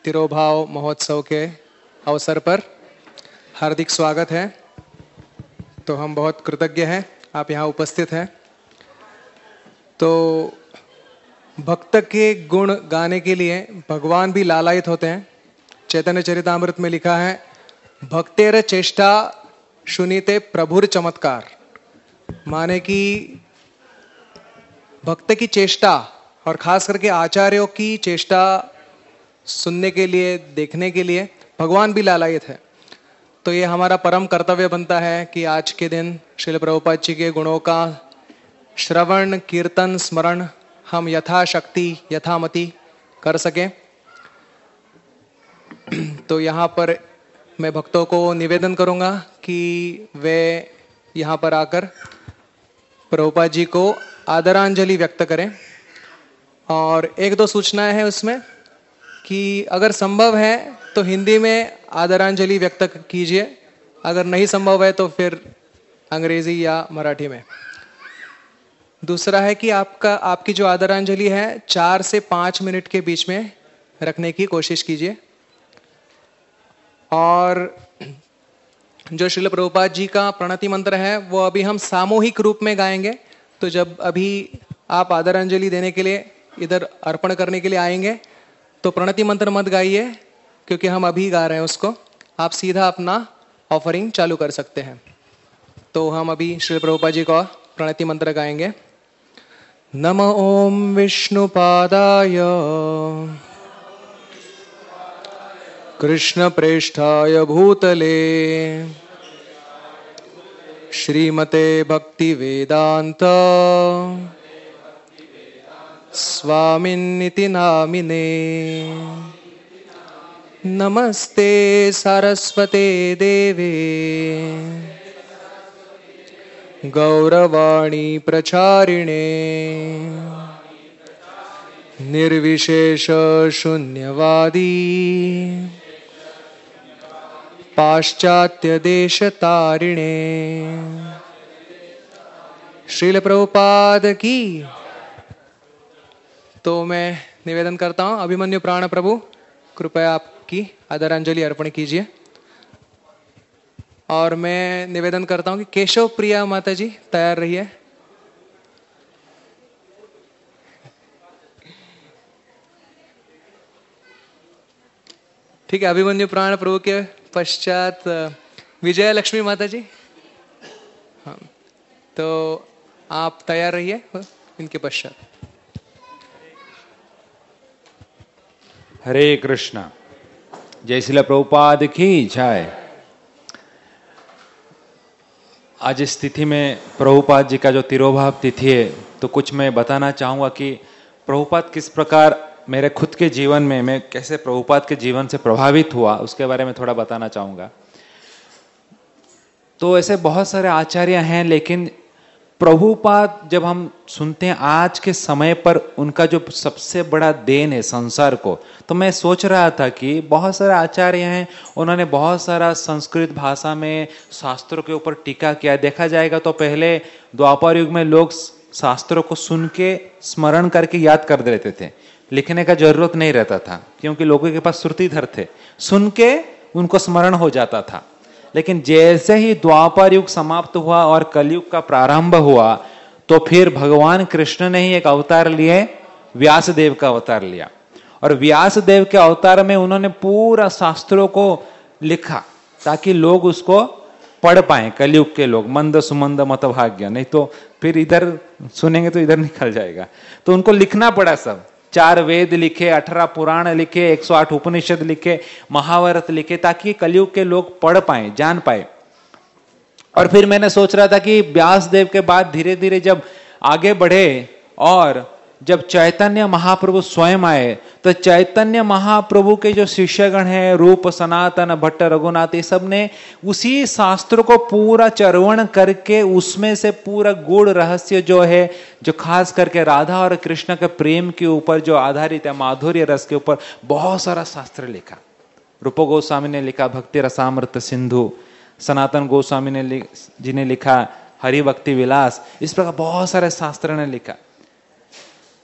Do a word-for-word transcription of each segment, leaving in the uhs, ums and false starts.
तिरोभाव महोत्सव के अवसर पर हार्दिक स्वागत है। तो हम बहुत कृतज्ञ हैं आप यहाँ उपस्थित हैं। तो भक्त के गुण गाने के लिए भगवान भी लालायित होते हैं। चैतन्य चरितामृत में लिखा है, भक्तेर चेष्टा सुनीते प्रभुर चमत्कार। माने कि भक्त की चेष्टा और खास करके आचार्यों की चेष्टा सुनने के लिए, देखने के लिए भगवान भी लालायित है। तो ये हमारा परम कर्तव्य बनता है कि आज के दिन श्रील प्रभुपाद जी के गुणों का श्रवण, कीर्तन, स्मरण हम यथाशक्ति यथामति कर सकें। तो यहाँ पर मैं भक्तों को निवेदन करूँगा कि वे यहाँ पर आकर प्रभुपाद जी को आदरांजलि व्यक्त करें। और एक दो सूचनाएं हैं उसमें कि अगर संभव है तो हिंदी में आदरांजलि व्यक्त कीजिए, अगर नहीं संभव है तो फिर अंग्रेजी या मराठी में। दूसरा है कि आपका आपकी जो आदरांजलि है चार से पाँच मिनट के बीच में रखने की कोशिश कीजिए। और जो श्रील प्रभुपाद जी का प्रणति मंत्र है वो अभी हम सामूहिक रूप में गाएंगे। तो जब अभी आप आदरांजलि देने के लिए इधर अर्पण करने के लिए आएंगे तो प्रणति मंत्र मत गाइए, क्योंकि हम अभी गा रहे हैं उसको। आप सीधा अपना ऑफरिंग चालू कर सकते हैं। तो हम अभी श्री प्रभुपाद जी का प्रणति मंत्र गाएंगे। नमः ओम विष्णुपादाय कृष्ण प्रेष्ठाय भूतले श्रीमते भक्ति वेदांत स्वामिन्निति नामिने। नमस्ते सरस्वते देवे गौरवाणी प्रचारिणे निर्विशेष शून्यवादी पाश्चात्य देश तारिणे। श्रील प्रभुपाद की। तो मैं निवेदन करता हूं, अभिमन्यु प्राण प्रभु कृपया आपकी आदरांजलि अर्पण कीजिए। और मैं निवेदन करता हूं कि केशव प्रिया माता जी तैयार रहिए। ठीक है, अभिमन्यु प्राण प्रभु के पश्चात विजय लक्ष्मी माता जी। हाँ, तो आप तैयार रहिए इनके पश्चात। हरे कृष्णा। जय श्रील प्रभुपाद की जय। आज इस तिथि में प्रभुपाद जी का जो तिरोभाव तिथि है, तो कुछ मैं बताना चाहूँगा कि प्रभुपाद किस प्रकार मेरे खुद के जीवन में, मैं कैसे प्रभुपाद के जीवन से प्रभावित हुआ, उसके बारे में थोड़ा बताना चाहूँगा। तो ऐसे बहुत सारे आचार्य हैं, लेकिन प्रभुपाद जब हम सुनते हैं आज के समय पर उनका जो सबसे बड़ा देन है संसार को, तो मैं सोच रहा था कि बहुत सारे आचार्य हैं, उन्होंने बहुत सारा संस्कृत भाषा में शास्त्रों के ऊपर टीका किया। देखा जाएगा तो पहले द्वापर युग में लोग शास्त्रों को सुन के स्मरण करके याद कर देते थे, लिखने का जरूरत नहीं रहता था, क्योंकि लोगों के पास श्रुतिधर थे, सुन के उनको स्मरण हो जाता था। लेकिन जैसे ही द्वापर युग समाप्त हुआ और कलयुग का प्रारंभ हुआ, तो फिर भगवान कृष्ण ने ही एक अवतार लिए, व्यासदेव का अवतार लिया। और व्यासदेव के अवतार में उन्होंने पूरा शास्त्रों को लिखा ताकि लोग उसको पढ़ पाए, कलयुग के लोग, मंद सुमंद मतभाग्य, नहीं तो फिर इधर सुनेंगे तो इधर निकल जाएगा। तो उनको लिखना पड़ा सब। चार वेद लिखे, अठारह पुराण लिखे, एक सौ आठ उपनिषद लिखे, महाभारत लिखे, ताकि कलयुग के लोग पढ़ पाए, जान पाए। और फिर मैंने सोच रहा था कि व्यासदेव के बाद धीरे धीरे जब आगे बढ़े और जब चैतन्य महाप्रभु स्वयं आए, तो चैतन्य महाप्रभु के जो शिष्यगण हैं, रूप, सनातन, भट्ट, रघुनाथ, ये सब ने उसी शास्त्र को पूरा चर्वण करके उसमें से पूरा गूढ़ रहस्य जो है, जो खास करके राधा और कृष्ण के प्रेम के ऊपर जो आधारित है, माधुर्य रस के ऊपर बहुत सारा शास्त्र लिखा। रूप गोस्वामी ने लिखा भक्ति रसामृत सिंधु, सनातन गोस्वामी ने जी ने लिखा हरि भक्ति विलास, इस प्रकार बहुत सारे शास्त्र ने लिखा।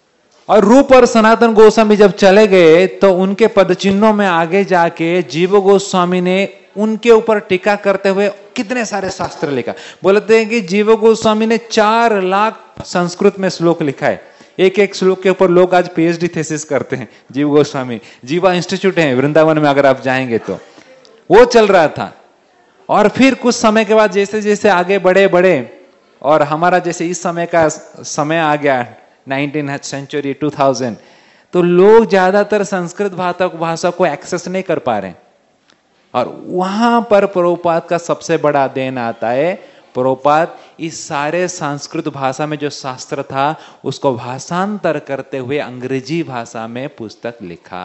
और रूप और सनातन गोस्वामी जब चले गए तो उनके पदचिन्हों में आगे जाके जीव गोस्वामी ने उनके ऊपर टीका करते हुए कितने सारे शास्त्र लिखा। बोलते हैं कि जीव गोस्वामी ने चार लाख संस्कृत में श्लोक लिखा है। एक एक श्लोक के ऊपर लोग आज पीएचडी थीसिस करते हैं। जीव गोस्वामी जीवा इंस्टीट्यूट है वृंदावन में, अगर आप जाएंगे तो वो चल रहा था। और फिर कुछ समय के बाद जैसे जैसे आगे बढ़े बढ़े और हमारा जैसे इस समय का समय आ गया नाइनटीन सेंचुरी टू थाउजेंड, तो लोग ज्यादातर संस्कृत भाषा भाषा को एक्सेस नहीं कर पा रहे। और वहां पर प्रभुपाद का सबसे बड़ा देन आता है। प्रभुपाद इस सारे संस्कृत भाषा में जो शास्त्र था उसको भाषांतर करते हुए अंग्रेजी भाषा में पुस्तक लिखा।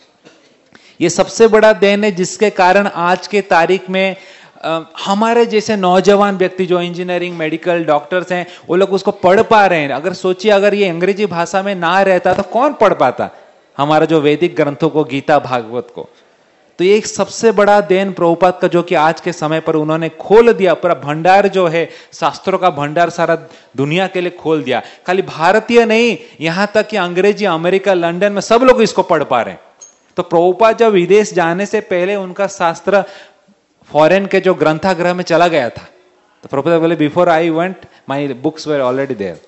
ये सबसे बड़ा देन है, जिसके कारण आज के तारीख में आ, हमारे जैसे नौजवान व्यक्ति जो इंजीनियरिंग मेडिकल डॉक्टर्स हैं वो लोग उसको पढ़ पा रहे हैं। अगर सोचिए अगर ये अंग्रेजी भाषा में ना रहता तो कौन पढ़ पाता हमारा जो वैदिक ग्रंथों को, गीता भागवत को। तो ये एक सबसे बड़ा देन प्रभुपाद का, जो कि आज के समय पर उन्होंने खोल दिया। पूरा भंडार जो है शास्त्रों का भंडार सारा दुनिया के लिए खोल दिया। खाली भारतीय नहीं, यहां तक कि अंग्रेजी अमेरिका लंदन में सब लोग इसको पढ़ पा रहे हैं। तो प्रभुपाद जब विदेश जाने से पहले उनका शास्त्र फॉरेन के जो ग्रंथागृह में चला गया था। तो प्रभुपाद बोले before I went my books were already there.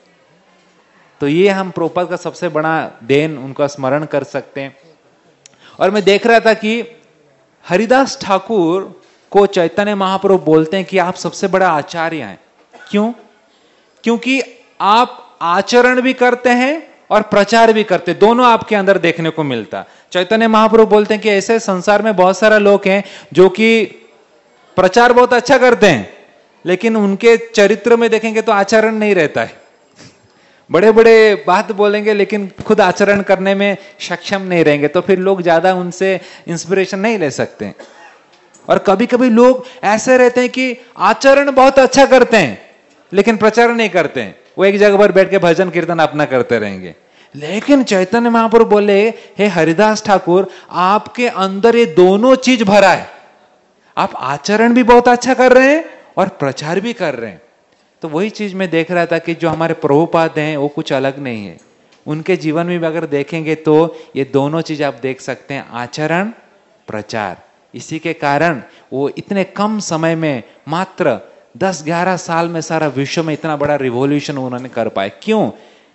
तो ये हम प्रभुपाद का सबसे बड़ा देन उनका स्मरण कर सकते हैं। और मैं देख रहा था कि हरिदास ठाकुर को चैतन्य महाप्रभु बोलते हैं कि आप सबसे बड़ा आचार्य हैं। क्यों? क्योंकि आप आचरण भी करते हैं और प्रचार भी करते, दोनों आपके अंदर देखने को मिलता। चैतन्य महाप्रभु बोलते हैं कि ऐसे संसार में बहुत सारे लोग हैं जो कि प्रचार बहुत अच्छा करते हैं, लेकिन उनके चरित्र में देखेंगे तो आचरण नहीं रहता है। बड़े बड़े बात बोलेंगे लेकिन खुद आचरण करने में सक्षम नहीं रहेंगे, तो फिर लोग ज्यादा उनसे इंस्पिरेशन नहीं ले सकते। और कभी कभी लोग ऐसे रहते हैं कि आचरण बहुत अच्छा करते हैं लेकिन प्रचार नहीं करते हैं, वो एक जगह पर बैठ के भजन कीर्तन अपना करते रहेंगे। लेकिन चैतन्य महाप्रभु बोले, हे हरिदास ठाकुर, आपके अंदर ये दोनों चीज भरा है। आप आचरण भी बहुत अच्छा कर रहे हैं और प्रचार भी कर रहे हैं। तो वही चीज मैं देख रहा था कि जो हमारे प्रभुपाद हैं वो कुछ अलग नहीं है। उनके जीवन में भी अगर देखेंगे तो ये दोनों चीज आप देख सकते हैं, आचरण प्रचार। इसी के कारण वो इतने कम समय में, मात्र दस ग्यारह साल में सारा विश्व में इतना बड़ा रिवॉल्यूशन उन्होंने कर पाए। क्यों?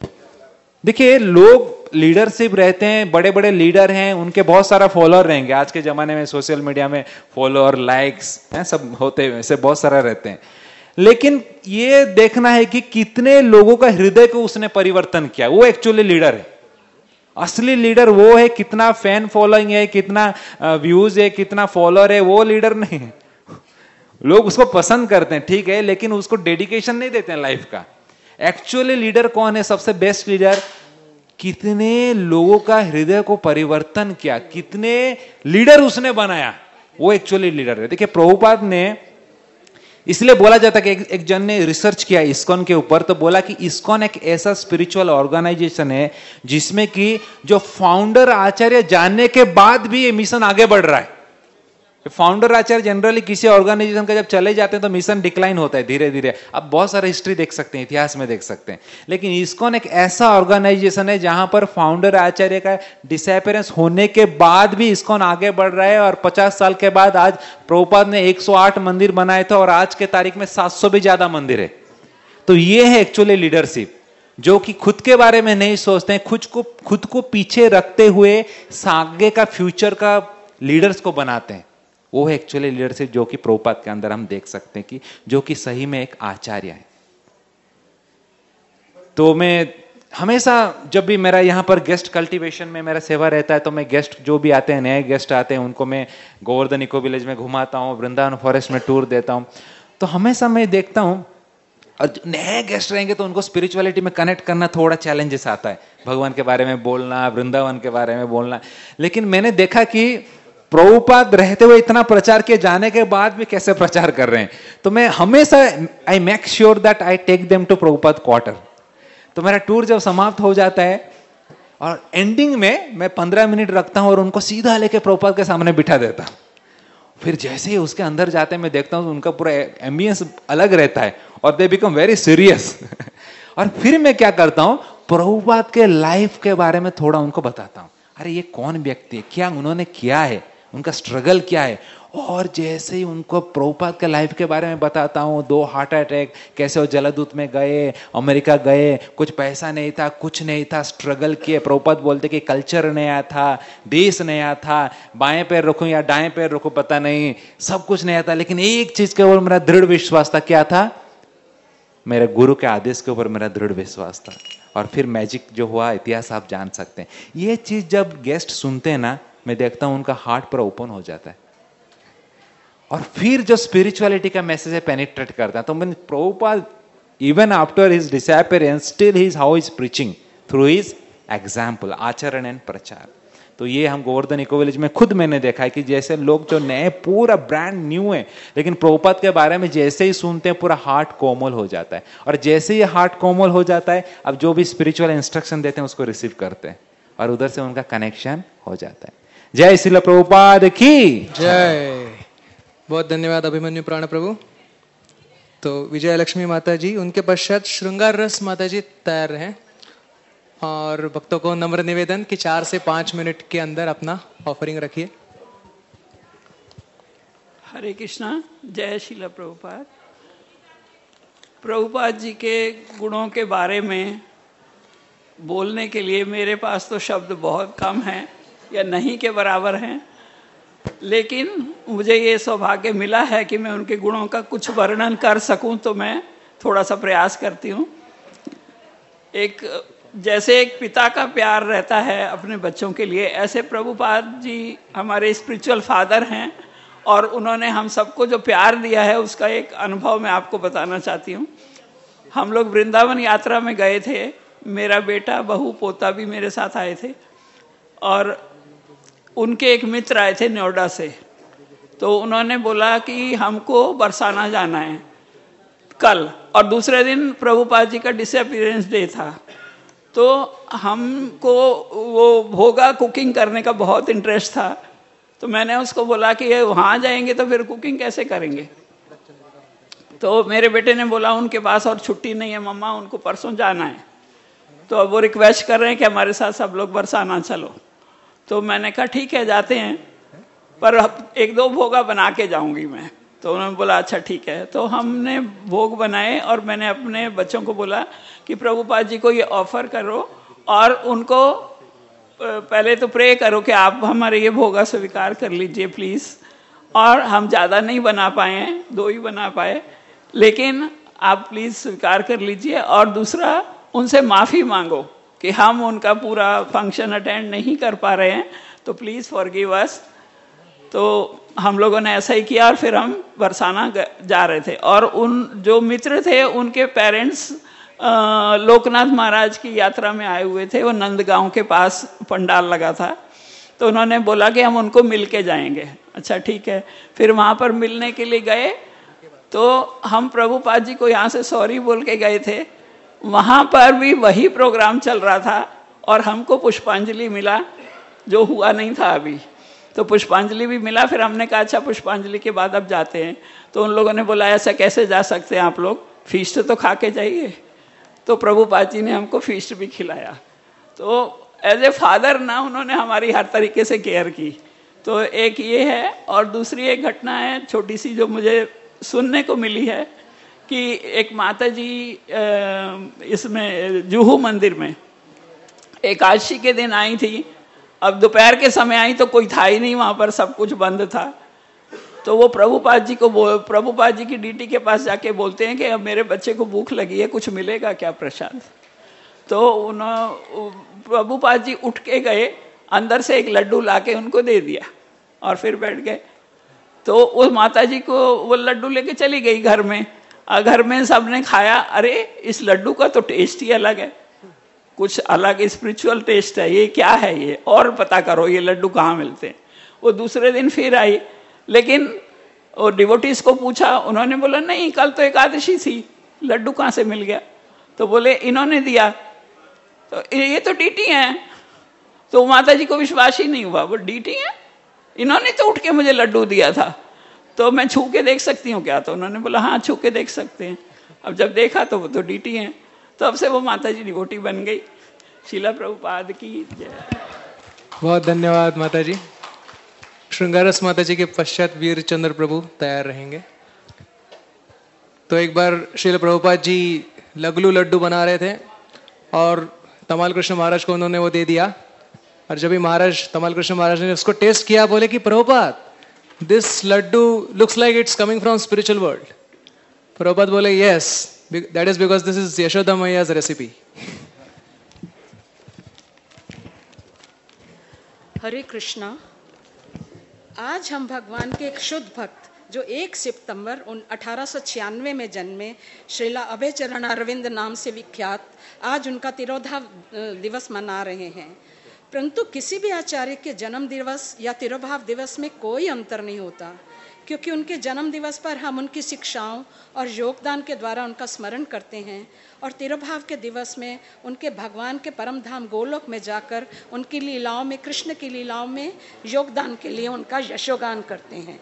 देखिए, लोग लीडरशिप रहते हैं, बड़े बड़े लीडर हैं, उनके बहुत सारा फॉलोअर रहेंगे। आज के जमाने में सोशल मीडिया में फॉलोअर, लाइक्स हैं, सब होते हैं, ऐसे बहुत सारा रहते हैं। लेकिन ये देखना है कि कितने लोगों का हृदय को उसने परिवर्तन किया, वो एक्चुअली लीडर है। असली लीडर वो है, कितना फैन फॉलोइंग है, कितना व्यूज है, कितना फॉलोअर है, वो लीडर नहीं है। लोग उसको पसंद करते हैं, ठीक है, लेकिन उसको डेडिकेशन नहीं देते हैं लाइफ का। एक्चुअली लीडर कौन है? सबसे बेस्ट लीडर कितने लोगों का हृदय को परिवर्तन किया, कितने लीडर उसने बनाया, वो एक्चुअली लीडर है। देखिए, प्रभुपाद ने, इसलिए बोला जाता है कि एक, एक जन ने रिसर्च किया इस्कॉन के ऊपर, तो बोला कि इस्कॉन एक ऐसा स्पिरिचुअल ऑर्गेनाइजेशन है जिसमें कि जो फाउंडर आचार्य जानने के बाद भी ये मिशन आगे बढ़ रहा है। फाउंडर आचार्य जनरली किसी ऑर्गेनाइजेशन का जब चले जाते हैं तो मिशन डिक्लाइन होता है धीरे धीरे। आप बहुत सारा हिस्ट्री देख सकते हैं, इतिहास में देख सकते हैं। लेकिन इस्कॉन एक ऐसा ऑर्गेनाइजेशन है जहां पर फाउंडर आचार्य का डिसअपीयरेंस होने के बाद भी इस्कॉन आगे बढ़ रहा है। और पचास साल के बाद आज प्रभुपाद ने एक सौ आठ मंदिर बनाए थे और आज के तारीख में सात सौ भी ज्यादा मंदिर है। तो ये है एक्चुअली लीडरशिप, जो कि खुद के बारे में नहीं सोचते हैं, खुद को खुद को पीछे रखते हुए आगे का फ्यूचर का लीडर्स को बनाते हैं। वो है एक्चुअली लीडरशिप जो कि प्रभुपाद के अंदर हम देख सकते हैं कि जो कि सही में एक आचार्य है। तो मैं हमेशा जब भी मेरा यहाँ पर गेस्ट कल्टीवेशन में मेरा सेवा रहता है तो मैं गेस्ट जो भी आते हैं, नए गेस्ट आते हैं, उनको मैं गोवर्धन इको विलेज में घुमाता हूँ, वृंदावन फॉरेस्ट में टूर देता हूँ। तो हमेशा मैं देखता हूँ, और नए गेस्ट रहेंगे तो उनको स्पिरिचुअलिटी में कनेक्ट करना थोड़ा चैलेंजेस आता है, भगवान के बारे में बोलना, वृंदावन के बारे में बोलना। लेकिन मैंने देखा कि प्रभुपाद रहते हुए इतना प्रचार किए जाने के बाद भी कैसे प्रचार कर रहे हैं। तो मैं हमेशा I make sure that I take them to Prabhupada quarter. तो मेरा टूर जब समाप्त हो जाता है और एंडिंग में मैं पंद्रह मिनट रखता हूं और उनको सीधा लेके प्रभुपाद के सामने बिठा देता हूं। फिर जैसे ही उसके अंदर जाते हैं मैं देखता हूं उनका पूरा एम्बियंस अलग रहता है और दे बिकम वेरी सीरियस। और फिर मैं क्या करता हूं, प्रभुपाद के लाइफ के बारे में थोड़ा उनको बताता हूं। अरे ये कौन व्यक्ति है, क्या उन्होंने किया है, उनका स्ट्रगल क्या है। और जैसे ही उनको प्रभुपाद के लाइफ के बारे में बताता हूँ, दो हार्ट अटैक, कैसे वो जलदूत में गए, अमेरिका गए, कुछ पैसा नहीं था, कुछ नहीं था, स्ट्रगल किए। प्रभुपाद बोलते कि कल्चर नया था, देश नया था, बाएं पैर रखूं या दाएं पैर रखूं पता नहीं, सब कुछ नया था, लेकिन एक चीज के ऊपर मेरा दृढ़ विश्वास था। क्या था? मेरे गुरु के आदेश के ऊपर मेरा दृढ़ विश्वास था। और फिर मैजिक जो हुआ, इतिहास आप जान सकते हैं। ये चीज जब गेस्ट सुनते हैं ना, मैं देखता हूं उनका हार्ट पर ओपन हो जाता है, और फिर जो स्पिरिचुअलिटी का मैसेज है पेनिट्रेट करता है। तो मैंने Prabhupada even after his disappearance still he is how is preaching through his example, आचरण एंड प्रचार। तो ये हम गोवर्धन इको विलेज में खुद मैंने देखा है कि जैसे लोग जो नए, पूरा ब्रांड न्यू है, लेकिन प्रभुपाद के बारे में जैसे ही सुनते हैं पूरा हार्ट कोमल हो जाता है। और जैसे ही हार्ट कोमल हो जाता है, अब जो भी स्पिरिचुअल इंस्ट्रक्शन देते हैं उसको रिसीव करते हैं, और उधर से उनका कनेक्शन हो जाता है। जय श्रील प्रभुपाद की जय। बहुत धन्यवाद अभिमन्यु प्राण प्रभु। तो विजय लक्ष्मी माता जी, उनके पश्चात श्रृंगार रस माता जी तैयार रहें, और भक्तों को नम्र निवेदन कि चार से पांच मिनट के अंदर अपना ऑफरिंग रखिए। हरे कृष्णा। जय श्रील प्रभुपाद। प्रभुपाद जी के गुणों के बारे में बोलने के लिए मेरे पास तो शब्द बहुत कम हैं या नहीं के बराबर हैं, लेकिन मुझे ये सौभाग्य मिला है कि मैं उनके गुणों का कुछ वर्णन कर सकूं, तो मैं थोड़ा सा प्रयास करती हूं। एक जैसे एक पिता का प्यार रहता है अपने बच्चों के लिए, ऐसे प्रभुपाद जी हमारे स्पिरिचुअल फादर हैं, और उन्होंने हम सबको जो प्यार दिया है उसका एक अनुभव मैं आपको बताना चाहती हूँ। हम लोग वृंदावन यात्रा में गए थे, मेरा बेटा, बहू, पोता भी मेरे साथ आए थे, और उनके एक मित्र आए थे नोएडा से। तो उन्होंने बोला कि हमको बरसाना जाना है कल, और दूसरे दिन प्रभुपाद जी का डिसअपीयरेंस डे था। तो हमको वो भोगा कुकिंग करने का बहुत इंटरेस्ट था, तो मैंने उसको बोला कि वहाँ जाएंगे तो फिर कुकिंग कैसे करेंगे। तो मेरे बेटे ने बोला उनके पास और छुट्टी नहीं है मम्मा, उनको परसों जाना है। तो अब वो रिक्वेस्ट कर रहे हैं कि हमारे साथ सब लोग बरसाना चलो। तो मैंने कहा ठीक है जाते हैं, पर एक दो भोगा बना के जाऊंगी मैं। तो उन्होंने बोला अच्छा ठीक है। तो हमने भोग बनाए, और मैंने अपने बच्चों को बोला कि प्रभुपाद जी को ये ऑफर करो, और उनको पहले तो प्रे करो कि आप हमारे ये भोगा स्वीकार कर लीजिए प्लीज़। और हम ज़्यादा नहीं बना पाए हैं, दो ही बना पाए, लेकिन आप प्लीज़ स्वीकार कर लीजिए। और दूसरा, उनसे माफ़ी मांगो कि हम उनका पूरा फंक्शन अटेंड नहीं कर पा रहे हैं, तो प्लीज़ फॉरगिव अस। तो हम लोगों ने ऐसा ही किया, और फिर हम बरसाना जा रहे थे। और उन जो मित्र थे उनके पेरेंट्स लोकनाथ महाराज की यात्रा में आए हुए थे, वो नंदगांव के पास पंडाल लगा था। तो उन्होंने बोला कि हम उनको मिल के जाएंगे। अच्छा ठीक है। फिर वहाँ पर मिलने के लिए गए, तो हम प्रभुपाद जी को यहाँ से सॉरी बोल के गए थे। वहाँ पर भी वही प्रोग्राम चल रहा था, और हमको पुष्पांजलि मिला जो हुआ नहीं था अभी। तो पुष्पांजलि भी मिला। फिर हमने कहा अच्छा पुष्पांजलि के बाद अब जाते हैं। तो उन लोगों ने बोला ऐसा कैसे जा सकते हैं आप लोग, फीस्ट तो खा के जाइए। तो प्रभुपाद जी ने हमको फीस्ट भी खिलाया। तो एज ए फादर ना, उन्होंने हमारी हर तरीके से केयर की। तो एक ये है, और दूसरी एक घटना है छोटी सी जो मुझे सुनने को मिली है कि एक माता जी इसमें जुहू मंदिर में एकादशी के दिन आई थी। अब दोपहर के समय आई तो कोई था ही नहीं वहाँ पर, सब कुछ बंद था। तो वो प्रभुपाद जी को प्रभुपाद जी की डीटी के पास जाके बोलते हैं कि अब मेरे बच्चे को भूख लगी है, कुछ मिलेगा क्या प्रसाद। तो उन्होंने प्रभुपाद जी उठ के गए, अंदर से एक लड्डू लाके उनको दे दिया, और फिर बैठ गए। तो उस माता जी को वो लड्डू लेके चली गई घर में। घर में सबने खाया, अरे इस लड्डू का तो टेस्ट ही अलग है, कुछ अलग स्पिरिचुअल टेस्ट है, ये क्या है ये, और पता करो ये लड्डू कहाँ मिलते हैं। वो दूसरे दिन फिर आई, लेकिन वो डिवोटीज को पूछा, उन्होंने बोला नहीं कल तो एकादशी थी, लड्डू कहाँ से मिल गया। तो बोले इन्होंने दिया। तो ये तो डीटी हैं। तो माता जी को विश्वास ही नहीं हुआ, वो डीटी हैं, इन्होंने तो उठ के मुझे लड्डू दिया था, तो मैं छू के देख सकती हूँ क्या। तो उन्होंने बोला हाँ छू के देख सकते हैं। अब जब देखा तो वो तो डीटी हैं। तब से वो माता जी डिवोटी बन गई। शीला प्रभुपाद की जय। बहुत धन्यवाद माता जी। श्रृंगारस माता जी के पश्चात वीर चंद्र प्रभु तैयार रहेंगे। तो एक बार श्रील प्रभुपाद जी लगलू लड्डू बना रहे थे और तमाल कृष्ण महाराज को उन्होंने वो दे दिया, और जब भी महाराज तमाल कृष्ण महाराज ने उसको टेस्ट किया, बोले कि Prabhupada this laddu looks like it's coming from spiritual world. Prabhupada बोले yes, that is because this is Yashoda मैया's रेसिपी। हरे कृष्णा। आज हम भगवान के एक शुद्ध भक्त जो एक सितंबर उन अठारह सौ छियानवे में जन्मे श्रीला अभय चरण अरविंद नाम से विख्यात, आज उनका तिरोधाव दिवस मना रहे हैं। परंतु किसी भी आचार्य के जन्म दिवस या तिरोभाव दिवस में कोई अंतर नहीं होता, क्योंकि उनके जन्म दिवस पर हम उनकी शिक्षाओं और योगदान के द्वारा उनका स्मरण करते हैं, और तिरोभाव के दिवस में उनके भगवान के परम धाम गोलोक में जाकर उनकी लीलाओं में, कृष्ण की लीलाओं में योगदान के लिए उनका यशोगान करते हैं।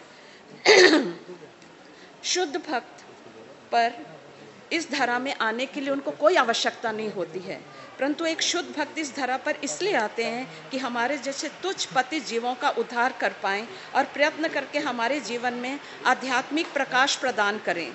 शुद्ध भक्त पर इस धरा में आने के लिए उनको कोई आवश्यकता नहीं होती है, परंतु एक शुद्ध भक्त इस धरा पर इसलिए आते हैं कि हमारे जैसे तुच्छ पतित जीवों का उद्धार कर पाएं और प्रयत्न करके हमारे जीवन में आध्यात्मिक प्रकाश प्रदान करें।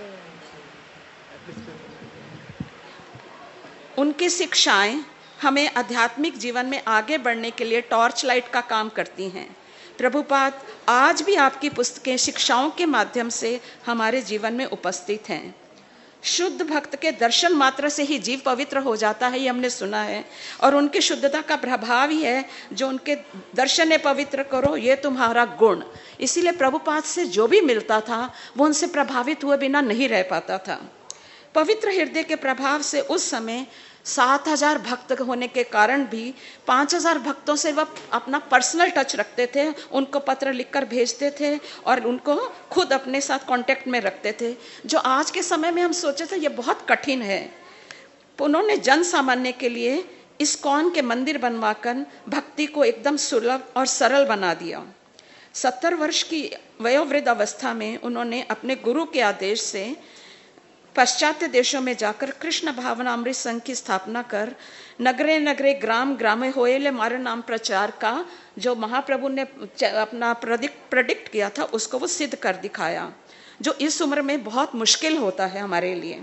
उनकी शिक्षाएं हमें आध्यात्मिक जीवन में आगे बढ़ने के लिए टॉर्च लाइट का काम करती हैं। प्रभुपाद आज भी आपकी पुस्तकें शिक्षाओं के माध्यम से हमारे जीवन में उपस्थित हैं। शुद्ध भक्त के दर्शन मात्र से ही जीव पवित्र हो जाता है, ये हमने सुना है, और उनकी शुद्धता का प्रभाव ही है जो उनके दर्शन पवित्र करो ये तुम्हारा गुण। इसीलिए प्रभुपाद से जो भी मिलता था वो उनसे प्रभावित हुए बिना नहीं रह पाता था। पवित्र हृदय के प्रभाव से उस समय सात हजार भक्त होने के कारण भी पाँच हजार भक्तों से वह अपना पर्सनल टच रखते थे, उनको पत्र लिखकर भेजते थे और उनको खुद अपने साथ कांटेक्ट में रखते थे, जो आज के समय में हम सोचे थे ये बहुत कठिन है। उन्होंने जन सामान्य के लिए इस्कॉन के मंदिर बनवाकर भक्ति को एकदम सुलभ और सरल बना दिया। सत्तर वर्ष की वयोवृद्ध अवस्था में उन्होंने अपने गुरु के आदेश से पाश्चात्य देशों में जाकर कृष्ण भावनामृत संघ की स्थापना कर नगरे नगरे ग्राम ग्रामे होएले मारे नाम प्रचार का जो महाप्रभु ने अपना प्रेडिक्ट प्रेडिक्ट किया था उसको वो सिद्ध कर दिखाया, जो इस उम्र में बहुत मुश्किल होता है हमारे लिए।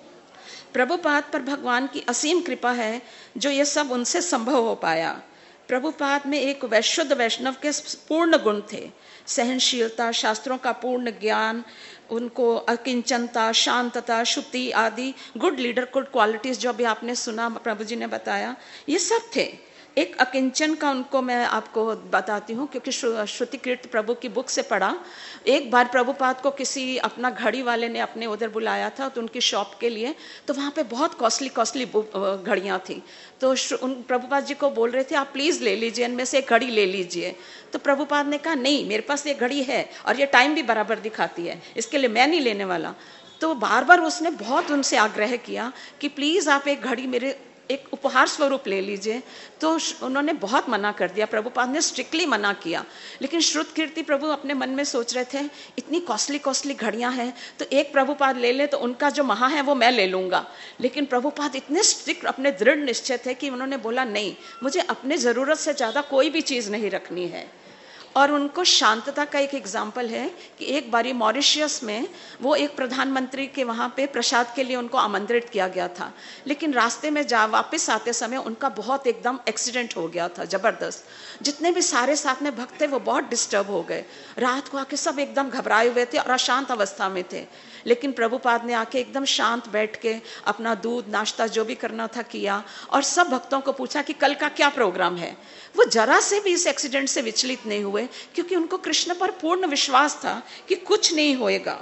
प्रभुपाद पर भगवान की असीम कृपा है जो ये सब उनसे संभव हो पाया। प्रभुपाद में एक वैशुद्ध वैष्णव के पूर्ण गुण थे, सहनशीलता, शास्त्रों का पूर्ण ज्ञान, उनको अकिंचनता, शांतता, शुद्धि आदि गुड लीडर गुड क्वालिटीज जो भी आपने सुना प्रभु जी ने बताया, ये सब थे। एक अकिंचन का उनको मैं आपको बताती हूँ, क्योंकि श्रुतिकीर्त प्रभु की बुक से पढ़ा। एक बार प्रभुपाद को किसी अपना घड़ी वाले ने अपने उधर बुलाया था तो उनकी शॉप के लिए, तो वहाँ पे बहुत कॉस्टली कॉस्टली घड़ियाँ थी। तो उन प्रभुपाद जी को बोल रहे थे आप प्लीज़ ले लीजिए, इनमें से एक घड़ी ले लीजिए। तो प्रभुपाद ने कहा नहीं, मेरे पास ये घड़ी है और ये टाइम भी बराबर दिखाती है, इसके लिए मैं नहीं लेने वाला। तो बार बार उसने बहुत उनसे आग्रह किया कि प्लीज़ आप एक घड़ी मेरे एक उपहार स्वरूप ले लीजिए। तो उन्होंने बहुत मना कर दिया, प्रभुपाद ने स्ट्रिक्टली मना किया। लेकिन श्रुत कीर्ति प्रभु अपने मन में सोच रहे थे इतनी कॉस्टली कॉस्टली घड़ियां हैं तो एक प्रभुपाद ले ले तो उनका जो महा है वो मैं ले लूंगा। लेकिन प्रभुपाद इतने स्ट्रिक्ट, अपने दृढ़ निश्चय थे कि उन्होंने बोला नहीं, मुझे अपने ज़रूरत से ज़्यादा कोई भी चीज़ नहीं रखनी है। और उनको शांतता का एक एग्जाम्पल है कि एक बारी मॉरिशियस में वो एक प्रधानमंत्री के वहाँ पे प्रसाद के लिए उनको आमंत्रित किया गया था, लेकिन रास्ते में जा वापस आते समय उनका बहुत एकदम एक्सीडेंट हो गया था ज़बरदस्त। जितने भी सारे साथ में भक्त थे वो बहुत डिस्टर्ब हो गए, रात को आके सब एकदम घबराए हुए थे और अशांत अवस्था में थे। लेकिन प्रभुपाद ने आके एकदम शांत बैठ के अपना दूध नाश्ता जो भी करना था किया और सब भक्तों को पूछा कि कल का क्या प्रोग्राम है। वो जरा से भी इस एक्सीडेंट से विचलित नहीं हुए, क्योंकि उनको कृष्ण पर पूर्ण विश्वास था कि कुछ नहीं होएगा।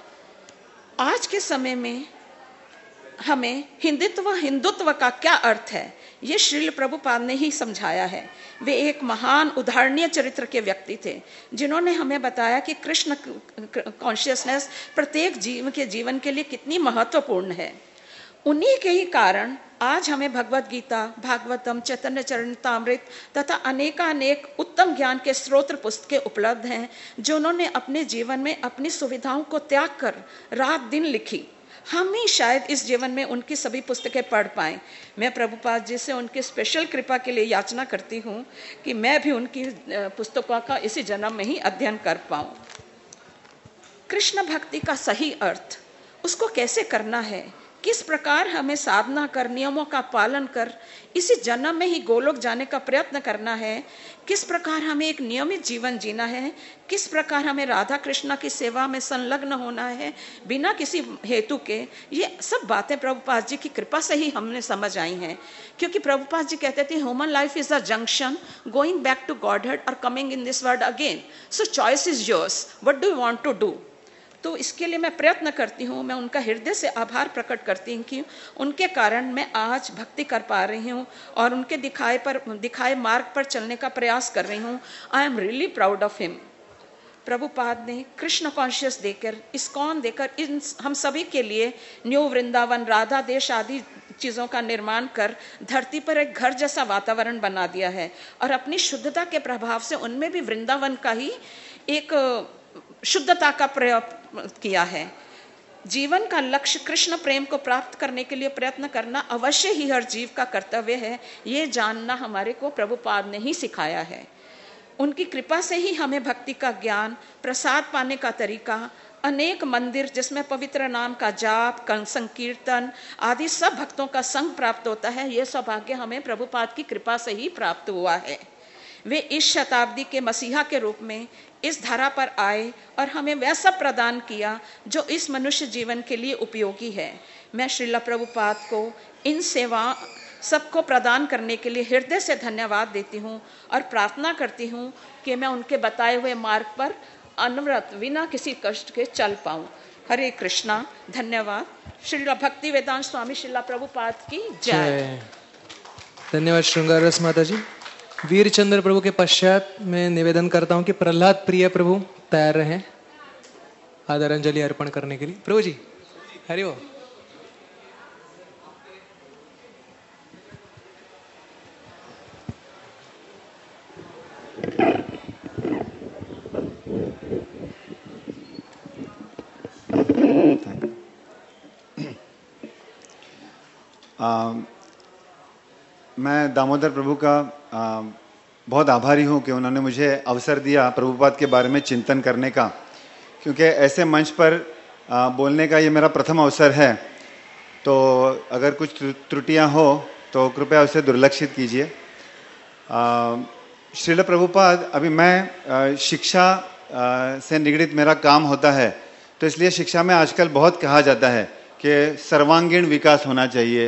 आज के समय में हमें हिंदुत्व हिंदुत्व का क्या अर्थ है ये श्रील प्रभुपाद ने ही समझाया है। वे एक महान उदाहरणीय चरित्र के व्यक्ति थे जिन्होंने हमें बताया कि कृष्ण कॉन्शियसनेस प्रत्येक जीव के जीवन के लिए कितनी महत्वपूर्ण है। उन्हीं के ही कारण आज हमें भगवत गीता, भागवतम, चैतन्य चरितामृत तथा अनेकानेक उत्तम ज्ञान के स्रोत पुस्तकें उपलब्ध हैं जो उन्होंने अपने जीवन में अपनी सुविधाओं को त्याग कर रात दिन लिखी। हम ही शायद इस जीवन में उनकी सभी पुस्तकें पढ़ पाएं। मैं प्रभुपाद जी से उनकी स्पेशल कृपा के लिए याचना करती हूँ कि मैं भी उनकी पुस्तकों का इसी जन्म में ही अध्ययन कर पाऊँ। कृष्ण भक्ति का सही अर्थ, उसको कैसे करना है, किस प्रकार हमें साधना कर, नियमों का पालन कर इसी जन्म में ही गोलोक जाने का प्रयत्न करना है, किस प्रकार हमें एक नियमित जीवन जीना है, किस प्रकार हमें राधा कृष्ण की सेवा में संलग्न होना है बिना किसी हेतु के, ये सब बातें प्रभुपाद जी की कृपा से ही हमने समझ आई हैं। क्योंकि प्रभुपाद जी कहते थे human life is a junction going back to Godhead और coming in this world again, so choice is yours, what do you want to do. तो इसके लिए मैं प्रयत्न करती हूँ, मैं उनका हृदय से आभार प्रकट करती हूँ कि उनके कारण मैं आज भक्ति कर पा रही हूँ और उनके दिखाए पर दिखाए मार्ग पर चलने का प्रयास कर रही हूँ। I am really proud of him. Prabhupada ने कृष्ण कॉन्शियस देकर, इस्कॉन देकर इन हम सभी के लिए न्यू वृंदावन, राधा देश आदि चीज़ों का निर्माण कर धरती पर एक घर जैसा वातावरण बना दिया है और अपनी शुद्धता के प्रभाव से उनमें भी वृंदावन का ही एक शुद्धता का प्रयोग किया है। जीवन का लक्ष्य कृष्ण प्रेम को प्राप्त करने के लिए प्रयत्न करना अवश्य ही हर जीव का कर्तव्य है, ये जानना हमारे को प्रभुपाद ने ही सिखाया है। उनकी कृपा से ही हमें भक्ति का ज्ञान, प्रसाद पाने का तरीका, अनेक मंदिर जिसमें पवित्र नाम का जाप, संकीर्तन आदि सब भक्तों का संग प्राप्त होता है, ये सौभाग्य हमें प्रभुपाद की कृपा से ही प्राप्त हुआ है। वे इस शताब्दी के मसीहा के रूप में इस धरा पर आए और हमें वह सब प्रदान किया जो इस मनुष्य जीवन के लिए उपयोगी है। मैं श्रील प्रभुपाद को इन सेवा सबको प्रदान करने के लिए हृदय से धन्यवाद देती हूँ और प्रार्थना करती हूँ कि मैं उनके बताए हुए मार्ग पर अनवरत बिना किसी कष्ट के चल पाऊँ। हरे कृष्णा। धन्यवाद। श्रील भक्ति वेदांत स्वामी श्रील प्रभुपाद की जय। धन्यवाद श्रृंगार रस माता जी। वीरचंद्र प्रभु के पश्चात मैं निवेदन करता हूं कि प्रहलाद प्रिय प्रभु तैयार रहें आदरांजलि अर्पण करने के लिए। प्रभु जी हरि ओम। आ, मैं दामोदर प्रभु का आ, बहुत आभारी हूँ कि उन्होंने मुझे अवसर दिया प्रभुपाद के बारे में चिंतन करने का, क्योंकि ऐसे मंच पर आ, बोलने का ये मेरा प्रथम अवसर है। तो अगर कुछ त्रुटियाँ हो तो कृपया उसे दुर्लक्षित कीजिए। श्रील प्रभुपाद, अभी मैं आ, शिक्षा आ, से निगडित मेरा काम होता है, तो इसलिए शिक्षा में आजकल बहुत कहा जाता है कि सर्वांगीण विकास होना चाहिए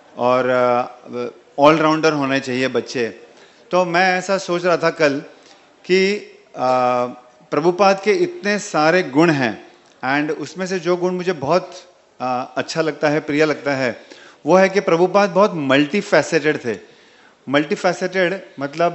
और ऑलराउंडर होने चाहिए बच्चे। तो मैं ऐसा सोच रहा था कल कि प्रभुपाद के इतने सारे गुण हैं एंड उसमें से जो गुण मुझे बहुत आ, अच्छा लगता है, प्रिय लगता है, वो है कि प्रभुपाद बहुत मल्टी फैसेटेड थे। मल्टी फैसेटेड मतलब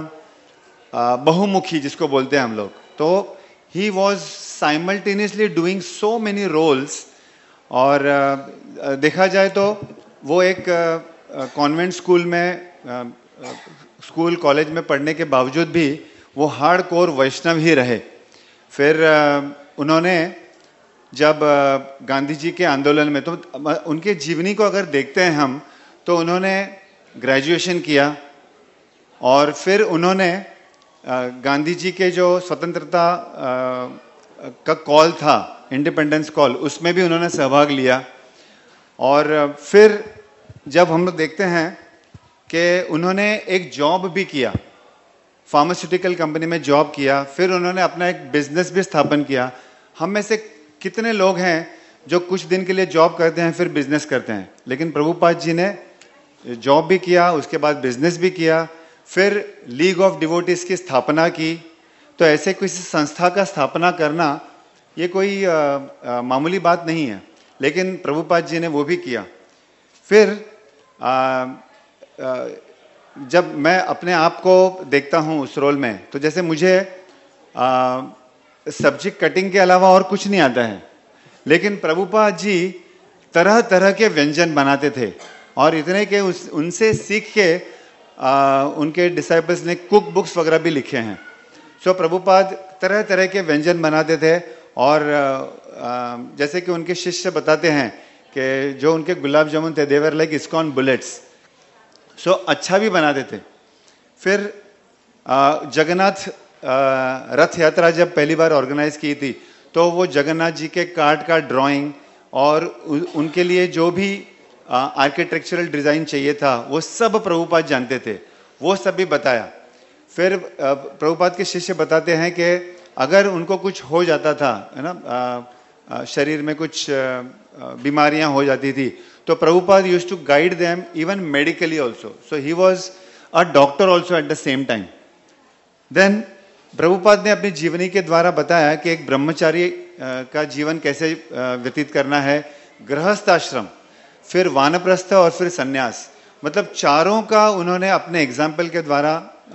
बहुमुखी जिसको बोलते हैं हम लोग। तो he was simultaneously doing so many roles. और आ, देखा जाए तो वो एक कॉन्वेंट स्कूल में आ, स्कूल कॉलेज में पढ़ने के बावजूद भी वो हार्ड कोर वैष्णव ही रहे। फिर आ, उन्होंने जब आ, गांधी जी के आंदोलन में, तो उनके जीवनी को अगर देखते हैं हम, तो उन्होंने ग्रेजुएशन किया और फिर उन्होंने आ, गांधी जी के जो स्वतंत्रता आ, का कॉल था, इंडिपेंडेंस कॉल, उसमें भी उन्होंने सहभाग लिया। और फिर जब हम लोग देखते हैं कि उन्होंने एक जॉब भी किया, फार्मास्यूटिकल कंपनी में जॉब किया, फिर उन्होंने अपना एक बिजनेस भी स्थापन किया। हम में से कितने लोग हैं जो कुछ दिन के लिए जॉब करते हैं फिर बिजनेस करते हैं, लेकिन प्रभुपाद जी ने जॉब भी किया, उसके बाद बिजनेस भी किया, फिर लीग ऑफ डिवोटीज की स्थापना की। तो ऐसे किसी संस्था का स्थापना करना ये कोई आ, आ, मामूली बात नहीं है, लेकिन प्रभुपाद जी ने वो भी किया। फिर आ, आ, जब मैं अपने आप को देखता हूँ उस रोल में, तो जैसे मुझे आ, सब्जी कटिंग के अलावा और कुछ नहीं आता है, लेकिन प्रभुपाद जी तरह तरह के व्यंजन बनाते थे और इतने के उस उनसे सीख के आ, उनके डिसाइपल्स ने कुक बुक्स वगैरह भी लिखे हैं। सो प्रभुपाद तरह तरह के व्यंजन बनाते थे और आ, जैसे कि उनके शिष्य बताते हैं कि जो उनके गुलाब जामुन थे they were like ISKCON bullets, so अच्छा भी बनाते थे। फिर जगन्नाथ रथ यात्रा जब पहली बार ऑर्गेनाइज की थी तो वो जगन्नाथ जी के कार्ड का ड्राइंग और उनके लिए जो भी आर्किटेक्चरल डिज़ाइन चाहिए था वो सब प्रभुपाद जानते थे, वो सब भी बताया। फिर प्रभुपाद के शिष्य बताते हैं कि अगर उनको कुछ हो जाता था, है ना, शरीर में कुछ बीमारियां हो जाती थी, तो Prabhupada used to guide them even medically also. So he was a doctor also at the same time. Then Prabhupada ने अपनी जीवनी के द्वारा बताया कि एक ब्रह्मचारी का जीवन कैसे व्यतीत करना है, गृहस्थ आश्रम, फिर वानप्रस्थ और फिर सन्यास, मतलब चारों का उन्होंने अपने एग्जाम्पल के द्वारा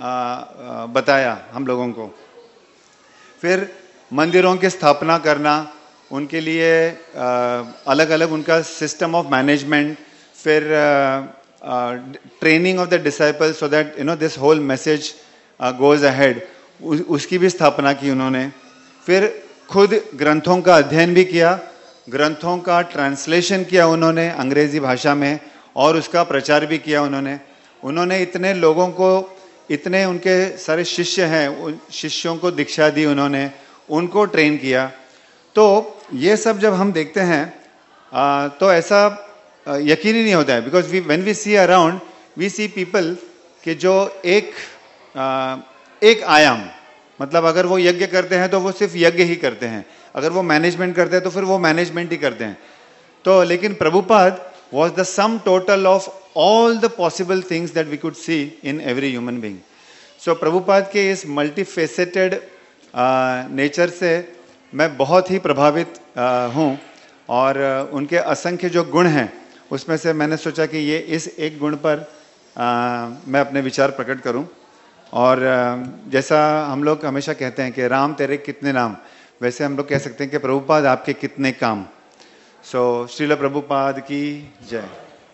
बताया हम लोगों को। फिर मंदिरों की स्थापना करना, उनके लिए अलग अलग उनका सिस्टम ऑफ मैनेजमेंट, फिर training of the disciples so that you know this whole message goes ahead, उसकी भी स्थापना की उन्होंने। फिर खुद ग्रंथों का अध्ययन भी किया, ग्रंथों का ट्रांसलेशन किया उन्होंने अंग्रेजी भाषा में और उसका प्रचार भी किया उन्होंने। उन्होंने इतने लोगों को, इतने उनके सारे शिष्य हैं, उन शिष्यों को दीक्षा दी उन्होंने, उनको ट्रेन किया। तो ये सब जब हम देखते हैं आ, तो ऐसा यकीन ही नहीं होता है, because we when we see around we see people कि जो एक आ, एक आयाम, मतलब अगर वो यज्ञ करते हैं तो वो सिर्फ यज्ञ ही करते हैं, अगर वो मैनेजमेंट करते हैं तो फिर वो मैनेजमेंट ही करते हैं। तो लेकिन Prabhupada was the sum total of all the possible things that we could see in every human being. So Prabhupada के इस multifaceted नेचर uh, से मैं बहुत ही प्रभावित uh, हूँ, और uh, उनके असंख्य जो गुण हैं उसमें से मैंने सोचा कि ये इस एक गुण पर uh, मैं अपने विचार प्रकट करूँ। और uh, जैसा हम लोग हमेशा कहते हैं कि राम तेरे कितने नाम, वैसे हम लोग कह सकते हैं कि प्रभुपाद आपके कितने काम। सो श्रील प्रभुपाद की जय।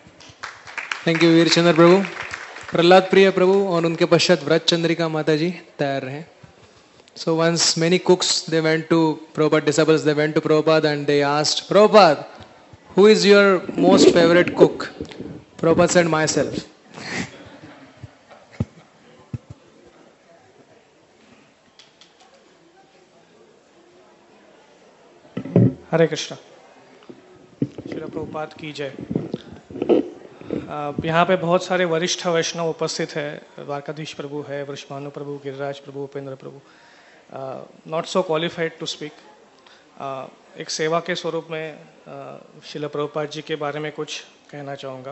Thank you Veer Chandra Prabhu. प्रहलाद प्रिय प्रभु और उनके पश्चात व्रत चंद्रिका माता जी तैयार रहे। So once many cooks they went to Prabhupada, disciples they went to Prabhupada and they asked Prabhupada, who is your most favourite cook? Prabhupada said, myself. Hare Krishna. Srila Prabhupada की जय। यहाँ पे बहुत सारे वरिष्ठ वैष्णव उपस्थित है, द्वारकाधीश प्रभु है, Vrishabhanu Prabhu, Giriraj Prabhu, Upendra Prabhu, not so qualified to speak. एक सेवा के स्वरूप में श्रील प्रभुपाद जी के बारे में कुछ कहना चाहूँगा।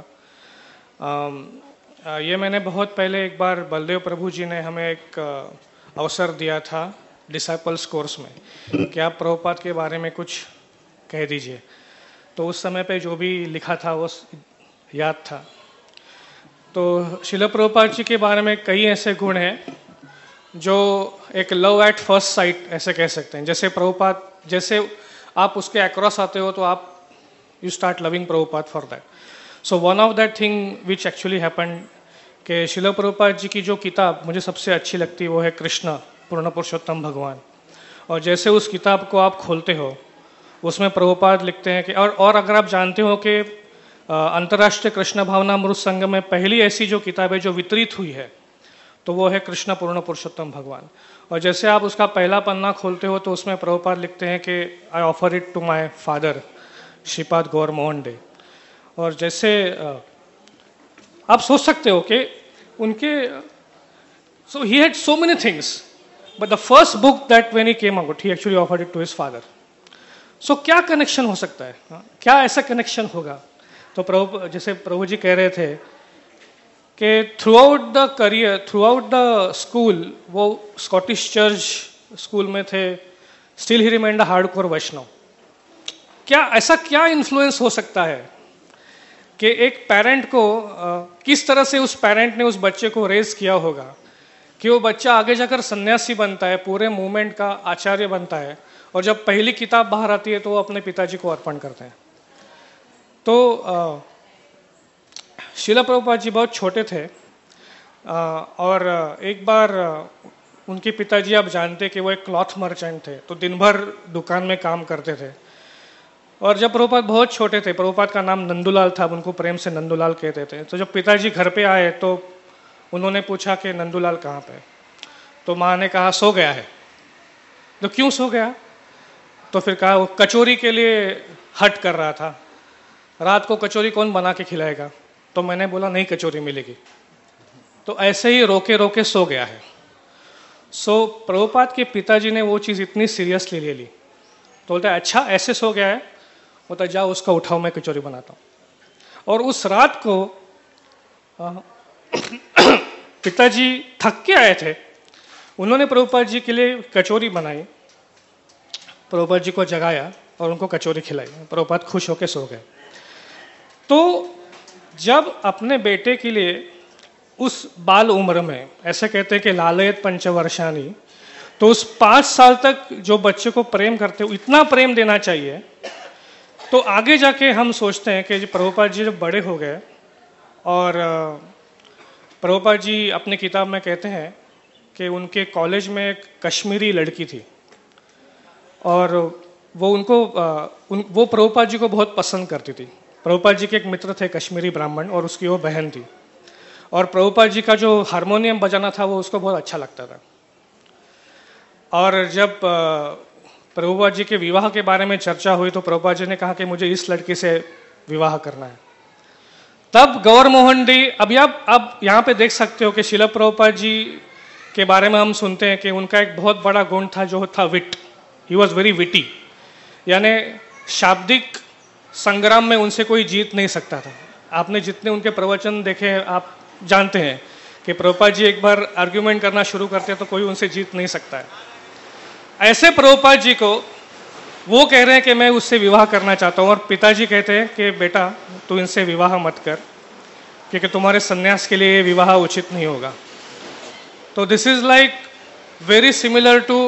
uh, ये मैंने बहुत पहले एक बार बलदेव प्रभु जी ने हमें एक uh, अवसर दिया था डिसाइपल्स कोर्स में कि आप प्रभुपाद के बारे में कुछ कह दीजिए। तो उस समय पे जो भी लिखा था वो याद था। तो श्रील प्रभुपाद जी के बारे में कई ऐसे गुण हैं जो एक लव एट फर्स्ट साइट ऐसे कह सकते हैं। जैसे प्रभुपाद, जैसे आप उसके अक्रॉस आते हो तो आप you start loving Prabhupada for that. So one of that thing which actually happened कि श्रील प्रभुपाद जी की जो किताब मुझे सबसे अच्छी लगती है वो है कृष्ण पूर्ण पुरुषोत्तम भगवान। और जैसे उस किताब को आप खोलते हो उसमें प्रभुपाद लिखते हैं कि और और अगर आप जानते हो कि अंतर्राष्ट्रीय कृष्ण भावनामृत संघ में पहली ऐसी जो किताब है जो वितरित हुई है तो वो है कृष्ण पूर्ण पुरुषोत्तम भगवान। और जैसे आप उसका पहला पन्ना खोलते हो तो उसमें प्रभुपाद लिखते हैं कि I offer it to my father Shripad Gaur Mohan De. और जैसे आप सोच सकते हो कि उनके so he had so many things but the first book that when he came out he actually offered it to his father. So क्या कनेक्शन हो सकता है, हा? क्या ऐसा कनेक्शन होगा? तो प्रभु, जैसे प्रभु जी कह रहे थे कि throughout the career, throughout the school, वो स्कॉटिश चर्च स्कूल में थे, still he remained a hardcore Vaishnav. क्या ऐसा क्या इन्फ्लुएंस हो सकता है कि एक पेरेंट को uh, किस तरह से उस पेरेंट ने उस बच्चे को रेज किया होगा कि वो बच्चा आगे जाकर सन्यासी बनता है, पूरे मूवमेंट का आचार्य बनता है, और जब पहली किताब बाहर आती है तो वो अपने पिताजी को अर्पण करते हैं। तो श्रील प्रभुपाद जी बहुत छोटे थे आ, और एक बार उनके पिताजी, आप जानते कि वो एक क्लॉथ मर्चेंट थे, तो दिन भर दुकान में काम करते थे। और जब प्रभुपाद बहुत छोटे थे, प्रभुपाद का नाम नंदूलाल था, उनको प्रेम से नंदूलाल कहते थे। तो जब पिताजी घर पे आए तो उन्होंने पूछा कि नंदूलाल कहाँ पे? तो माँ ने कहा सो गया है। तो क्यों सो गया? तो फिर कहा वो कचौरी के लिए हट कर रहा था, रात को कचौरी कौन बना के खिलाएगा? तो मैंने बोला नहीं कचौरी मिलेगी। तो ऐसे ही रोके रोके सो गया है। सो प्रभुपाद के पिताजी ने वो चीज़ इतनी सीरियसली ले ली। तो बोलता है अच्छा ऐसे सो गया है, बोलता जाओ उसका उठाओ, मैं कचौरी बनाता हूँ। और उस रात को पिताजी थक के आए थे, उन्होंने प्रभुपाद जी के लिए कचौरी बनाई, प्रभुपाद जी को जगाया और उनको कचौरी खिलाई। प्रभुपाद खुश होकर सो गए। तो जब अपने बेटे के लिए उस बाल उम्र में, ऐसे कहते हैं कि लालयत पंचवर्षानी, तो उस पाँच साल तक जो बच्चे को प्रेम करते हो इतना प्रेम देना चाहिए। तो आगे जाके हम सोचते हैं कि प्रभुपाद जी जब बड़े हो गए, और प्रभुपाद जी अपने किताब में कहते हैं कि उनके कॉलेज में एक कश्मीरी लड़की थी और वो उनको उन, वो प्रभुपाद जी को बहुत पसंद करती थी। प्रभुपाद जी के एक मित्र थे कश्मीरी ब्राह्मण और उसकी वो बहन थी, और प्रभुपाद जी का जो हारमोनियम बजाना था वो उसको बहुत अच्छा लगता था। और जब प्रभुपाद जी के विवाह के बारे में चर्चा हुई तो प्रभुपाद जी ने कहा कि मुझे इस लड़की से विवाह करना है। तब गौर मोहन डी, अभी आप अब यहाँ पे देख सकते हो कि शिला प्रभुपाद जी के बारे में हम सुनते हैं कि उनका एक बहुत बड़ा गुण था जो था wit. He was very witty, यानी शाब्दिक संग्राम में उनसे कोई जीत नहीं सकता था। आपने जितने उनके प्रवचन देखे आप जानते हैं कि प्रभुपाद जी एक बार आर्ग्यूमेंट करना शुरू करते हैं तो कोई उनसे जीत नहीं सकता है। ऐसे प्रभुपाद जी को वो कह रहे हैं कि मैं उससे विवाह करना चाहता हूँ, और पिताजी कहते हैं कि बेटा तू इनसे विवाह मत कर क्योंकि तुम्हारे सन्यास के लिए विवाह उचित नहीं होगा। तो this is like very similar to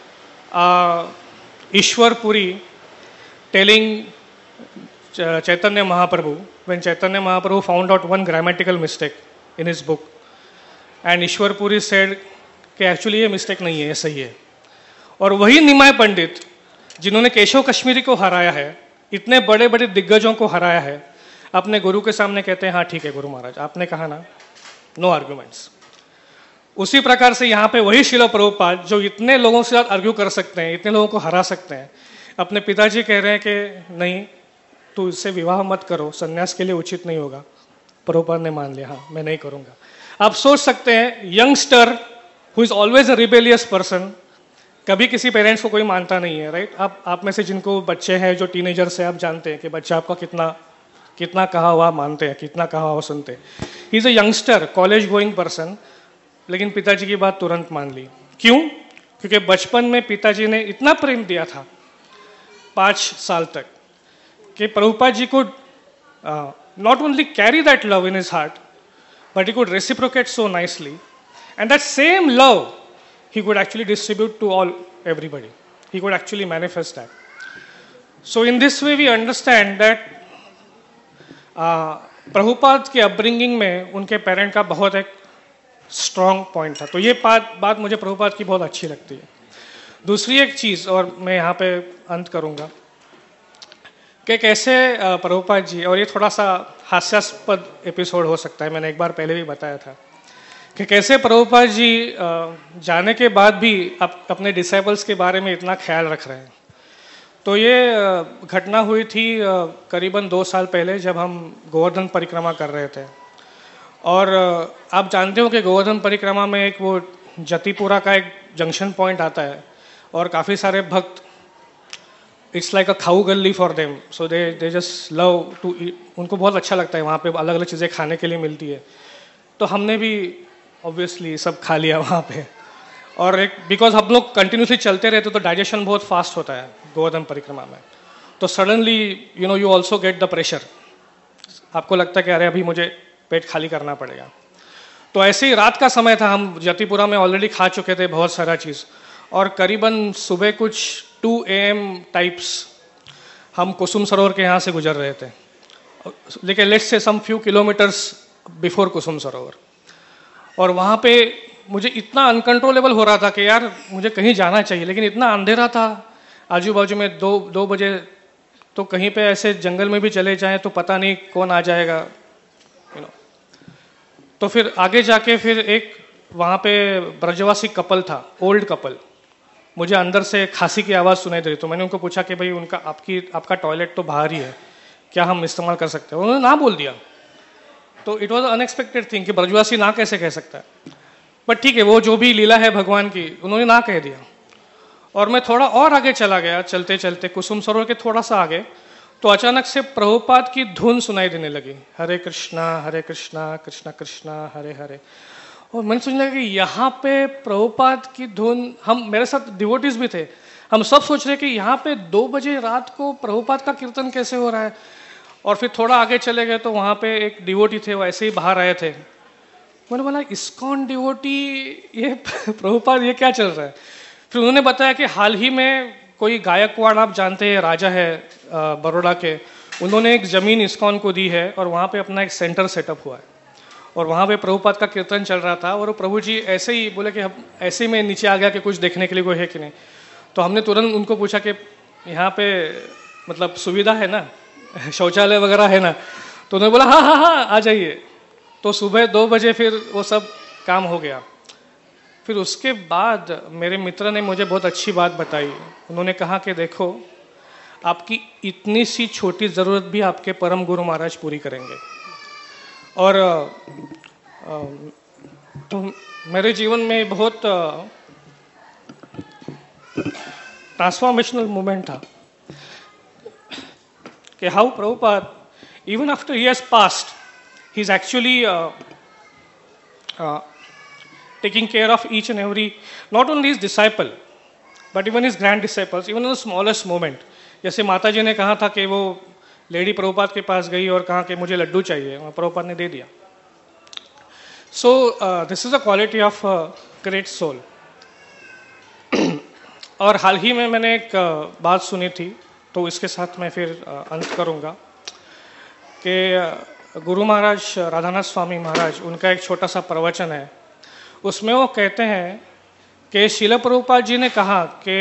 Ishwar Puri telling Chaitanya Mahaprabhu, when Chaitanya Mahaprabhu found out one grammatical mistake in his book, and Ishwar Puri said कि एक्चुअली ये मिस्टेक नहीं है, ये सही है। और वही निमाय पंडित जिन्होंने केशव कश्मीरी को हराया है, इतने बड़े बड़े दिग्गजों को हराया है, अपने गुरु के सामने कहते हैं हाँ ठीक है गुरु महाराज आपने कहा ना, नो आर्ग्यूमेंट्स। उसी प्रकार से यहाँ पे वही शिला प्रभुपाद जो इतने लोगों से साथ आर्ग्यू कर सकते हैं, इतने लोगों को हरा सकते हैं, अपने पिताजी कह रहे हैं कि नहीं तू इससे विवाह मत करो, सन्यास के लिए उचित नहीं होगा। प्रभुपाद ने मान लिया, हाँ मैं नहीं करूंगा। आप सोच सकते हैं youngster who is always a rebellious person, कभी किसी पेरेंट्स को कोई मानता नहीं है, राइट। आप आप में से जिनको बच्चे हैं जो टीनेजर से, आप जानते हैं कि बच्चा आपका कितना कितना कहा हुआ मानते हैं, कितना कहा हुआ सुनते हैं। He is a youngster college going person, लेकिन पिताजी की बात तुरंत मान ली। क्यों? क्योंकि बचपन में पिताजी ने इतना प्रेम दिया था पाँच साल तक कि प्रभुपाद जी को not only carry that love in his heart but he could reciprocate so nicely, and that same love he could actually distribute to all everybody. He could actually manifest that. So in this way we understand that uh, Prabhupada के upbringing में उनके parent का बहुत एक strong point था। तो ये बात बात मुझे प्रभुपाद की बहुत अच्छी लगती है। दूसरी एक चीज़, और मैं यहाँ पे अंत करूँगा, कि कैसे प्रभुपाद जी, और ये थोड़ा सा हास्यास्पद एपिसोड हो सकता है, मैंने एक बार पहले भी बताया था, कि कैसे प्रभुपाद जी जाने के बाद भी अप, अपने डिसाइबल्स के बारे में इतना ख्याल रख रहे हैं। तो ये घटना हुई थी करीबन दो साल पहले जब हम गोवर्धन परिक्रमा कर रहे थे। और आप जानते हो कि गोवर्धन परिक्रमा में एक वो जतिपुरा का एक जंक्शन पॉइंट आता है और काफ़ी सारे भक्त, it's like a khau galli for them, so they they just love to eat. उनको बहुत अच्छा लगता है, वहाँ पे अलग अलग चीज़ें खाने के लिए मिलती है। तो हमने भी ऑब्वियसली सब खा लिया वहाँ पे, और एक बिकॉज हम लोग कंटिन्यूसली चलते रहते तो डाइजेशन बहुत फास्ट होता है गोवर्धन परिक्रमा में। तो suddenly you know you also get the pressure, आपको लगता है कि अरे अभी मुझे पेट खाली करना पड़ेगा। तो ऐसे ही रात का समय था, हम जतिपुरा में ऑलरेडी खा चुके थे बहुत सारा चीज़, और करीबन सुबह कुछ टू ए एम टाइप्स हम कुसुम सरोवर के यहाँ से गुजर रहे थे, लेकिन let's say some few kilometres before Kusum Sarovar. और वहाँ पे मुझे इतना अनकंट्रोलेबल हो रहा था कि यार मुझे कहीं जाना चाहिए, लेकिन इतना अंधेरा था, आजू बाजू में दो दो बजे तो कहीं पे ऐसे जंगल में भी चले जाएं तो पता नहीं कौन आ जाएगा, यू नो। तो फिर आगे जाके फिर एक वहाँ पे ब्रजवासी कपल था, ओल्ड कपल। मुझे अंदर से खांसी की आवाज़ सुनाई दे रही, तो मैंने उनको पूछा कि भाई उनका आपकी आपका टॉयलेट तो बाहर ही है, क्या हम इस्तेमाल कर सकते हैं? उन्होंने ना बोल दिया। तो इट वॉज अनएक्सपेक्टेड थिंग कि ब्रजवासी ना कैसे कह सकता है, बट ठीक है, वो जो भी लीला है भगवान की, उन्होंने ना कह दिया। और मैं थोड़ा और आगे चला गया, चलते चलते कुसुम सरोवर के थोड़ा सा आगे, तो अचानक से प्रभुपाद की धुन सुनाई देने लगी, हरे कृष्णा हरे कृष्णा कृष्णा कृष्णा हरे हरे। और मैंने सोचने लगा कि यहाँ पे प्रभुपाद की धुन, हम मेरे साथ डिवोटीज भी थे, हम सब सोच रहे कि यहाँ पे दो बजे रात को प्रभुपाद का कीर्तन कैसे हो रहा है। और फिर थोड़ा आगे चले गए तो वहाँ पे एक डिवोटी थे, वो ऐसे ही बाहर आए थे। मैंने बोला इस्कॉन डिवोटी, ये प्रभुपाद ये क्या चल रहा है? फिर उन्होंने बताया कि हाल ही में कोई गायकवाड़, आप जानते हैं, राजा है बड़ौदा के, उन्होंने एक ज़मीन इस्कॉन को दी है और वहाँ पे अपना एक सेंटर सेटअप हुआ है और वहाँ पे प्रभुपाद का कीर्तन चल रहा था। और प्रभु जी ऐसे ही बोले कि हम ऐसे ही मैं नीचे आ गया कि कुछ देखने के लिए कोई है कि नहीं। तो हमने तुरंत उनको पूछा कि यहाँ पे मतलब सुविधा है ना, शौचालय वगैरह है ना? तो उन्होंने बोला हाँ हाँ हाँ आ जाइए। तो सुबह दो बजे फिर वो सब काम हो गया। फिर उसके बाद मेरे मित्र ने मुझे बहुत अच्छी बात बताई। उन्होंने कहा कि देखो, आपकी इतनी सी छोटी ज़रूरत भी आपके परम गुरु महाराज पूरी करेंगे। और आ, तो मेरे जीवन में बहुत ट्रांसफॉर्मेशनल मोमेंट था कि how Prabhupada, even after he has passed, he is actually taking care of each and every, not only his disciple, but even his grand disciples, even in the smallest moment. जैसे माता जी ने कहा था कि वो lady Prabhupada के पास गई और कहा कि मुझे लड्डू चाहिए, और प्रभुपाद ने दे दिया। So this is a quality of great soul. और हाल ही में मैंने एक uh, बात सुनी थी, तो इसके साथ मैं फिर uh, अंत करूँगा कि uh, गुरु महाराज राधानाथ स्वामी महाराज, उनका एक छोटा सा प्रवचन है, उसमें वो कहते हैं कि श्रील प्रभुपाद जी ने कहा कि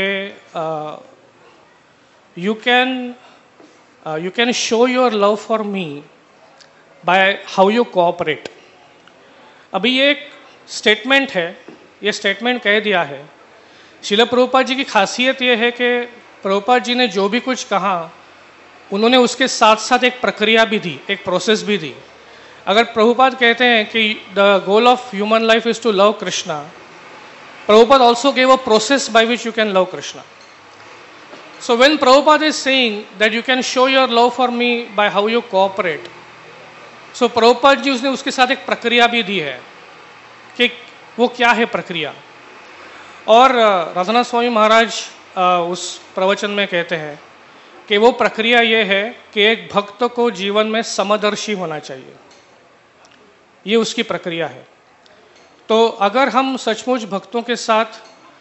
you can you can show your love for me by how you cooperate. अभी ये एक स्टेटमेंट है, ये स्टेटमेंट कह दिया है। श्रील प्रभुपाद जी की खासियत ये है कि प्रभुपाद जी ने जो भी कुछ कहा, उन्होंने उसके साथ साथ एक प्रक्रिया भी दी, एक प्रोसेस भी दी। अगर प्रभुपाद कहते हैं कि the goal of human life is to love Krishna, Prabhupada also gave a process by which you can love Krishna. So when Prabhupada is saying that you can show your love for me by how you cooperate, so Prabhupada ji उसने उसके साथ एक प्रक्रिया भी दी है कि वो क्या है प्रक्रिया। और राधानाथ स्वामी महाराज उस प्रवचन में कहते हैं कि वो प्रक्रिया ये है कि एक भक्त को जीवन में समदर्शी होना चाहिए, ये उसकी प्रक्रिया है। तो अगर हम सचमुच भक्तों के साथ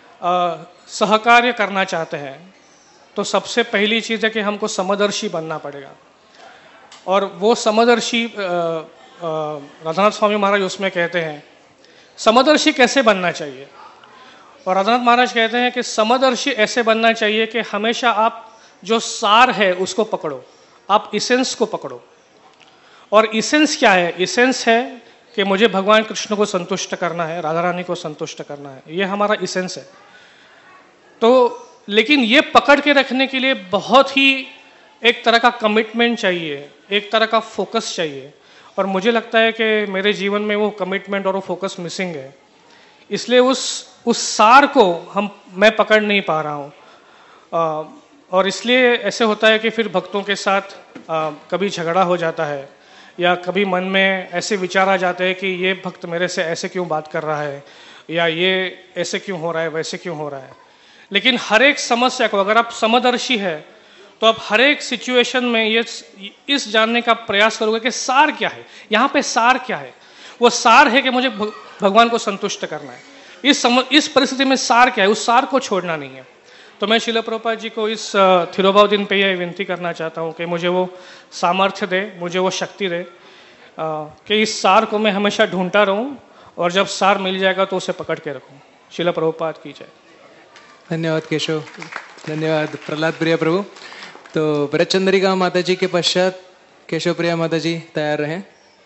सहकार्य करना चाहते हैं, तो सबसे पहली चीज़ है कि हमको समदर्शी बनना पड़ेगा। और वो समदर्शी राधानाथ स्वामी महाराज उसमें कहते हैं समदर्शी कैसे बनना चाहिए। और राधानाथ महाराज कहते हैं कि समदर्शी ऐसे बनना चाहिए कि हमेशा आप जो सार है उसको पकड़ो, आप इसेंस को पकड़ो। और इसेंस क्या है? इसेंस है कि मुझे भगवान कृष्ण को संतुष्ट करना है, राधा रानी को संतुष्ट करना है, ये हमारा इसेंस है। तो लेकिन ये पकड़ के रखने के लिए बहुत ही एक तरह का कमिटमेंट चाहिए, एक तरह का फोकस चाहिए। और मुझे लगता है कि मेरे जीवन में वो कमिटमेंट और वो फोकस मिसिंग है, इसलिए उस उस सार को हम मैं पकड़ नहीं पा रहा हूँ। और इसलिए ऐसे होता है कि फिर भक्तों के साथ आ, कभी झगड़ा हो जाता है, या कभी मन में ऐसे विचार आ जाते हैं कि ये भक्त मेरे से ऐसे क्यों बात कर रहा है, या ये ऐसे क्यों हो रहा है, वैसे क्यों हो रहा है। लेकिन हर एक समस्या को अगर आप समदर्शी है, तो आप हर एक सिचुएशन में ये इस जानने का प्रयास करोगे कि सार क्या है, यहाँ पे सार क्या है। वो सार है कि मुझे भगवान को संतुष्ट करना है। इस सम, इस परिस्थिति में सार क्या है, उस सार को छोड़ना नहीं है। तो मैं श्रील प्रभुपाद जी को इस थिरुभाव दिन पे यह विनती करना चाहता हूँ कि मुझे वो सामर्थ्य दे, मुझे वो शक्ति दे कि इस सार को मैं हमेशा ढूंढता रहूँ, और जब सार मिल जाएगा तो उसे पकड़ के रखूँ। श्रील प्रभुपाद की जय। धन्यवाद केशव, धन्यवाद प्रहलाद प्रिय प्रभु। तो व्रतचंद्रिका माता जी के पश्चात केशव प्रिया माता जी तैयार रहें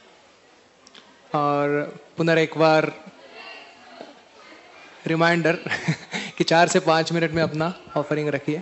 और पुनः एक बार रिमाइंडर कि चार से पाँच मिनट में अपना ऑफरिंग रखिए।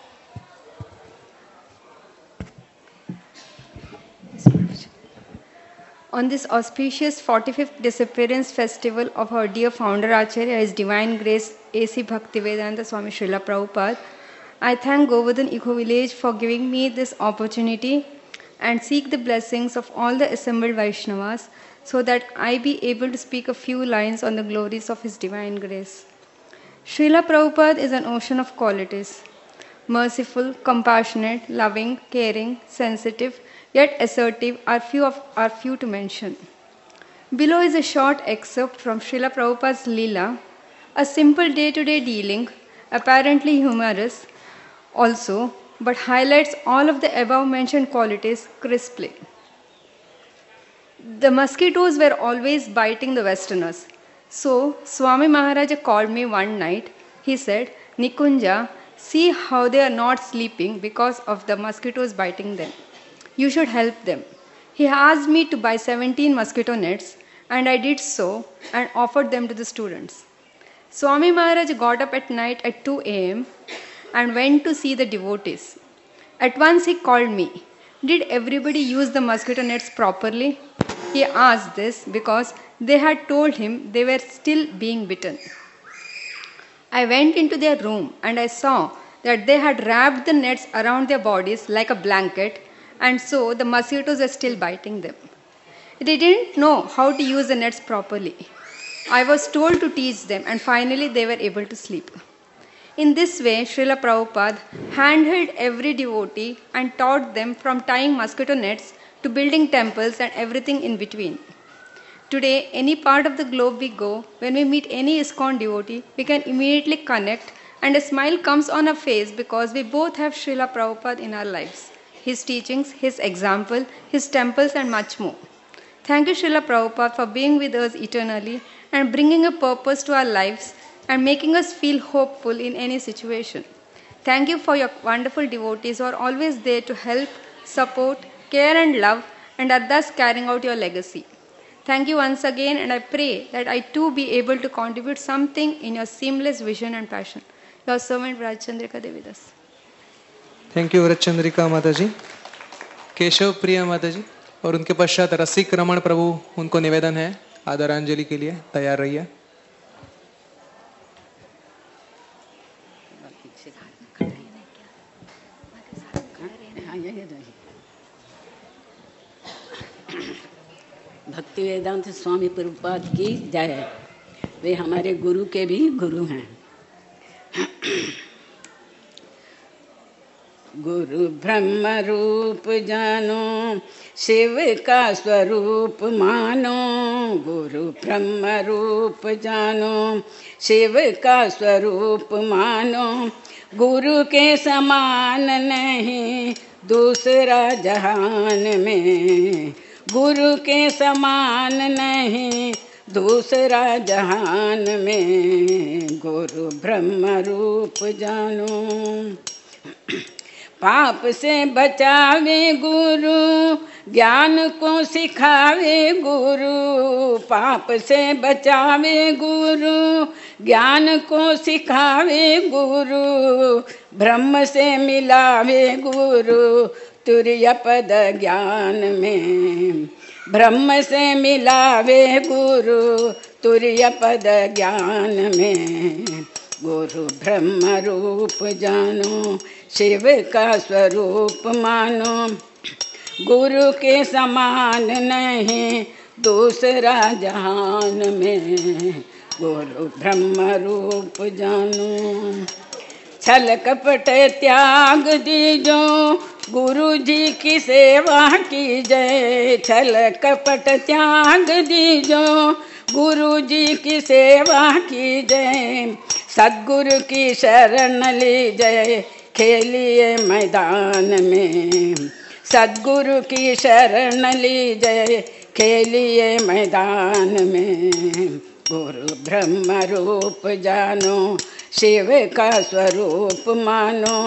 On this auspicious forty-fifth disappearance festival of our dear founder Acharya, His Divine Grace A C Bhaktivedanta Swami Srila Prabhupada, I thank Govardhan Eco Village for giving me this opportunity and seek the blessings of all the assembled Vaishnavas so that I be able to speak a few lines on the glories of His Divine Grace. Srila Prabhupada is an ocean of qualities: merciful, compassionate, loving, caring, sensitive, yet assertive are few, of, are few to mention. Below is a short excerpt from Srila Prabhupada's Leela, a simple day-to-day dealing, apparently humorous also, but highlights all of the above-mentioned qualities crisply. The mosquitoes were always biting the Westerners. So, Swami Maharaja called me one night. He said, "Nikunja, see how they are not sleeping because of the mosquitoes biting them. You should help them." He asked me to buy seventeen mosquito nets, and I did so and offered them to the students. Swami Maharaj got up at night at two a.m. and went to see the devotees. At once he called me. Did everybody use the mosquito nets properly? He asked this because they had told him they were still being bitten. I went into their room and I saw that they had wrapped the nets around their bodies like a blanket, and so the mosquitoes were still biting them. They didn't know how to use the nets properly. I was told to teach them, and finally they were able to sleep. In this way, Srila Prabhupada handheld every devotee and taught them from tying mosquito nets to building temples and everything in between. Today, any part of the globe we go, when we meet any ISKCON devotee, we can immediately connect and a smile comes on our face because we both have Srila Prabhupada in our lives, his teachings, his example, his temples and much more. Thank you, Srila Prabhupada, for being with us eternally and bringing a purpose to our lives and making us feel hopeful in any situation. Thank you for your wonderful devotees who are always there to help, support, care and love, and are thus carrying out your legacy. Thank you once again, and I pray that I too be able to contribute something in your seamless vision and passion. Your servant Vrajchandrika Devidas. Thank you Vratchandrika माता जी। केशव प्रिया माता जी और उनके पश्चात रसिक रमण प्रभु, उनको निवेदन है आदरांजलि के लिए, तैयार रहिए। भक्ति वेदांत स्वामी प्रभुपाद की जय। वे हमारे गुरु के भी गुरु हैं। गुरु ब्रह्म रूप जानो, शिव का स्वरूप मानो। गुरु ब्रह्म रूप जानो, शिव का स्वरूप मानो। गुरु के समान नहीं दूसरा जहान में। गुरु के समान नहीं दूसरा जहान में। गुरु ब्रह्म रूप जानो। पाप से बचावे गुरु, ज्ञान को सिखावे गुरु। पाप से बचावे गुरु, ज्ञान को सिखावे गुरु। ब्रह्म से मिलावे गुरु, तुर्य पद ज्ञान में। ब्रह्म से मिलावे गुरु, तुर्य पद ज्ञान में। गुरु ब्रह्म रूप जानो, शिव का स्वरूप मानो। गुरु के समान नहीं दूसरा जहान में। गुरु ब्रह्म रूप जानो। छल कपट त्याग दीजो, गुरु जी की सेवा की जय। छल कपट त्याग दीजो, गुरु जी की सेवा की जय। सद्गुरु की शरण ली जय, खेलिए मैदान में। सद्गुरु की शरण ली जय, खेलिए मैदान में। गुरु ब्रह्म रूप जानो, शिव का स्वरूप मानो।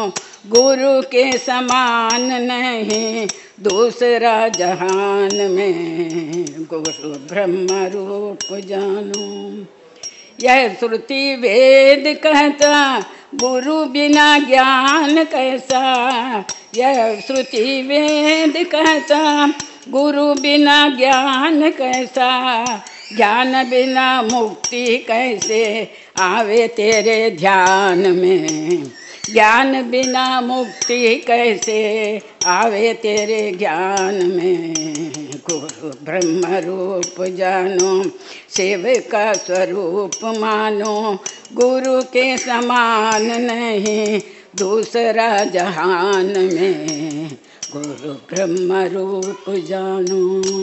गुरु के समान नहीं दूसरा जहान में, गुरु ब्रह्म रूप जानो। यह श्रुति वेद कहता गुरु बिना ज्ञान कैसा, यह श्रुति वेद कहता गुरु बिना ज्ञान कैसा, ज्ञान बिना मुक्ति कैसे आवे तेरे ध्यान में, ज्ञान बिना मुक्ति कैसे आवे तेरे ज्ञान में, गुरु ब्रह्म रूप जानो शिव का स्वरूप मानो, गुरु के समान नहीं दूसरा जहान में, गुरु ब्रह्म रूप जानो।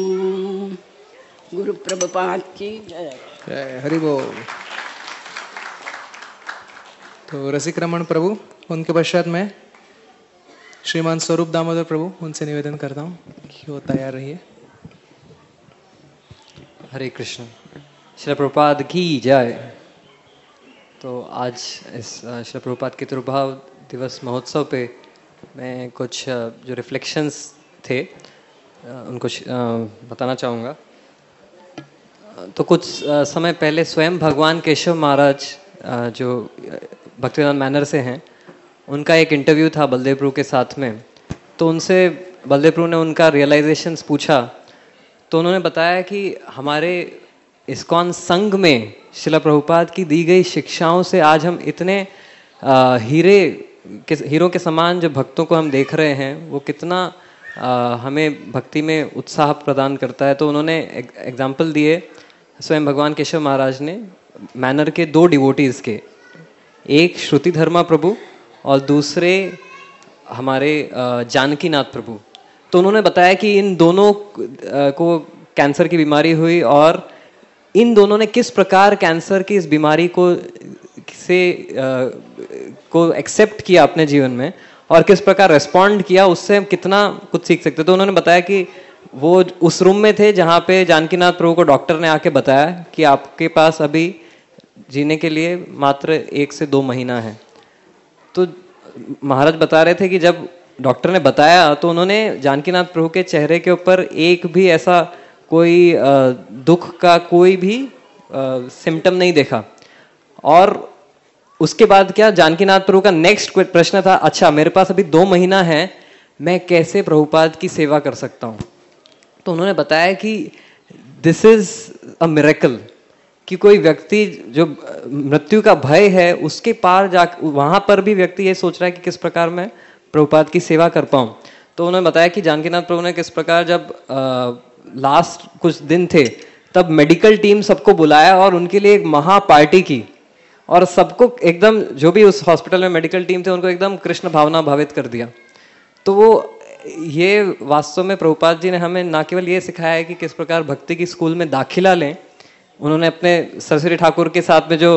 गुरु प्रभुपाद की जय। जय हरि बोल। तो रसिक रमन प्रभु, उनके पश्चात में श्रीमान स्वरूप दामोदर प्रभु, उनसे निवेदन करता हूँ कि वो तैयार रहिए। हरे कृष्ण। श्रील प्रभुपाद की जय। तो आज इस श्रील प्रभुपाद के तिरुभाव दिवस महोत्सव पे मैं कुछ जो रिफ्लेक्शंस थे उनको बताना चाहूँगा। तो कुछ समय पहले स्वयं भगवान केशव महाराज जो भक्तिवेदांत मैनर से हैं, उनका एक इंटरव्यू था बलदेव प्रभु के साथ में। तो उनसे बलदेव प्रभु ने उनका रियलाइजेशंस पूछा, तो उन्होंने बताया कि हमारे इस्कॉन संघ में श्रील प्रभुपाद की दी गई शिक्षाओं से आज हम इतने आ, हीरे के हीरों के समान जो भक्तों को हम देख रहे हैं, वो कितना आ, हमें भक्ति में उत्साह प्रदान करता है। तो उन्होंने एग्जाम्पल दिए स्वयं भगवान केशव महाराज ने मैनर के दो डिवोटीज के, एक श्रुति धर्मा प्रभु और दूसरे हमारे जानकी नाथ प्रभु। तो उन्होंने बताया कि इन दोनों को कैंसर की बीमारी हुई और इन दोनों ने किस प्रकार कैंसर की इस बीमारी को से को एक्सेप्ट किया अपने जीवन में और किस प्रकार रेस्पॉन्ड किया, उससे हम कितना कुछ सीख सकते। तो उन्होंने बताया कि वो उस रूम में थे जहाँ पे जानकीनाथ प्रभु को डॉक्टर ने आके बताया कि आपके पास अभी जीने के लिए मात्र एक से दो महीना है। तो महाराज बता रहे थे कि जब डॉक्टर ने बताया तो उन्होंने जानकीनाथ प्रभु के चेहरे के ऊपर एक भी ऐसा कोई दुख का कोई भी सिम्टम नहीं देखा। और उसके बाद क्या, जानकीनाथ प्रभु का नेक्स्ट प्रश्न था, अच्छा मेरे पास अभी दो महीना है, मैं कैसे प्रभुपाद की सेवा कर सकता हूँ। तो उन्होंने बताया कि दिस इज अ मिरेकल, कि कोई व्यक्ति जो मृत्यु का भय है उसके पार जा वहां पर भी व्यक्ति ये सोच रहा है कि किस प्रकार मैं प्रभुपाद की सेवा कर पाऊं। तो उन्होंने बताया कि जानकीनाथ प्रभु ने किस प्रकार जब लास्ट कुछ दिन थे तब मेडिकल टीम सबको बुलाया और उनके लिए एक महा पार्टी की और सबको एकदम, जो भी उस हॉस्पिटल में मेडिकल टीम थे, उनको एकदम कृष्ण भावना भावित कर दिया। तो वो ये वास्तव में प्रभुपाद जी ने हमें ना केवल ये सिखाया है कि किस प्रकार भक्ति की स्कूल में दाखिला लें, उन्होंने अपने सरस्वती ठाकुर के साथ में जो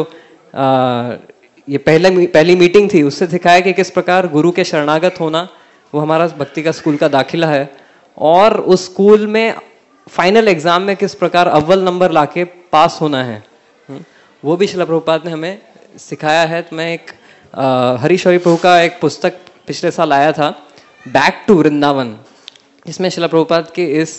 आ, ये पहले पहली मीटिंग थी उससे सिखाया कि किस प्रकार गुरु के शरणागत होना वो हमारा भक्ति का स्कूल का दाखिला है। और उस स्कूल में फाइनल एग्जाम में किस प्रकार अव्वल नंबर लाके पास होना है, वो भी श्रील प्रभुपाद ने हमें सिखाया है। तो मैं एक हरीशौरी प्रभु का एक पुस्तक पिछले साल आया था, बैक टू वृंदावन, जिसमें श्रील प्रभुपाद के इस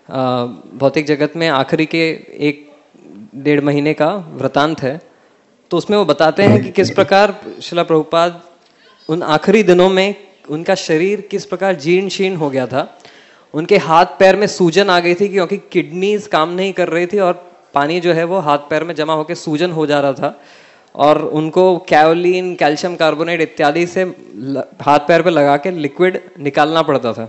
भौतिक जगत में आखिरी के एक डेढ़ महीने का वृतांत है। तो उसमें वो बताते हैं कि किस प्रकार श्रील प्रभुपाद उन आखिरी दिनों में उनका शरीर किस प्रकार जीर्ण शीर्ण हो गया था, उनके हाथ पैर में सूजन आ गई थी क्योंकि किडनीज काम नहीं कर रही थी और पानी जो है वो हाथ पैर में जमा होकर सूजन हो जा रहा था और उनको कैओलिन, कैल्शियम कार्बोनेट इत्यादि से हाथ पैर पे लगा के लिक्विड निकालना पड़ता था।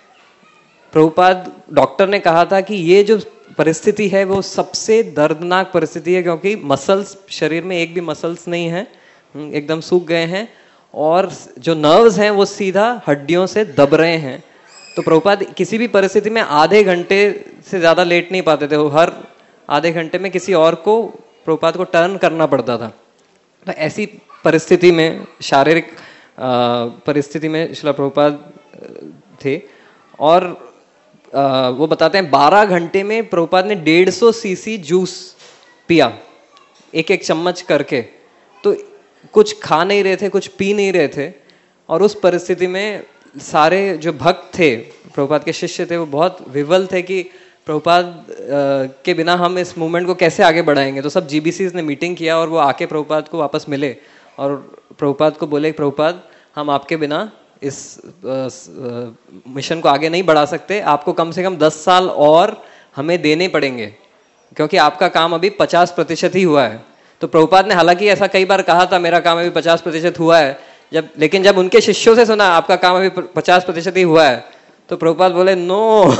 प्रभुपाद डॉक्टर ने कहा था कि ये जो परिस्थिति है वो सबसे दर्दनाक परिस्थिति है क्योंकि मसल्स शरीर में एक भी मसल्स नहीं है, एकदम सूख गए हैं और जो नर्व्स हैं वो सीधा हड्डियों से दब रहे हैं। तो प्रभुपाद किसी भी परिस्थिति में आधे घंटे से ज्यादा लेट नहीं पाते थे, वो हर आधे घंटे में किसी और को प्रभुपाद को टर्न करना पड़ता था। तो ऐसी परिस्थिति में, शारीरिक परिस्थिति में श्रील प्रभुपाद थे और आ, वो बताते हैं बारह घंटे में प्रभुपाद ने डेढ़ सौ सीसी जूस पिया, एक एक चम्मच करके। तो कुछ खा नहीं रहे थे, कुछ पी नहीं रहे थे और उस परिस्थिति में सारे जो भक्त थे, प्रभुपाद के शिष्य थे, वो बहुत विवल थे कि प्रभुपाद के बिना हम इस मूवमेंट को कैसे आगे बढ़ाएंगे। तो सब जीबीसीज ने मीटिंग किया और वो आके प्रभुपाद को वापस मिले और प्रभुपाद को बोले, प्रभुपाद हम आपके बिना इस मिशन को आगे नहीं बढ़ा सकते, आपको कम से कम दस साल और हमें देने पड़ेंगे क्योंकि आपका काम अभी पचास प्रतिशत ही हुआ है। तो प्रभुपाद ने हालांकि ऐसा कई बार कहा था, मेरा काम अभी पचास प्रतिशत हुआ है, जब लेकिन जब उनके शिष्यों से सुना आपका काम अभी पचास प्रतिशत ही हुआ है, तो प्रभुपाद बोले no.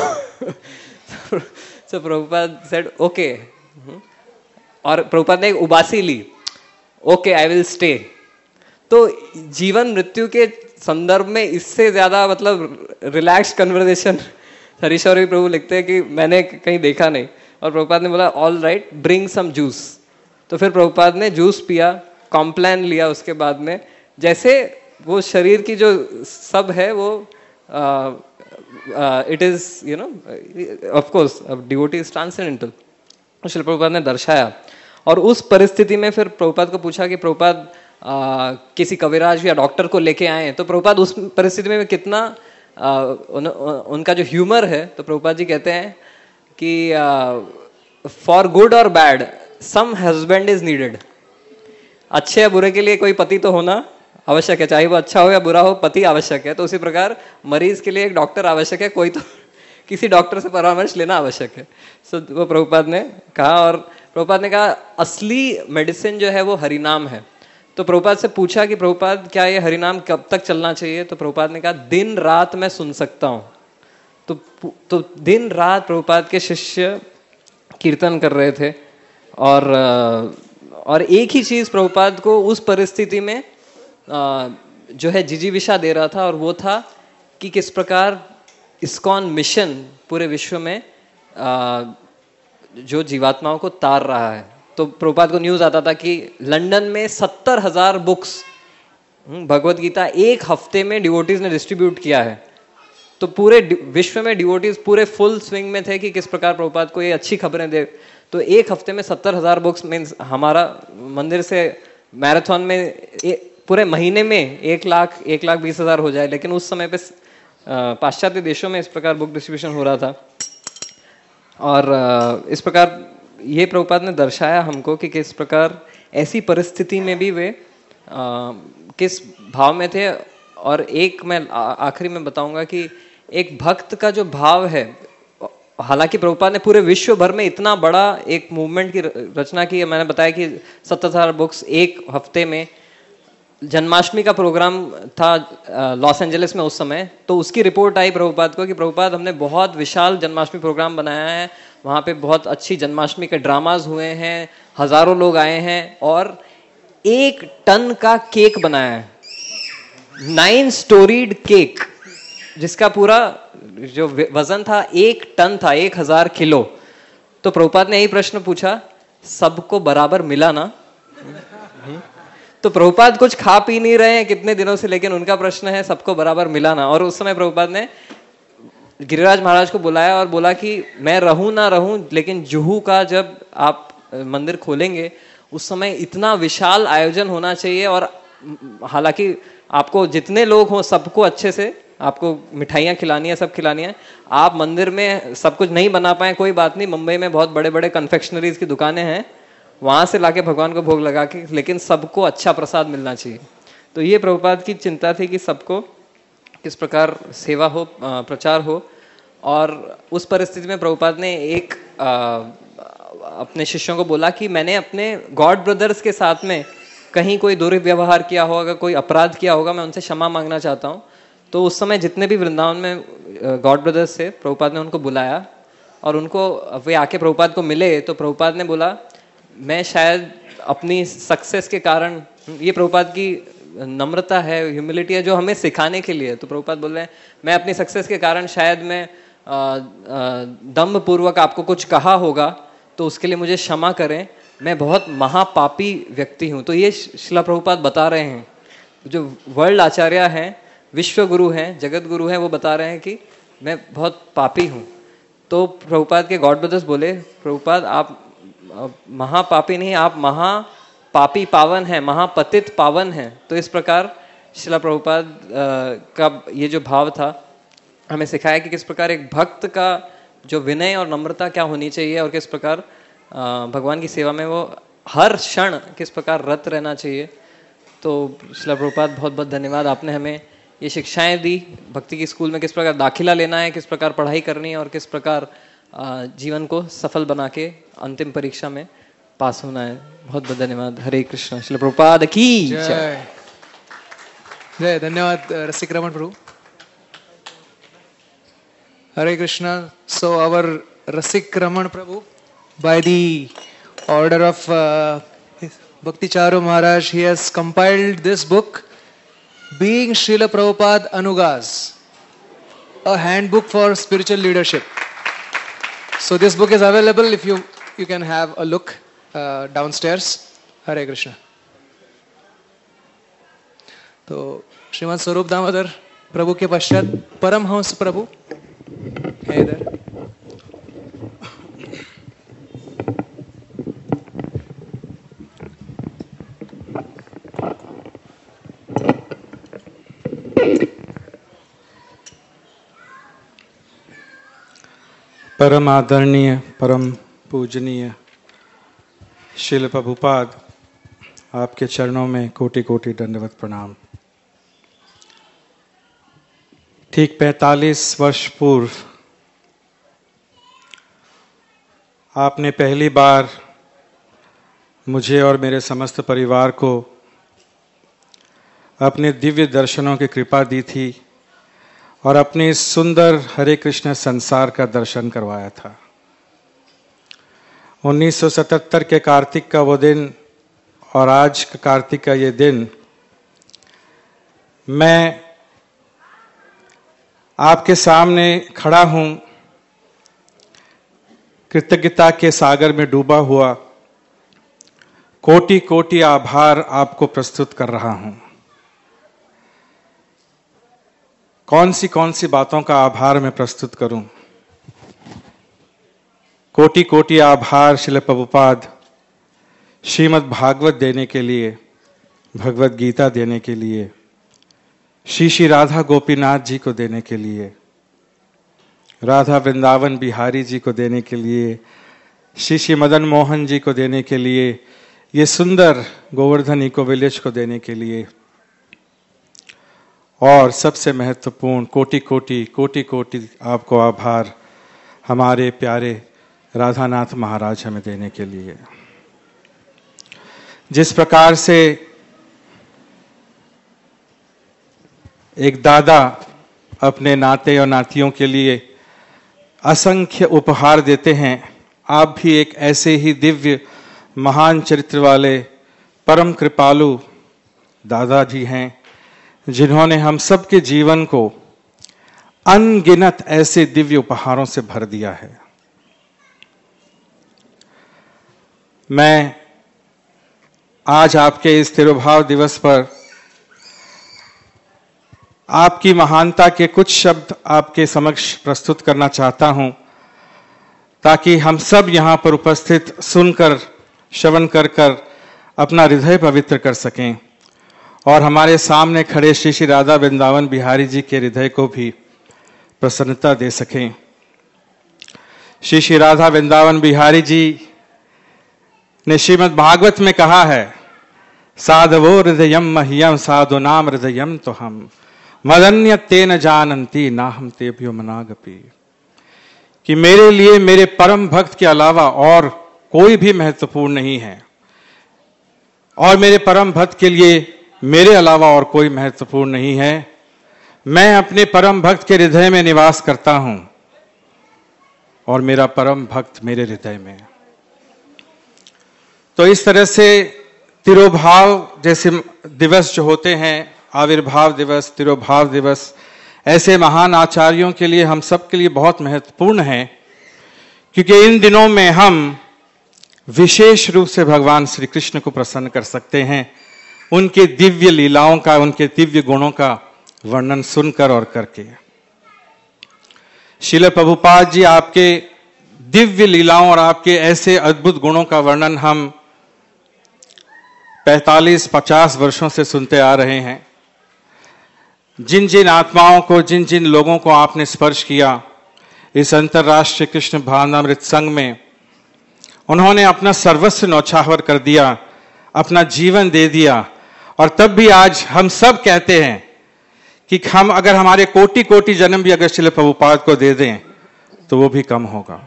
so Prabhupada said okay, और प्रभुपाद ने एक उबासी ली, ओके आई विल स्टे। तो जीवन मृत्यु के संदर्भ में इससे ज्यादा मतलब रिलैक्स कन्वर्सेशन हरीश्वर प्रभु लिखते हैं कि मैंने कहीं देखा नहीं। और प्रभुपाद ने बोला all right bring some juice. तो फिर प्रभुपाद ने जूस पिया, कॉम्प्लान लिया, उसके बाद में जैसे वो शरीर की जो सब है वो it is you know of course devotee is transcendental, Srila Prabhupada ने दर्शाया। और उस परिस्थिति में फिर प्रभुपाद को पूछा कि प्रभुपाद आ, किसी कविराज या डॉक्टर को लेके आए, तो प्रभुपाद उस परिस्थिति में कितना आ, उन, उनका जो ह्यूमर है, तो प्रभुपाद जी कहते हैं कि फॉर गुड और bad some husband is needed. अच्छे या बुरे के लिए कोई पति तो होना आवश्यक है, चाहे वो अच्छा हो या बुरा हो, पति आवश्यक है। तो उसी प्रकार मरीज के लिए एक डॉक्टर आवश्यक है, कोई तो किसी डॉक्टर से परामर्श लेना आवश्यक है। सो so, वो प्रभुपाद ने कहा, और प्रभुपाद ने कहा असली मेडिसिन जो है वो हरिनाम है। तो प्रभुपाद से पूछा कि प्रभुपाद क्या ये हरिनाम कब तक चलना चाहिए? तो प्रभुपाद ने कहा दिन रात मैं सुन सकता हूँ। तो तो दिन रात प्रभुपाद के शिष्य कीर्तन कर रहे थे, और और एक ही चीज प्रभुपाद को उस परिस्थिति में जो है जिजीविषा दे रहा था, और वो था कि किस प्रकार इस्कॉन मिशन पूरे विश्व में जो जीवात्माओं को तार रहा है। तो प्रभुपाद को न्यूज आता था कि लंदन में सत्तर हजार बुक्स भगवत गीता एक हफ्ते में डिवोटीज ने डिस्ट्रीब्यूट किया है। तो पूरे विश्व में डिवोटीज पूरे फुल स्विंग में थे कि किस प्रकार प्रभुपाद को ये अच्छी खबरें दे। तो एक हफ्ते में सत्तर हजार बुक्स मीन्स हमारा मंदिर से मैराथन में ए, पूरे महीने में एक लाख एक लाख बीस हजार हो जाए, लेकिन उस समय पे पाश्चात्य देशों में इस प्रकार बुक डिस्ट्रीब्यूशन हो रहा था। और इस प्रकार ये प्रभुपाद ने दर्शाया हमको कि किस प्रकार ऐसी परिस्थिति में भी वे आ, किस भाव में थे। और एक मैं आखिरी में बताऊंगा कि एक भक्त का जो भाव है, हालांकि प्रभुपाद ने पूरे विश्व भर में इतना बड़ा एक मूवमेंट की रचना की है। मैंने बताया कि सत्तर हजार बुक्स एक हफ्ते में। जन्माष्टमी का प्रोग्राम था लॉस एंजलिस में उस समय, तो उसकी रिपोर्ट आई प्रभुपाद को कि प्रभुपाद हमने बहुत विशाल जन्माष्टमी प्रोग्राम बनाया है, वहाँ पे बहुत अच्छी जन्माष्टमी के ड्रामाज हुए हैं, हजारों लोग आए हैं, और एक टन का केक बनाया है, नाइन स्टोरीड केक, जिसका पूरा जो वजन था एक टन था, एक हजार किलो। तो प्रभुपाद ने यही प्रश्न पूछा, सबको बराबर मिला ना? तो प्रभुपाद कुछ खा पी नहीं रहे हैं कितने दिनों से, लेकिन उनका प्रश्न है सबको बराबर मिला ना। और उस समय प्रभुपाद ने गिरिराज महाराज को बुलाया और बोला कि मैं रहूं ना रहूं, लेकिन जुहू का जब आप मंदिर खोलेंगे उस समय इतना विशाल आयोजन होना चाहिए, और हालांकि आपको जितने लोग हों सबको अच्छे से आपको मिठाइयाँ खिलानी है, सब खिलानी है। आप मंदिर में सब कुछ नहीं बना पाए कोई बात नहीं, मुंबई में बहुत बड़े बड़े कन्फेक्शनरीज की दुकानें हैं, वहां से लाके भगवान को भोग लगा के, लेकिन सबको अच्छा प्रसाद मिलना चाहिए। तो ये प्रभुपाद की चिंता थी कि सबको किस प्रकार सेवा हो, प्रचार हो। और उस परिस्थिति में प्रभुपाद ने एक आ, अपने शिष्यों को बोला कि मैंने अपने गॉड ब्रदर्स के साथ में कहीं कोई दुर्व्यवहार किया होगा, कोई अपराध किया होगा, मैं उनसे क्षमा मांगना चाहता हूँ। तो उस समय जितने भी वृंदावन में गॉड ब्रदर्स थे, प्रभुपाद ने उनको बुलाया और उनको वे आके प्रभुपाद को मिले। तो प्रभुपाद ने बोला मैं शायद अपनी सक्सेस के कारण, ये प्रभुपाद की नम्रता है, ह्यूमिलिटी है, जो हमें सिखाने के लिए। तो प्रभुपाद बोल रहे हैं मैं अपनी सक्सेस के कारण शायद मैं दम्भ पूर्वक आपको कुछ कहा होगा, तो उसके लिए मुझे क्षमा करें, मैं बहुत महापापी व्यक्ति हूँ। तो ये श्रील प्रभुपाद बता रहे हैं, जो वर्ल्ड आचार्य हैं, विश्व गुरु हैं, जगत गुरु हैं, वो बता रहे हैं कि मैं बहुत पापी हूँ। तो प्रभुपाद के गॉड ब्रदर्स बोले प्रभुपाद आप महापापी नहीं, आप महापापी पावन हैं, महापतित पावन हैं। तो इस प्रकार शिला प्रभुपाद का ये जो भाव था हमें सिखाया कि किस प्रकार एक भक्त का जो विनय और नम्रता क्या होनी चाहिए और किस प्रकार भगवान की सेवा में वो हर क्षण किस प्रकार रत रहना चाहिए। तो शिला प्रभुपाद बहुत बहुत धन्यवाद, आपने हमें ये शिक्षाएं दी भक्ति की स्कूल में किस प्रकार दाखिला लेना है, किस प्रकार पढ़ाई करनी है और किस प्रकार जीवन को सफल बना के अंतिम परीक्षा में पास होना है। बहुत बहुत धन्यवाद। हरे कृष्ण। शिला प्रभुपाद की जय। जय। धन्यवाद Rasik Raman Prabhu. Hare Krishna. So our Rasik Raman Prabhu, by the order of uh, Bhakti Charu Maharaj, he has compiled this book, Being Srila Prabhupada Anugas, a handbook for spiritual leadership. So this book is available, if you you can have a look uh, downstairs. Hare Krishna. तो श्रीमान स्वरूप दामोदर प्रभु के पश्चात परमहंस प्रभु है इधर। परम आदरणीय परम पूजनीय श्रील प्रभुपाद, आपके चरणों में कोटि कोटि दंडवत प्रणाम। ठीक पैंतालीस वर्ष पूर्व आपने पहली बार मुझे और मेरे समस्त परिवार को अपने दिव्य दर्शनों की कृपा दी थी और अपने इस सुंदर हरे कृष्ण संसार का दर्शन करवाया था। उन्नीस सौ सतहत्तर के कार्तिक का वो दिन और आज कार्तिक का ये दिन, मैं आपके सामने खड़ा हूं कृतज्ञता के सागर में डूबा हुआ, कोटि कोटि आभार आपको प्रस्तुत कर रहा हूं। कौन सी कौन सी बातों का आभार मैं प्रस्तुत करूं। कोटि कोटि आभार श्रील प्रभुपाद श्रीमद् भागवत देने के लिए, भगवत गीता देने के लिए, श्री श्री राधा गोपीनाथ जी को देने के लिए, राधा वृंदावन बिहारी जी को देने के लिए, श्री श्री मदन मोहन जी को देने के लिए, ये सुंदर गोवर्धन इको विलेज को देने के लिए, और सबसे महत्वपूर्ण कोटि कोटि कोटि कोटि आपको आभार हमारे प्यारे राधानाथ महाराज हमें देने के लिए। जिस प्रकार से एक दादा अपने नाते और नातियों के लिए असंख्य उपहार देते हैं, आप भी एक ऐसे ही दिव्य महान चरित्र वाले परम कृपालु दादाजी हैं, जिन्होंने हम सबके जीवन को अनगिनत ऐसे दिव्य उपहारों से भर दिया है। मैं आज आपके इस तिरुभाव दिवस पर आपकी महानता के कुछ शब्द आपके समक्ष प्रस्तुत करना चाहता हूं, ताकि हम सब यहां पर उपस्थित सुनकर श्रवण कर कर अपना हृदय पवित्र कर सकें और हमारे सामने खड़े श्री श्री राधा वृंदावन बिहारी जी के हृदय को भी प्रसन्नता दे सकें। श्री श्री राधा वृंदावन बिहारी जी ने श्रीमद् भागवत में कहा है, साधवो हृदयम मह्यम साधु नाम हृदयम तो हम मदन्य तेन जानन्ति ना हम तेभ्यो मनागपि, कि मेरे लिए मेरे परम भक्त के अलावा और कोई भी महत्वपूर्ण नहीं है और मेरे परम भक्त के लिए मेरे अलावा और कोई महत्वपूर्ण नहीं है। मैं अपने परम भक्त के हृदय में निवास करता हूं और मेरा परम भक्त मेरे हृदय में। तो इस तरह से तिरोभाव जैसे दिवस जो होते हैं, आविर्भाव दिवस, तिरोभाव दिवस, ऐसे महान आचार्यों के लिए हम सब के लिए बहुत महत्वपूर्ण है, क्योंकि इन दिनों में हम विशेष रूप से भगवान श्री कृष्ण को प्रसन्न कर सकते हैं, उनके दिव्य लीलाओं का, उनके दिव्य गुणों का वर्णन सुनकर और करके। श्रील प्रभुपाद जी, आपके दिव्य लीलाओं और आपके ऐसे अद्भुत गुणों का वर्णन हम पैंतालीस पचास वर्षों से सुनते आ रहे हैं जिन जिन आत्माओं को, जिन जिन लोगों को आपने स्पर्श किया इस अंतर्राष्ट्रीय कृष्ण भावनामृत संघ में, उन्होंने अपना सर्वस्व न्यौछावर कर दिया, अपना जीवन दे दिया, और तब भी आज हम सब कहते हैं कि हम अगर हमारे कोटि कोटि जन्म भी अगर श्रील प्रभुपाद को दे दें तो वो भी कम होगा।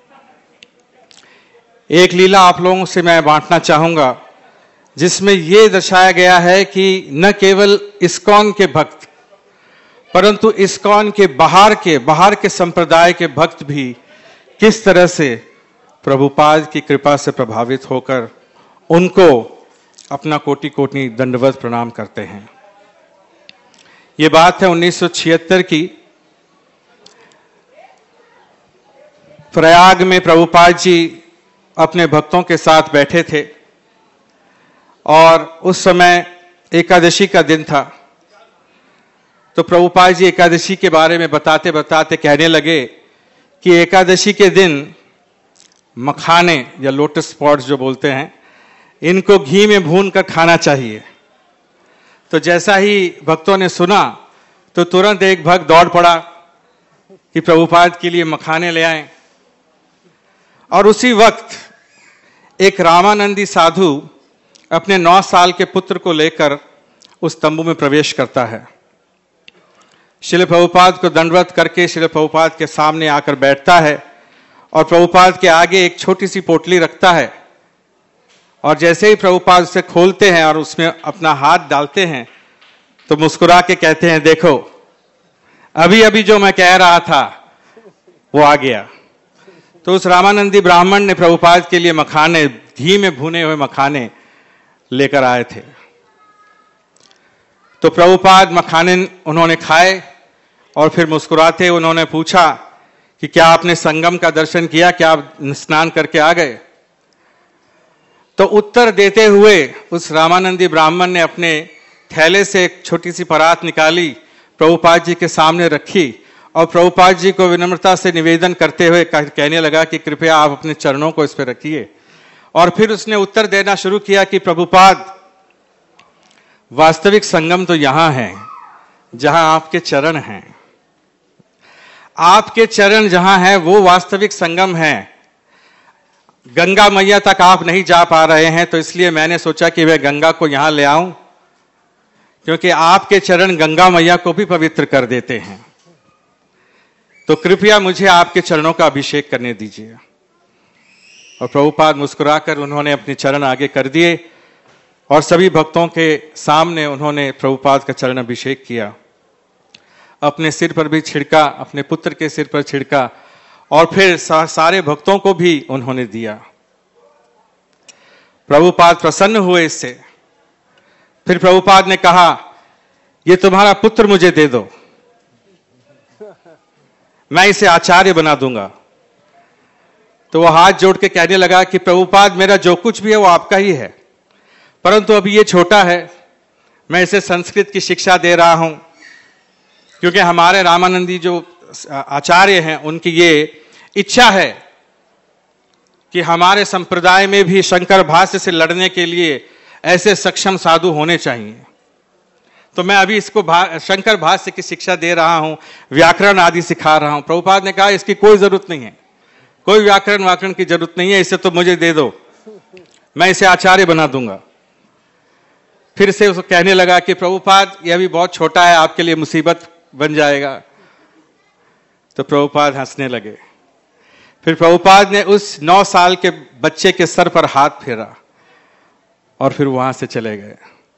एक लीला आप लोगों से मैं बांटना चाहूंगा जिसमें यह दर्शाया गया है कि न केवल इस्कॉन के भक्त परंतु इस्कॉन के बाहर के बाहर के संप्रदाय के भक्त भी किस तरह से प्रभुपाद की कृपा से प्रभावित होकर उनको अपना कोटि कोटि दंडवत प्रणाम करते हैं। ये बात है उन्नीस सौ छिहत्तर की। प्रयाग में प्रभुपाद जी अपने भक्तों के साथ बैठे थे और उस समय एकादशी का दिन था। तो प्रभुपाद जी एकादशी के बारे में बताते बताते कहने लगे कि एकादशी के दिन मखाने या लोटस स्पॉट्स जो बोलते हैं, इनको घी में भून कर खाना चाहिए। तो जैसा ही भक्तों ने सुना तो तुरंत एक भक्त दौड़ पड़ा कि प्रभुपाद के लिए मखाने ले आए। और उसी वक्त एक रामानंदी साधु अपने नौ साल के पुत्र को लेकर उस तंबू में प्रवेश करता है। श्रील प्रभुपाद को दंडवत करके श्रील प्रभुपाद के सामने आकर बैठता है और प्रभुपाद के आगे एक छोटी सी पोटली रखता है। और जैसे ही प्रभुपाद उसे खोलते हैं और उसमें अपना हाथ डालते हैं तो मुस्कुरा के कहते हैं, देखो अभी अभी जो मैं कह रहा था वो आ गया। तो उस रामानंदी ब्राह्मण ने प्रभुपाद के लिए मखाने, घी में भुने हुए मखाने लेकर आए थे। तो प्रभुपाद मखाने उन्होंने खाए और फिर मुस्कुराते उन्होंने पूछा कि क्या आपने संगम का दर्शन किया, क्या आप स्नान करके आ गए? तो उत्तर देते हुए उस रामानंदी ब्राह्मण ने अपने थैले से एक छोटी सी परात निकाली, प्रभुपाद जी के सामने रखी और प्रभुपाद जी को विनम्रता से निवेदन करते हुए कहने लगा कि कृपया आप अपने चरणों को इस पर रखिए। और फिर उसने उत्तर देना शुरू किया कि प्रभुपाद, वास्तविक संगम तो यहां है जहां आपके चरण हैं। आपके चरण जहां है वो वास्तविक संगम है। गंगा मैया तक आप नहीं जा पा रहे हैं तो इसलिए मैंने सोचा कि वह गंगा को यहां ले आऊं, क्योंकि आपके चरण गंगा मैया को भी पवित्र कर देते हैं। तो कृपया मुझे आपके चरणों का अभिषेक करने दीजिए। और प्रभुपाद मुस्कुराकर उन्होंने अपने चरण आगे कर दिए और सभी भक्तों के सामने उन्होंने प्रभुपाद का चरण अभिषेक किया। अपने सिर पर भी छिड़का, अपने पुत्र के सिर पर छिड़का और फिर सा, सारे भक्तों को भी उन्होंने दिया। प्रभुपाद प्रसन्न हुए इससे। फिर प्रभुपाद ने कहा, ये तुम्हारा पुत्र मुझे दे दो, मैं इसे आचार्य बना दूंगा। तो वो हाथ जोड़ के कहने लगा कि प्रभुपाद, मेरा जो कुछ भी है वो आपका ही है, परंतु अभी ये छोटा है, मैं इसे संस्कृत की शिक्षा दे रहा हूं, क्योंकि हमारे रामानंदी जो आचार्य हैं उनकी ये इच्छा है कि हमारे संप्रदाय में भी शंकर भाष्य से लड़ने के लिए ऐसे सक्षम साधु होने चाहिए। तो मैं अभी इसको भा, शंकर भाष्य की शिक्षा दे रहा हूं, व्याकरण आदि सिखा रहा हूं। प्रभुपाद ने कहा, इसकी कोई जरूरत नहीं है, कोई व्याकरण व्याकरण की जरूरत नहीं है, इसे तो मुझे दे दो, मैं इसे आचार्य बना दूंगा। फिर से उसको कहने लगा कि प्रभुपाद, यह भी बहुत छोटा है, आपके लिए मुसीबत बन जाएगा। तो प्रभुपाद हंसने लगे। फिर प्रभुपाद ने उस नौ साल के बच्चे के सर पर हाथ फेरा और फिर वहां से चले गए।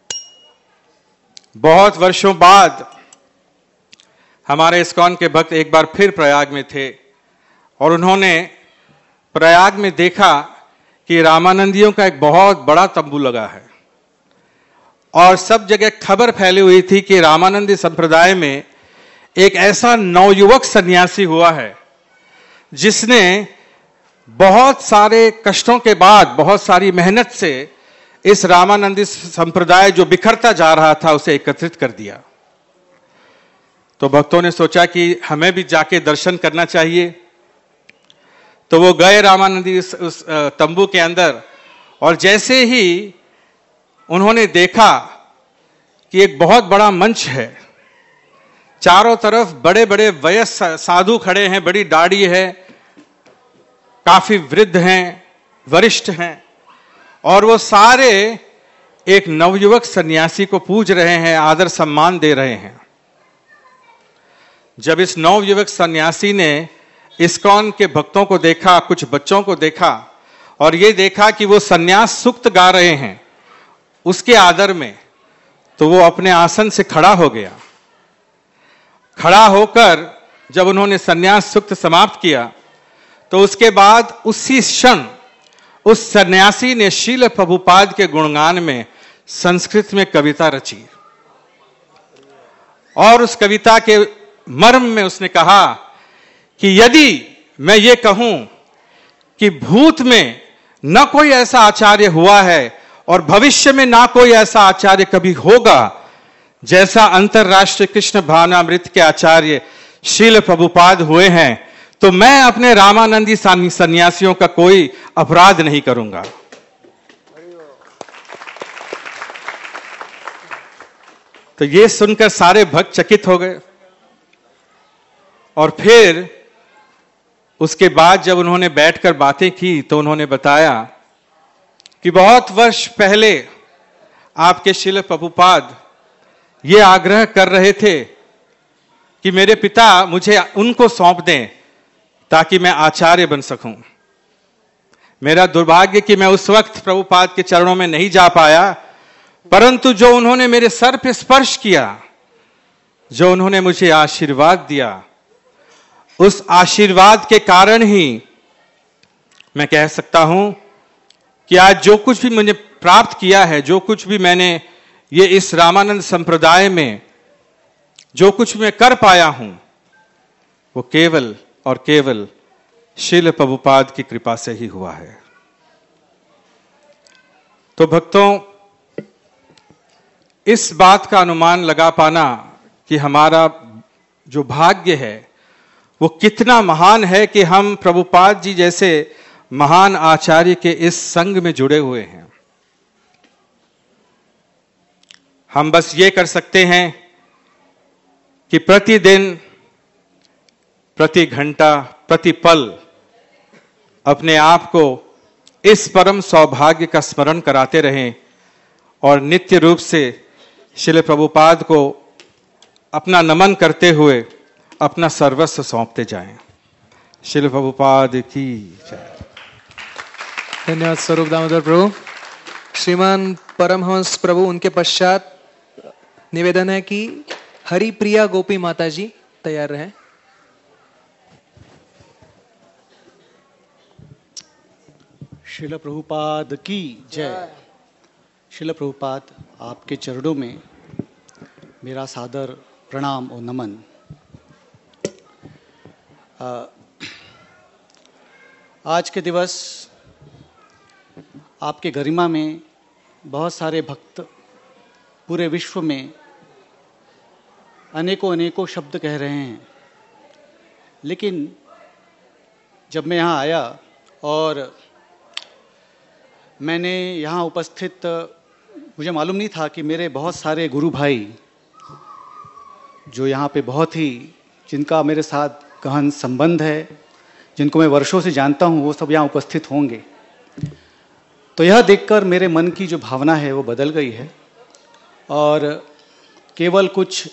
बहुत वर्षों बाद हमारे इस्कॉन के भक्त एक बार फिर प्रयाग में थे और उन्होंने प्रयाग में देखा कि रामानंदियों का एक बहुत बड़ा तंबू लगा है और सब जगह खबर फैली हुई थी कि रामानंदी संप्रदाय में एक ऐसा नवयुवक सन्यासी हुआ है जिसने बहुत सारे कष्टों के बाद, बहुत सारी मेहनत से इस रामानंदी संप्रदाय जो बिखरता जा रहा था उसे एकत्रित कर दिया। तो भक्तों ने सोचा कि हमें भी जाके दर्शन करना चाहिए। तो वो गए रामानंदी उस, उस तंबू के अंदर और जैसे ही उन्होंने देखा कि एक बहुत बड़ा मंच है चारों तरफ बड़े बड़े वयस्क साधु खड़े हैं, बड़ी दाढ़ी है, काफी वृद्ध हैं, वरिष्ठ हैं, और वो सारे एक नवयुवक सन्यासी को पूज रहे हैं, आदर सम्मान दे रहे हैं। जब इस नवयुवक सन्यासी ने इस्कॉन के भक्तों को देखा, कुछ बच्चों को देखा, और ये देखा कि वो सन्यास सूक्त गा रहे हैं उसके आदर में, तो वो अपने आसन से खड़ा हो गया। खड़ा होकर जब उन्होंने सन्यास सूक्त समाप्त किया, तो उसके बाद उसी क्षण उस सन्यासी ने शील प्रभुपाद के गुणगान में संस्कृत में कविता रची, और उस कविता के मर्म में उसने कहा कि यदि मैं ये कहूं कि भूत में न कोई ऐसा आचार्य हुआ है और भविष्य में ना कोई ऐसा आचार्य कभी होगा जैसा अंतरराष्ट्रीय कृष्ण भावनामृत के आचार्य शील प्रभुपाद हुए हैं, तो मैं अपने रामानंदी सन्यासियों का कोई अपराध नहीं करूंगा। तो ये सुनकर सारे भक्त चकित हो गए, और फिर उसके बाद जब उन्होंने बैठकर बातें की तो उन्होंने बताया कि बहुत वर्ष पहले आपके शील प्रभुपाद ये आग्रह कर रहे थे कि मेरे पिता मुझे उनको सौंप दें ताकि मैं आचार्य बन सकूं। मेरा दुर्भाग्य कि मैं उस वक्त प्रभुपाद के चरणों में नहीं जा पाया, परंतु जो उन्होंने मेरे सर पे स्पर्श किया, जो उन्होंने मुझे आशीर्वाद दिया, उस आशीर्वाद के कारण ही मैं कह सकता हूं कि आज जो कुछ भी मैंने प्राप्त किया है, जो कुछ भी मैंने ये इस रामानंद संप्रदाय में जो कुछ मैं कर पाया हूं, वो केवल और केवल शील प्रभुपाद की कृपा से ही हुआ है। तो भक्तों, इस बात का अनुमान लगा पाना कि हमारा जो भाग्य है वो कितना महान है कि हम प्रभुपाद जी जैसे महान आचार्य के इस संग में जुड़े हुए हैं। हम बस ये कर सकते हैं कि प्रतिदिन, प्रति घंटा, प्रति पल अपने आप को इस परम सौभाग्य का स्मरण कराते रहें और नित्य रूप से श्रील प्रभुपाद को अपना नमन करते हुए अपना सर्वस्व सौंपते जाएं। श्रील प्रभुपाद की जय। धन्यवाद स्वरूप दामोदर प्रभु। श्रीमान परमहंस प्रभु, उनके पश्चात निवेदन है कि हरिप्रिया गोपी माता जी तैयार रहें। श्रील प्रभुपाद की जय। श्रील प्रभुपाद, आपके चरणों में मेरा सादर प्रणाम और नमन। आज के दिवस आपके गरिमा में बहुत सारे भक्त पूरे विश्व में अनेकों अनेकों शब्द कह रहे हैं, लेकिन जब मैं यहाँ आया और मैंने यहाँ उपस्थित, मुझे मालूम नहीं था कि मेरे बहुत सारे गुरु भाई जो यहाँ पे बहुत ही, जिनका मेरे साथ गहन संबंध है, जिनको मैं वर्षों से जानता हूँ, वो सब यहाँ उपस्थित होंगे। तो यह देखकर मेरे मन की जो भावना है वो बदल गई है, और केवल कुछ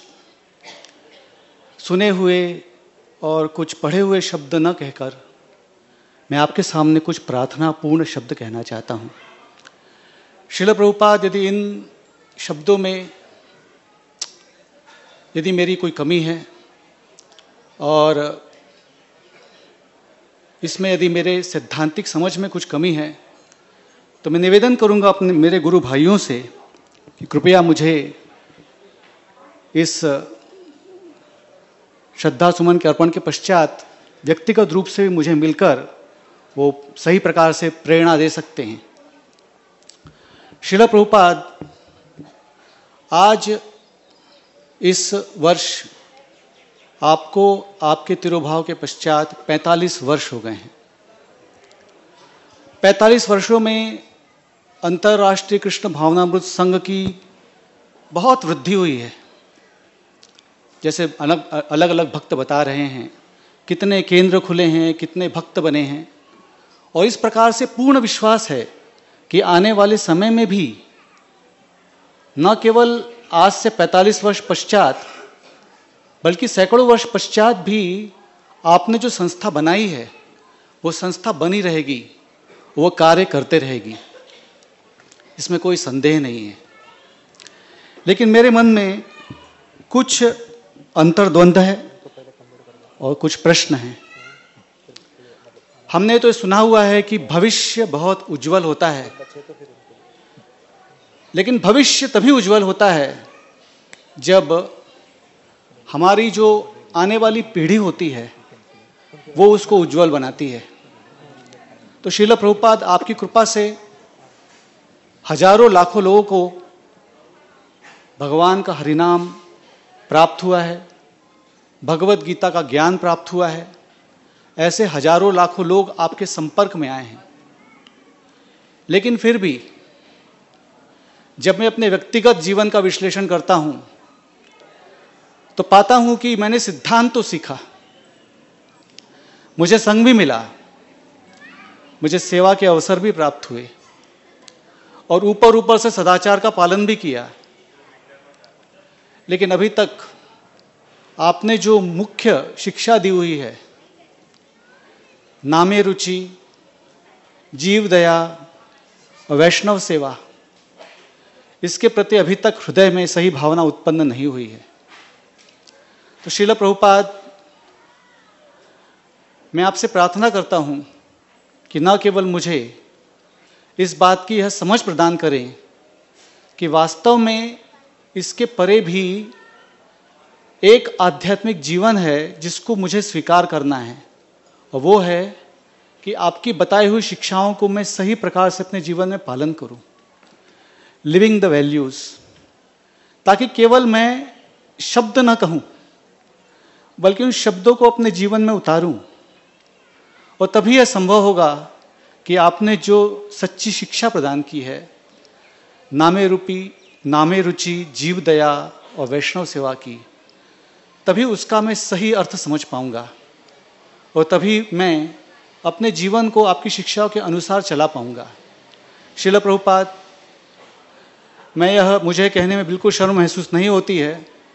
सुने हुए और कुछ पढ़े हुए शब्द न कहकर मैं आपके सामने कुछ प्रार्थनापूर्ण शब्द कहना चाहता हूँ। श्रील प्रभुपाद, यदि इन शब्दों में यदि मेरी कोई कमी है और इसमें यदि मेरे सैद्धांतिक समझ में कुछ कमी है, तो मैं निवेदन करूंगा अपने मेरे गुरु भाइयों से कि कृपया मुझे इस श्रद्धा सुमन के अर्पण के पश्चात व्यक्तिगत रूप से भी मुझे मिलकर वो सही प्रकार से प्रेरणा दे सकते हैं। श्रील प्रभुपाद, आज इस वर्ष आपको आपके तिरुभाव के पश्चात पैंतालीस वर्ष हो गए हैं। पैंतालीस वर्षों में अंतर्राष्ट्रीय कृष्ण भावनामृत संघ की बहुत वृद्धि हुई है। जैसे अलग अलग अलग भक्त बता रहे हैं, कितने केंद्र खुले हैं, कितने भक्त बने हैं, और इस प्रकार से पूर्ण विश्वास है कि आने वाले समय में भी न केवल आज से पैंतालीस वर्ष पश्चात बल्कि सैकड़ों वर्ष पश्चात भी आपने जो संस्था बनाई है वो संस्था बनी रहेगी, वो कार्य करते रहेगी, इसमें कोई संदेह नहीं है। लेकिन मेरे मन में कुछ अंतर्द्वंद है और कुछ प्रश्न हैं। हमने तो सुना हुआ है कि भविष्य बहुत उज्जवल होता है, लेकिन भविष्य तभी उज्जवल होता है जब हमारी जो आने वाली पीढ़ी होती है वो उसको उज्जवल बनाती है। तो श्रील प्रभुपाद आपकी कृपा से हजारों लाखों लोगों को भगवान का हरिनाम प्राप्त हुआ है, भगवत गीता का ज्ञान प्राप्त हुआ है। ऐसे हजारों लाखों लोग आपके संपर्क में आए हैं। लेकिन फिर भी जब मैं अपने व्यक्तिगत जीवन का विश्लेषण करता हूं तो पाता हूं कि मैंने सिद्धांत तो सीखा, मुझे संग भी मिला, मुझे सेवा के अवसर भी प्राप्त हुए और ऊपर ऊपर से सदाचार का पालन भी किया। लेकिन अभी तक आपने जो मुख्य शिक्षा दी हुई है, नामे रुचि, जीव दया और वैष्णव सेवा, इसके प्रति अभी तक हृदय में सही भावना उत्पन्न नहीं हुई है। तो श्रील प्रभुपाद, मैं आपसे प्रार्थना करता हूं कि न केवल मुझे इस बात की यह समझ प्रदान करें कि वास्तव में इसके परे भी एक आध्यात्मिक जीवन है जिसको मुझे स्वीकार करना है, और वो है कि आपकी बताई हुई शिक्षाओं को मैं सही प्रकार से अपने जीवन में पालन करूं, लिविंग द वैल्यूज, ताकि केवल मैं शब्द न कहूं बल्कि उन शब्दों को अपने जीवन में उतारूं। और तभी यह संभव होगा कि आपने जो सच्ची शिक्षा प्रदान की है, नामे रूपी नामे रुचि, जीव दया और वैष्णव सेवा की, तभी उसका मैं सही अर्थ समझ पाऊंगा और तभी मैं अपने जीवन को आपकी शिक्षाओं के अनुसार चला पाऊंगा। श्रील प्रभुपाद, मैं यह मुझे कहने में बिल्कुल शर्म महसूस नहीं होती है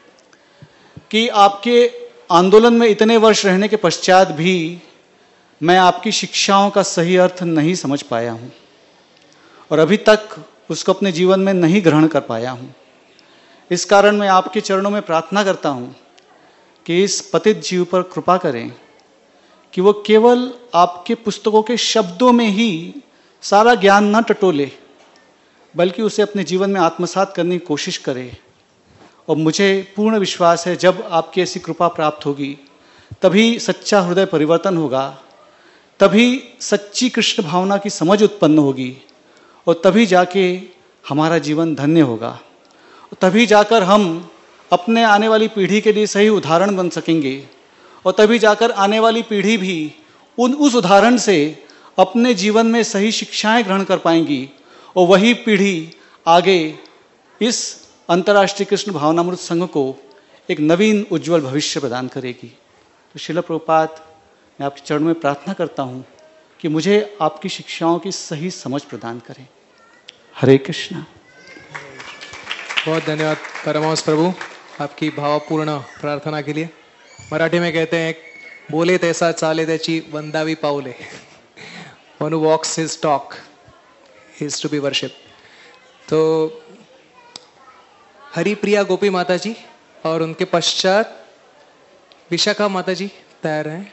कि आपके आंदोलन में इतने वर्ष रहने के पश्चात भी मैं आपकी शिक्षाओं का सही अर्थ नहीं समझ पाया हूं और अभी तक उसको अपने जीवन में नहीं ग्रहण कर पाया हूं। इस कारण मैं आपके चरणों में प्रार्थना करता हूं कि इस पतित जीव पर कृपा करें कि वो केवल आपके पुस्तकों के शब्दों में ही सारा ज्ञान न टटोले बल्कि उसे अपने जीवन में आत्मसात करने की कोशिश करे। और मुझे पूर्ण विश्वास है जब आपकी ऐसी कृपा प्राप्त होगी तभी सच्चा हृदय परिवर्तन होगा, तभी सच्ची कृष्ण भावना की समझ उत्पन्न होगी और तभी जाके हमारा जीवन धन्य होगा, और तभी जाकर हम अपने आने वाली पीढ़ी के लिए सही उदाहरण बन सकेंगे और तभी जाकर आने वाली पीढ़ी भी उन उस उदाहरण से अपने जीवन में सही शिक्षाएं ग्रहण कर पाएंगी और वही पीढ़ी आगे इस अंतर्राष्ट्रीय कृष्ण भावनामृत संघ को एक नवीन उज्जवल भविष्य प्रदान करेगी। तो श्रील प्रभुपाद, मैं आपके चरणों में प्रार्थना करता हूं कि मुझे आपकी शिक्षाओं की सही समझ प्रदान करें। हरे कृष्णा। बहुत धन्यवाद परमहंस प्रभु आपकी भावपूर्ण प्रार्थना के लिए। मराठी में कहते हैं, बोले तैसा चाले त्याची वंदावी पाऊले, one who walks his talk is to be worship. तो हरिप्रिया गोपी माता जी और उनके पश्चात विशाखा माता जी तैयार हैं।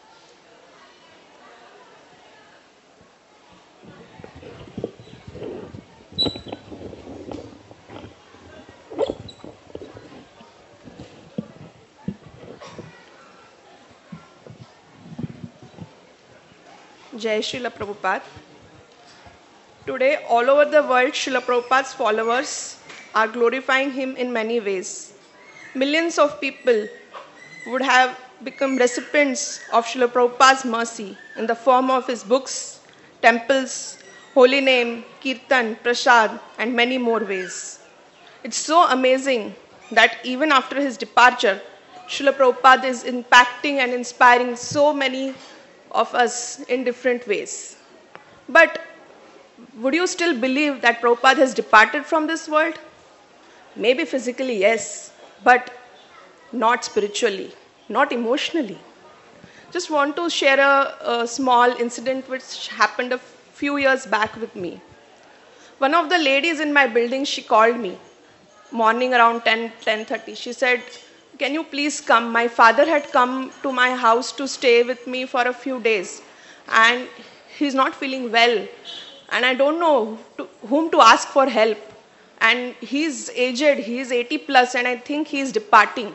Jai Srila Prabhupada. Today, all over the world, Srila Prabhupada's followers are glorifying him in many ways. Millions of people would have become recipients of Srila Prabhupada's mercy in the form of his books, temples, holy name, kirtan, prasad, and many more ways. It's so amazing that even after his departure, Srila Prabhupada is impacting and inspiring so many of us in different ways. But would you still believe that Prabhupada has departed from this world? Maybe physically, yes, but not spiritually, not emotionally. Just want to share a, a small incident which happened a few years back with me. One of the ladies in my building, she called me morning around ten, ten thirty. She said, can you please come? My father had come to my house to stay with me for a few days and he's not feeling well and I don't know to whom to ask for help. And he's aged, he's eighty plus and I think he's departing.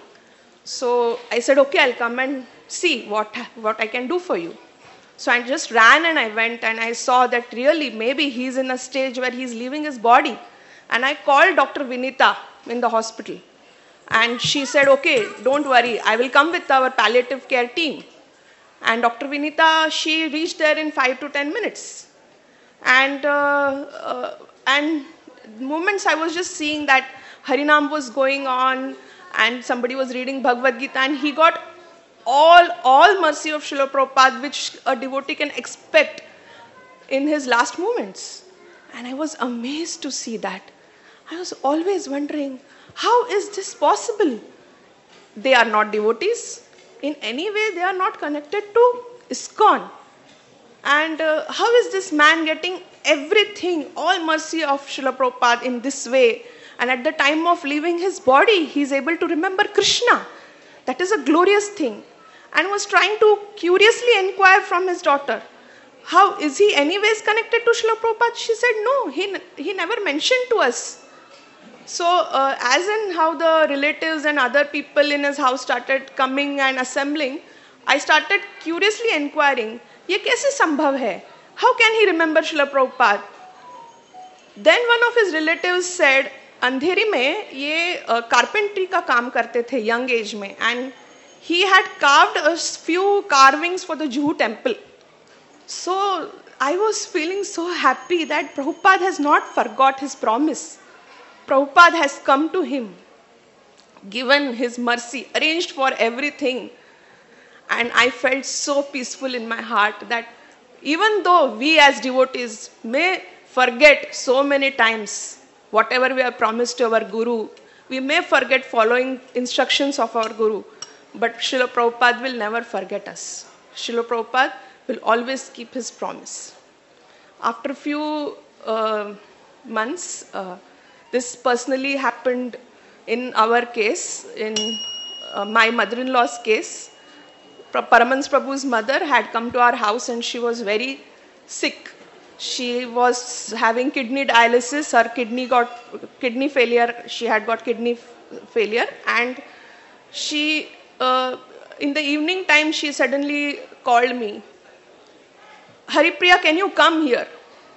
So I said, okay, I'll come and see what, what I can do for you. So I just ran and I went and I saw that really maybe he's in a stage where he's leaving his body. And I called Doctor Vinita in the hospital. And she said, okay, don't worry, I will come with our palliative care team. And Doctor Vinita, she reached there in five to ten minutes. And, uh, uh, and moments I was just seeing that Harinam was going on and somebody was reading Bhagavad Gita and he got all, all mercy of Srila Prabhupada which a devotee can expect in his last moments. And I was amazed to see that. I was always wondering, how is this possible? They are not devotees. In any way, they are not connected to ISKCON. And uh, how is this man getting everything, all mercy of Srila Prabhupada in this way? And at the time of leaving his body, he is able to remember Krishna. That is a glorious thing. And was trying to curiously inquire from his daughter, how is he anyways connected to Srila Prabhupada? She said, no, he, he never mentioned to us. So, uh, as in how the relatives and other people in his house started coming and assembling, I started curiously inquiring, ये कैसे संभव है? How can he remember Srila Prabhupada? Then one of his relatives said, अंधेरी में ये carpentry का काम करते थे young age में, and he had carved a few carvings for the Juhu temple. So I was feeling so happy that Prabhupada has not forgot his promise. Prabhupada has come to him, given his mercy, arranged for everything. And I felt so peaceful in my heart that even though we as devotees may forget so many times whatever we have promised to our Guru, we may forget following instructions of our Guru, but Srila Prabhupada will never forget us. Srila Prabhupada will always keep his promise. After a few uh, months, uh, this personally happened in our case, in uh, my mother-in-law's case. Paramans Prabhu's mother had come to our house and she was very sick. She was having kidney dialysis, her kidney got kidney failure, she had got kidney failure and she, uh, in the evening time, she suddenly called me, Haripriya, can you come here?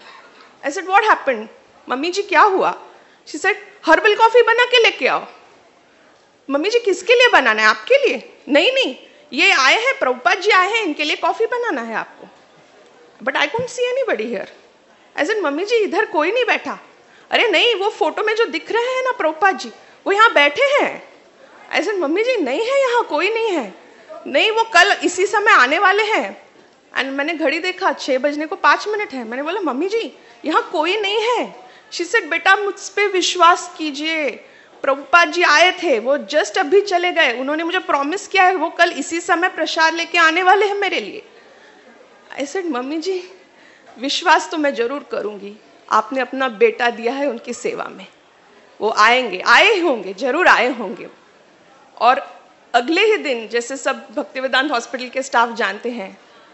I said, what happened? Mummy ji, kya hua? She said, herbal coffee बना के लेके आओ. Mummy जी किसके लिए बनाना है? आपके लिए? नहीं नहीं, ये आए हैं प्रभुपाद जी आए हैं, इनके लिए कॉफी बनाना है आपको. But I couldn't see anybody here. I said, mummy ji इधर कोई नहीं बैठा. अरे नहीं, वो फोटो में जो दिख रहे हैं ना प्रभुपाद जी, वो यहाँ बैठे हैं. I said, मम्मी जी नहीं है, यहाँ कोई नहीं है. नहीं, वो कल इसी समय आने वाले हैं. And मैंने घड़ी देखा, छह बजने को पांच मिनट है. मैंने बोला मम्मी जी यहाँ कोई नहीं है. She said, बेटा मुझ पे विश्वास कीजिए, प्रभुपाद जी आए थे, वो जस्ट अभी चले गए, उन्होंने मुझे प्रॉमिस किया है वो कल इसी समय प्रसाद लेके आने वाले हैं मेरे लिए. I said, मम्मी जी विश्वास तो मैं जरूर करूंगी, आपने अपना बेटा दिया है उनकी सेवा में, वो आएंगे, आए होंगे, जरूर आए होंगे. और अगले ही दिन, जैसे सब भक्तिवेदांत हॉस्पिटल के स्टाफ जानते हैं,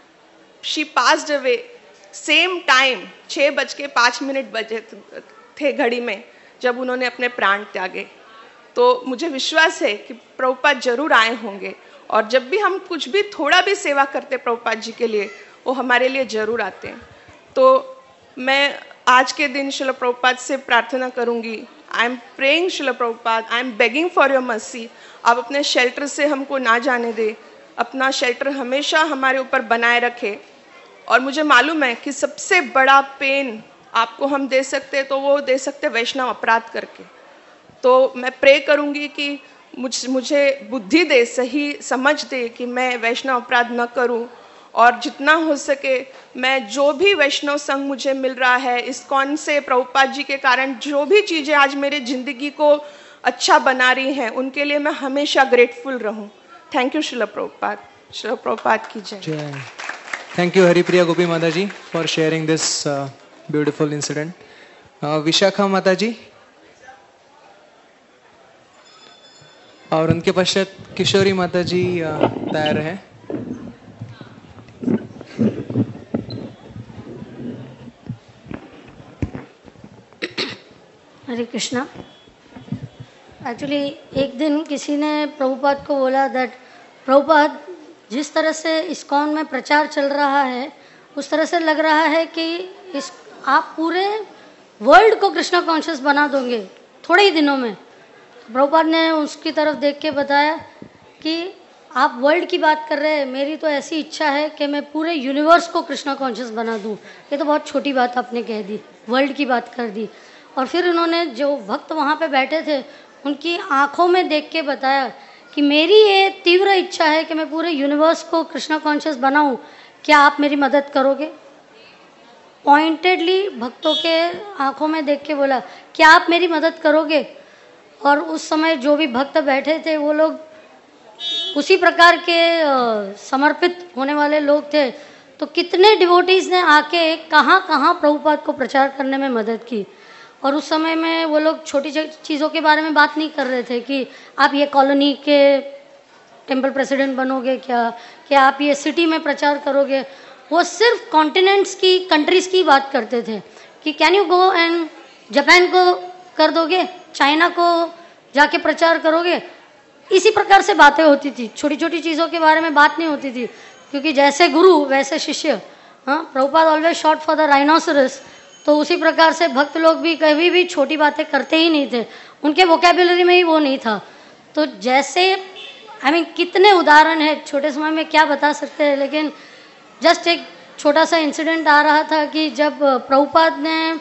she passed away same time, छः बज के पाँच मिनट बजे थे घड़ी में जब उन्होंने अपने प्राण त्यागे. तो मुझे विश्वास है कि प्रभुपाद जरूर आए होंगे और जब भी हम कुछ भी थोड़ा भी सेवा करते प्रभुपाद जी के लिए, वो हमारे लिए जरूर आते हैं. तो मैं आज के दिन श्रील प्रभुपाद से प्रार्थना करूंगी, I am praying Srila Prabhupada, I am begging for your mercy. आप अपने शेल्टर से हमको ना जाने दे, अपना शेल्टर हमेशा हमारे ऊपर बनाए रखे. और मुझे मालूम है कि सबसे बड़ा पेन आपको हम दे सकते तो वो दे सकते वैष्णव अपराध करके. तो मैं प्रे करूंगी कि मुझ मुझे बुद्धि दे, सही समझ दे कि मैं वैष्णव अपराध न करूं, और जितना हो सके मैं जो भी वैष्णव संग मुझे मिल रहा है, इस्कॉन से प्रभुपाद जी के कारण जो भी चीज़ें आज मेरे ज़िंदगी को अच्छा बना रही हैं, उनके लिए मैं हमेशा ग्रेटफुल रहूं। Thank you Srila Prabhupada. श्रील प्रभुपाद की जय। थैंक यू हरिप्रिया गोपी माता ji for sharing this beautiful incident. Vishakha माता जी और उनके पश्चात किशोरी माता जी तैयार हैं। हरे कृष्णा। एक्चुअली एक दिन किसी ने प्रभुपाद को बोला दैट प्रभुपाद, जिस तरह से इस्कॉन में प्रचार चल रहा है उस तरह से लग रहा है कि इस आप पूरे वर्ल्ड को कृष्णा कॉन्शियस बना दोगे थोड़े ही दिनों में। प्रभुपाद ने उसकी तरफ देख के बताया कि आप वर्ल्ड की बात कर रहे हैं, मेरी तो ऐसी इच्छा है कि मैं पूरे यूनिवर्स को कृष्णा कॉन्शियस बना दूं। ये तो बहुत छोटी बात आपने कह दी, वर्ल्ड की बात कर दी। और फिर उन्होंने जो भक्त वहाँ पे बैठे थे उनकी आंखों में देख के बताया कि मेरी ये तीव्र इच्छा है कि मैं पूरे यूनिवर्स को कृष्णा कॉन्शियस बनाऊं, क्या आप मेरी मदद करोगे? पॉइंटेडली भक्तों के आंखों में देख के बोला, क्या आप मेरी मदद करोगे? और उस समय जो भी भक्त बैठे थे वो लोग उसी प्रकार के समर्पित होने वाले लोग थे। तो कितने डिवोटीज ने आके कहाँ कहाँ प्रभुपाद को प्रचार करने में मदद की। और उस समय में वो लोग छोटी चीज़ों के बारे में बात नहीं कर रहे थे कि आप ये कॉलोनी के टेम्पल प्रेसिडेंट बनोगे क्या, क्या आप ये सिटी में प्रचार करोगे। वो सिर्फ कॉन्टिनेंट्स की, कंट्रीज़ की बात करते थे कि can you go and Japan को कर दोगे, चाइना को जाके प्रचार करोगे। इसी प्रकार से बातें होती थी, छोटी छोटी चीज़ों के बारे में बात नहीं होती थी, क्योंकि जैसे गुरु वैसे शिष्य। हाँ, Prabhupada always shot for the rhinoceros. तो उसी प्रकार से भक्त लोग भी कभी भी छोटी बातें करते ही नहीं थे, उनके वोकेबुलरी में ही वो नहीं था। तो जैसे आई मीन कितने उदाहरण है, छोटे समय में क्या बता सकते हैं। लेकिन जस्ट एक छोटा सा इंसिडेंट आ रहा था कि जब प्रभुपाद ने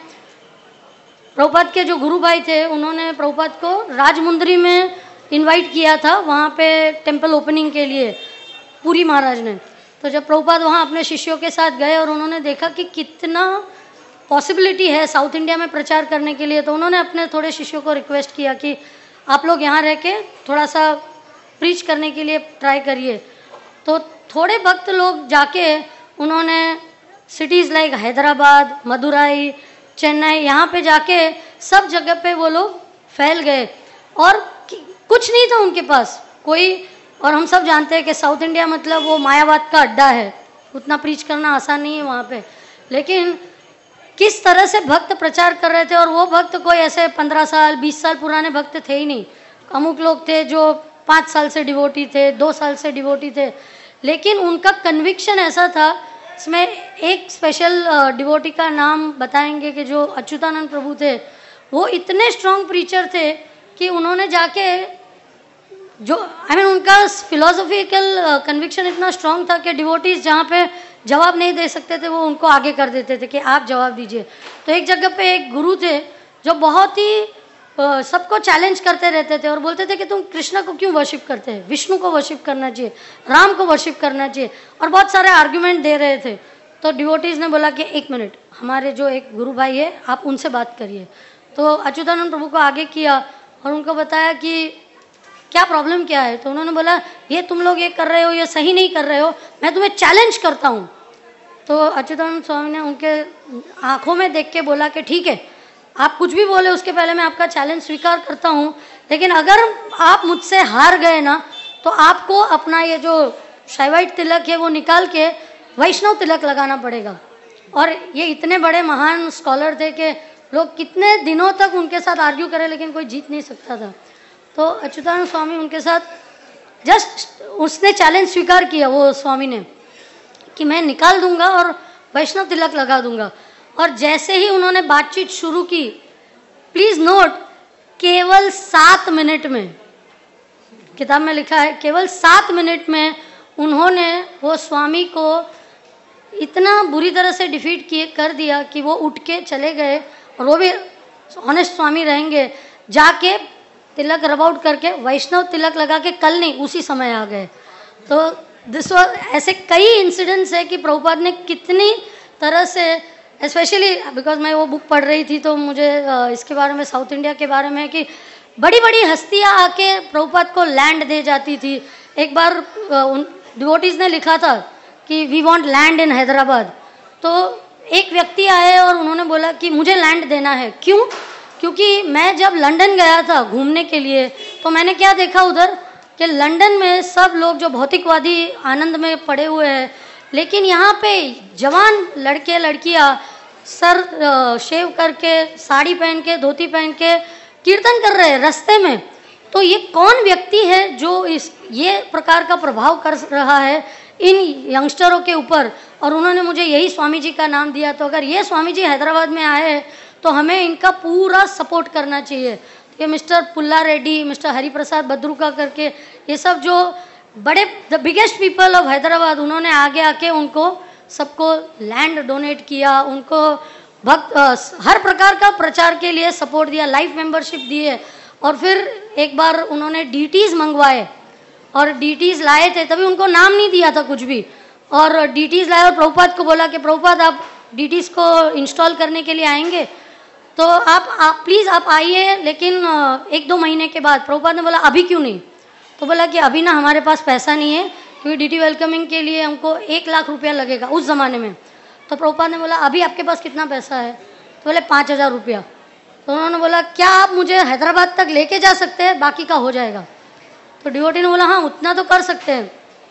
प्रभुपाद के जो गुरु भाई थे उन्होंने प्रभुपाद को राजमुंदरी में इनवाइट किया था, वहाँ पे टेम्पल ओपनिंग के लिए, पुरी महाराज ने। तो जब प्रभुपाद वहाँ अपने शिष्यों के साथ गए और उन्होंने देखा कि कितना पॉसिबिलिटी है साउथ इंडिया में प्रचार करने के लिए, तो उन्होंने अपने थोड़े शिष्यों को रिक्वेस्ट किया कि आप लोग यहाँ रह के थोड़ा सा प्रीच करने के लिए ट्राई करिए। तो थोड़े भक्त लोग जाके उन्होंने सिटीज़ लाइक हैदराबाद, मदुराई, चेन्नई, यहाँ पे जाके सब जगह पे वो लोग फैल गए और कुछ नहीं था उनके पास कोई। और हम सब जानते हैं कि साउथ इंडिया मतलब वो मायावाद का अड्डा है, उतना प्रीच करना आसान नहीं है वहाँ पे। लेकिन किस तरह से भक्त प्रचार कर रहे थे, और वो भक्त कोई ऐसे पंद्रह साल बीस साल पुराने भक्त थे ही नहीं। अमुक लोग थे जो पाँच साल से डिवोटी थे, दो साल से डिवोटी थे, लेकिन उनका कन्विक्शन ऐसा था। इसमें एक स्पेशल डिवोटी का नाम बताएंगे कि जो अच्युतानंद प्रभु थे, वो इतने स्ट्रॉन्ग प्रीचर थे कि उन्होंने जाके जो आई मीन उनका फिलोसॉफिकल कन्विक्शन इतना स्ट्रॉन्ग था कि डिवोटीज जहाँ पे जवाब नहीं दे सकते थे वो उनको आगे कर देते थे कि आप जवाब दीजिए। तो एक जगह पे एक गुरु थे जो बहुत ही सबको चैलेंज करते रहते थे और बोलते थे कि तुम कृष्ण को क्यों वर्शिप करते हैं, विष्णु को वर्शिप करना चाहिए, राम को वर्शिप करना चाहिए, और बहुत सारे आर्ग्यूमेंट दे रहे थे। तो डिवोटीज ने बोला कि एक मिनट, हमारे जो एक गुरु भाई है आप उनसे बात करिए। तो अच्युतानंद प्रभु को आगे किया और उनको बताया कि क्या प्रॉब्लम क्या है। तो उन्होंने बोला ये तुम लोग ये कर रहे हो, ये सही नहीं कर रहे हो, मैं तुम्हें चैलेंज करता हूँ। तो अच्युतानंद स्वामी ने उनके आंखों में देख के बोला कि ठीक है, आप कुछ भी बोले उसके पहले मैं आपका चैलेंज स्वीकार करता हूँ, लेकिन अगर आप मुझसे हार गए ना तो आपको अपना ये जो शैवाइट तिलक है वो निकाल के वैष्णव तिलक लगाना पड़ेगा। और ये इतने बड़े महान स्कॉलर थे कि लोग कितने दिनों तक उनके साथ आर्ग्यू करे लेकिन कोई जीत नहीं सकता था। तो अच्युतानंद स्वामी उनके साथ जस्ट उसने चैलेंज स्वीकार किया, वो स्वामी ने, कि मैं निकाल दूंगा और वैष्णव तिलक लगा दूंगा। और जैसे ही उन्होंने बातचीत शुरू की, प्लीज नोट, केवल सात मिनट में, किताब में लिखा है केवल सात मिनट में उन्होंने वो स्वामी को इतना बुरी तरह से डिफीट किए कर दिया कि वो उठ के चले गए। और वो भी ऑनेस्ट स्वामी रहेंगे, जाके तिलक रब आउट करके वैष्णव तिलक लगा के कल नहीं उसी समय आ गए। तो दिस वाज, ऐसे कई इंसिडेंट्स है कि प्रभुपाद ने कितनी तरह से, स्पेशली बिकॉज मैं वो बुक पढ़ रही थी तो मुझे इसके बारे में, साउथ इंडिया के बारे में, कि बड़ी बड़ी हस्तियां आके प्रभुपाद को लैंड दे जाती थी। एक बार उन डिवोटीज ने लिखा था कि we want land in Hyderabad, तो एक व्यक्ति आए और उन्होंने बोला कि मुझे लैंड देना है। क्यों? क्योंकि मैं जब लंदन गया था घूमने के लिए तो मैंने क्या देखा उधर कि लंदन में सब लोग जो भौतिकवादी आनंद में पड़े हुए हैं, लेकिन यहाँ पे जवान लड़के लड़कियाँ सर शेव करके, साड़ी पहन के, धोती पहन के कीर्तन कर रहे हैं रास्ते में। तो ये कौन व्यक्ति है जो इस ये प्रकार का प्रभाव कर रहा है इन यंगस्टरों के ऊपर? और उन्होंने मुझे यही स्वामी जी का नाम दिया। तो अगर ये स्वामी जी हैदराबाद में आए हैं तो हमें इनका पूरा सपोर्ट करना चाहिए। ये मिस्टर पुल्ला रेड्डी, मिस्टर हरिप्रसाद बद्रुका करके, ये सब जो बड़े the biggest people of Hyderabad, उन्होंने आगे आके उनको सबको लैंड डोनेट किया, उनको भक्त हर प्रकार का प्रचार के लिए सपोर्ट दिया, लाइफ मेंबरशिप दिए। और फिर एक बार उन्होंने डीटीज मंगवाए और डीटीज लाए थे, तभी उनको नाम नहीं दिया था कुछ भी, और डीटीज लाए और प्रभुपाद को बोला कि प्रभुपाद आप डीटीज को इंस्टॉल करने के लिए आएंगे तो आप आप प्लीज़ आप आइए, लेकिन एक दो महीने के बाद। प्रभुपाद ने बोला अभी क्यों नहीं? तो बोला कि अभी ना हमारे पास पैसा नहीं है, क्योंकि डीटी वेलकमिंग के लिए हमको एक लाख रुपया लगेगा उस ज़माने में। तो प्रभुपाद ने बोला अभी आपके पास कितना पैसा है? तो बोले पाँच हज़ार रुपया। तो उन्होंने बोला क्या आप मुझे हैदराबाद तक लेके जा सकते हैं, बाकी का हो जाएगा? तो डिवोटी ने बोला हाँ उतना तो कर सकते हैं।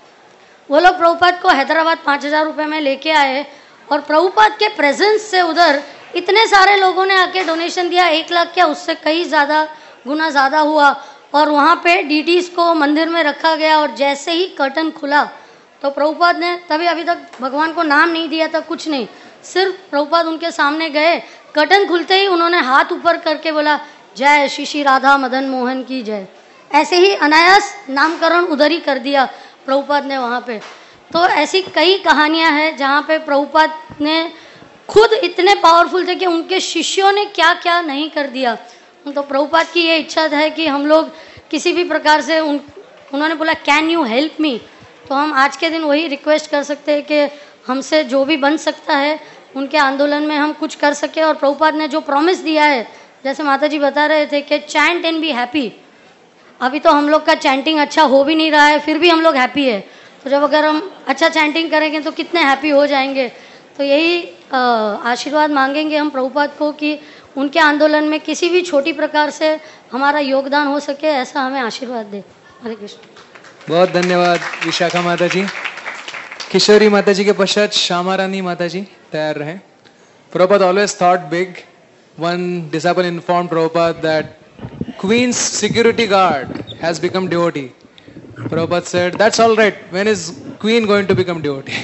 वो लोग प्रभुपाद को हैदराबाद पाँच हज़ार रुपये में लेके आए और प्रभुपाद के प्रेजेंस से उधर इतने सारे लोगों ने आके डोनेशन दिया, एक लाख क्या उससे कई ज़्यादा गुना ज़्यादा हुआ। और वहाँ पे डीटीज को मंदिर में रखा गया और जैसे ही कर्टन खुला तो प्रभुपाद ने, तभी अभी तक भगवान को नाम नहीं दिया था, कुछ नहीं, सिर्फ प्रभुपाद उनके सामने गए, कर्टन खुलते ही उन्होंने हाथ ऊपर करके बोला जय श्री श्री राधा मदन मोहन की जय। ऐसे ही अनायास नामकरण उधर ही कर दिया प्रभुपाद ने वहाँ पे। तो ऐसी कई कहानियाँ हैं जहाँ पे प्रभुपाद ने खुद इतने पावरफुल थे कि उनके शिष्यों ने क्या क्या नहीं कर दिया। तो प्रभुपाद की ये इच्छा है कि हम लोग किसी भी प्रकार से उन उन्होंने बोला कैन यू हेल्प मी, तो हम आज के दिन वही रिक्वेस्ट कर सकते हैं कि हमसे जो भी बन सकता है उनके आंदोलन में हम कुछ कर सके। और प्रभुपाद ने जो प्रॉमिस दिया है, जैसे माता जी बता रहे थे कि चैंट एंड बी हैप्पी, अभी तो हम लोग का चैंटिंग अच्छा हो भी नहीं रहा है फिर भी हम लोग हैप्पी है, तो जब अगर हम अच्छा चैंटिंग करेंगे तो कितने हैप्पी हो जाएंगे। तो यही आशीर्वाद मांगेंगे हम प्रभुपाद को कि उनके आंदोलन में किसी भी छोटी प्रकार से हमारा योगदान हो सके, ऐसा हमें आशीर्वाद दे। हरे कृष्ण। बहुत धन्यवाद विशाखा माता जी। किशोरी माता जी के पश्चात श्यामा रानी माता जी तैयार रहें। Prabhupada always thought big. One disciple informed Prabhupada that Queen's security guard has become devotee. Prabhupada said, that's all right. When is Queen going to become devotee?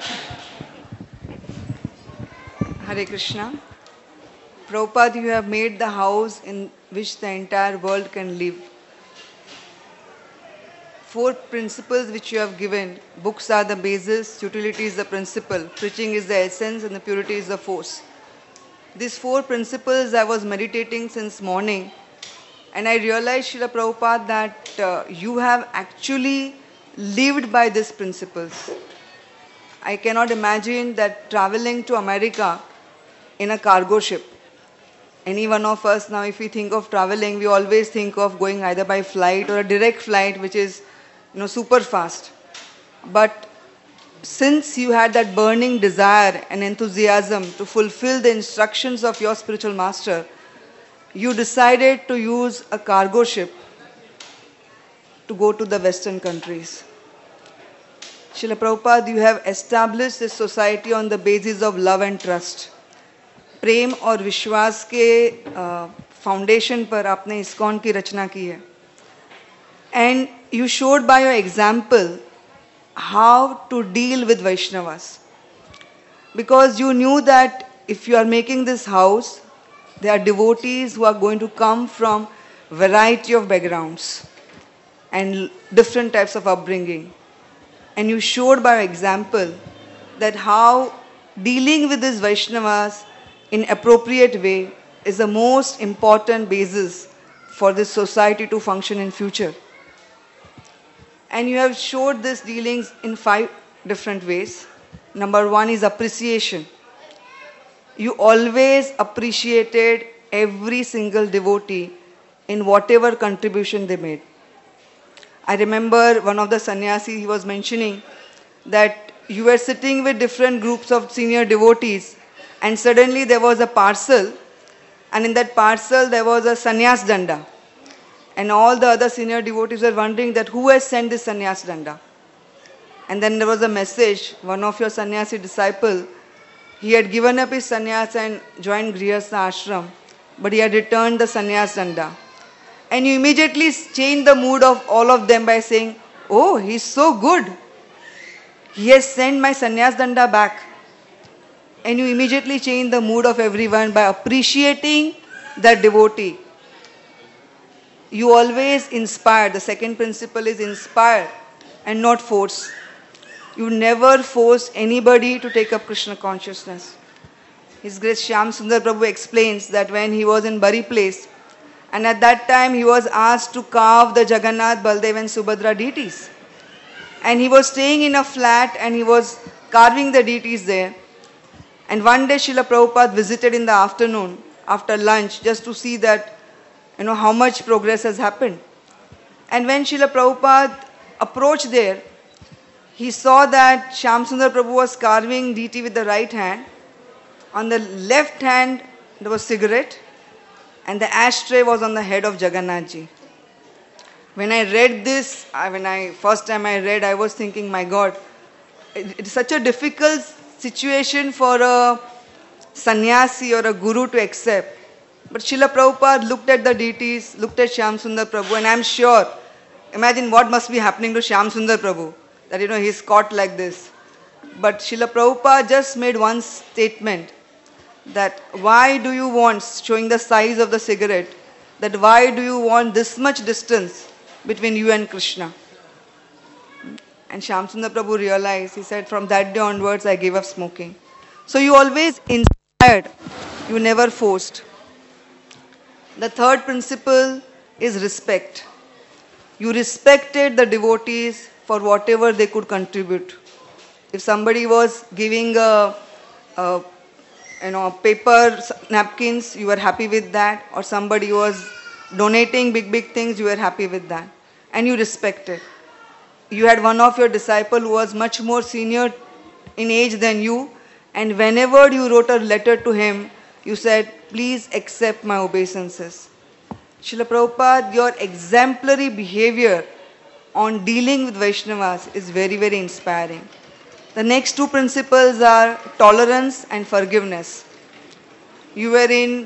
Hare Krishna. Prabhupada, you have made the house in which the entire world can live. Four principles which you have given. Books are the basis, utility is the principle, preaching is the essence, and the purity is the force. These four principles I was meditating since morning, and I realized, Srila Prabhupada, that uh, you have actually lived by these principles. I cannot imagine that traveling to America in a cargo ship. Any one of us now, if we think of traveling, we always think of going either by flight or a direct flight, which is, you know, super fast. But since you had that burning desire and enthusiasm to fulfill the instructions of your spiritual master, you decided to use a cargo ship to go to the Western countries. Srila Prabhupada, you have established this society on the basis of love and trust. प्रेम और विश्वास के foundation पर आपने ISKCON की रचना की है. And you showed by your example how to deal with Vaishnavas. Because you knew that if you are making this house, there are devotees who are going to come from variety of backgrounds and different types of upbringing. And you showed by your example that how dealing with these Vaishnavas in appropriate way is the most important basis for this society to function in future. And you have showed these dealings in five different ways. Number one is appreciation. You always appreciated every single devotee in whatever contribution they made. I remember one of the sannyasis, he was mentioning that you were sitting with different groups of senior devotees and suddenly there was a parcel, and in that parcel there was a sannyas danda. And all the other senior devotees were wondering that who has sent this sannyas danda. And then there was a message, one of your sannyasi disciple, he had given up his sannyas and joined Grihastha ashram, but he had returned the sannyas danda. And you immediately changed the mood of all of them by saying, oh, he's so good. He has sent my sannyas danda back. And you immediately change the mood of everyone by appreciating that devotee. You always inspire. The second principle is inspire and not force. You never force anybody to take up Krishna consciousness. His Grace Shyam Sundar Prabhu explains that when he was in Bari place, and at that time he was asked to carve the Jagannath, Baldev and Subhadra deities. And he was staying in a flat and he was carving the deities there. And one day Srila Prabhupada visited in the afternoon after lunch just to see that, you know, how much progress has happened. And when Srila Prabhupada approached there, he saw that Shyam Sundar Prabhu was carving deity with the right hand. On the left hand there was cigarette and the ashtray was on the head of Jagannath ji. When I read this, I, when I first time I read, I was thinking, my God, it, it's such a difficult situation for a sannyasi or a guru to accept. But Srila Prabhupada looked at the deities, looked at Shyam Sundar Prabhu, and I'm sure, imagine what must be happening to Shyam Sundar Prabhu, that you know he's caught like this. But Srila Prabhupada just made one statement, that why do you want, showing the size of the cigarette, that why do you want this much distance between you and Krishna? And Shyam Sundar Prabhu realized, he said, from that day onwards I gave up smoking. So you always inspired, you never forced. The third principle is respect. You respected the devotees for whatever they could contribute. If somebody was giving a, a you know, paper napkins, you were happy with that. Or somebody was donating big, big things, you were happy with that. And you respected. You had one of your disciple who was much more senior in age than you. And whenever you wrote a letter to him, you said, please accept my obeisances. Srila Prabhupada, your exemplary behavior on dealing with Vaishnavas is very, very inspiring. The next two principles are tolerance and forgiveness. You were in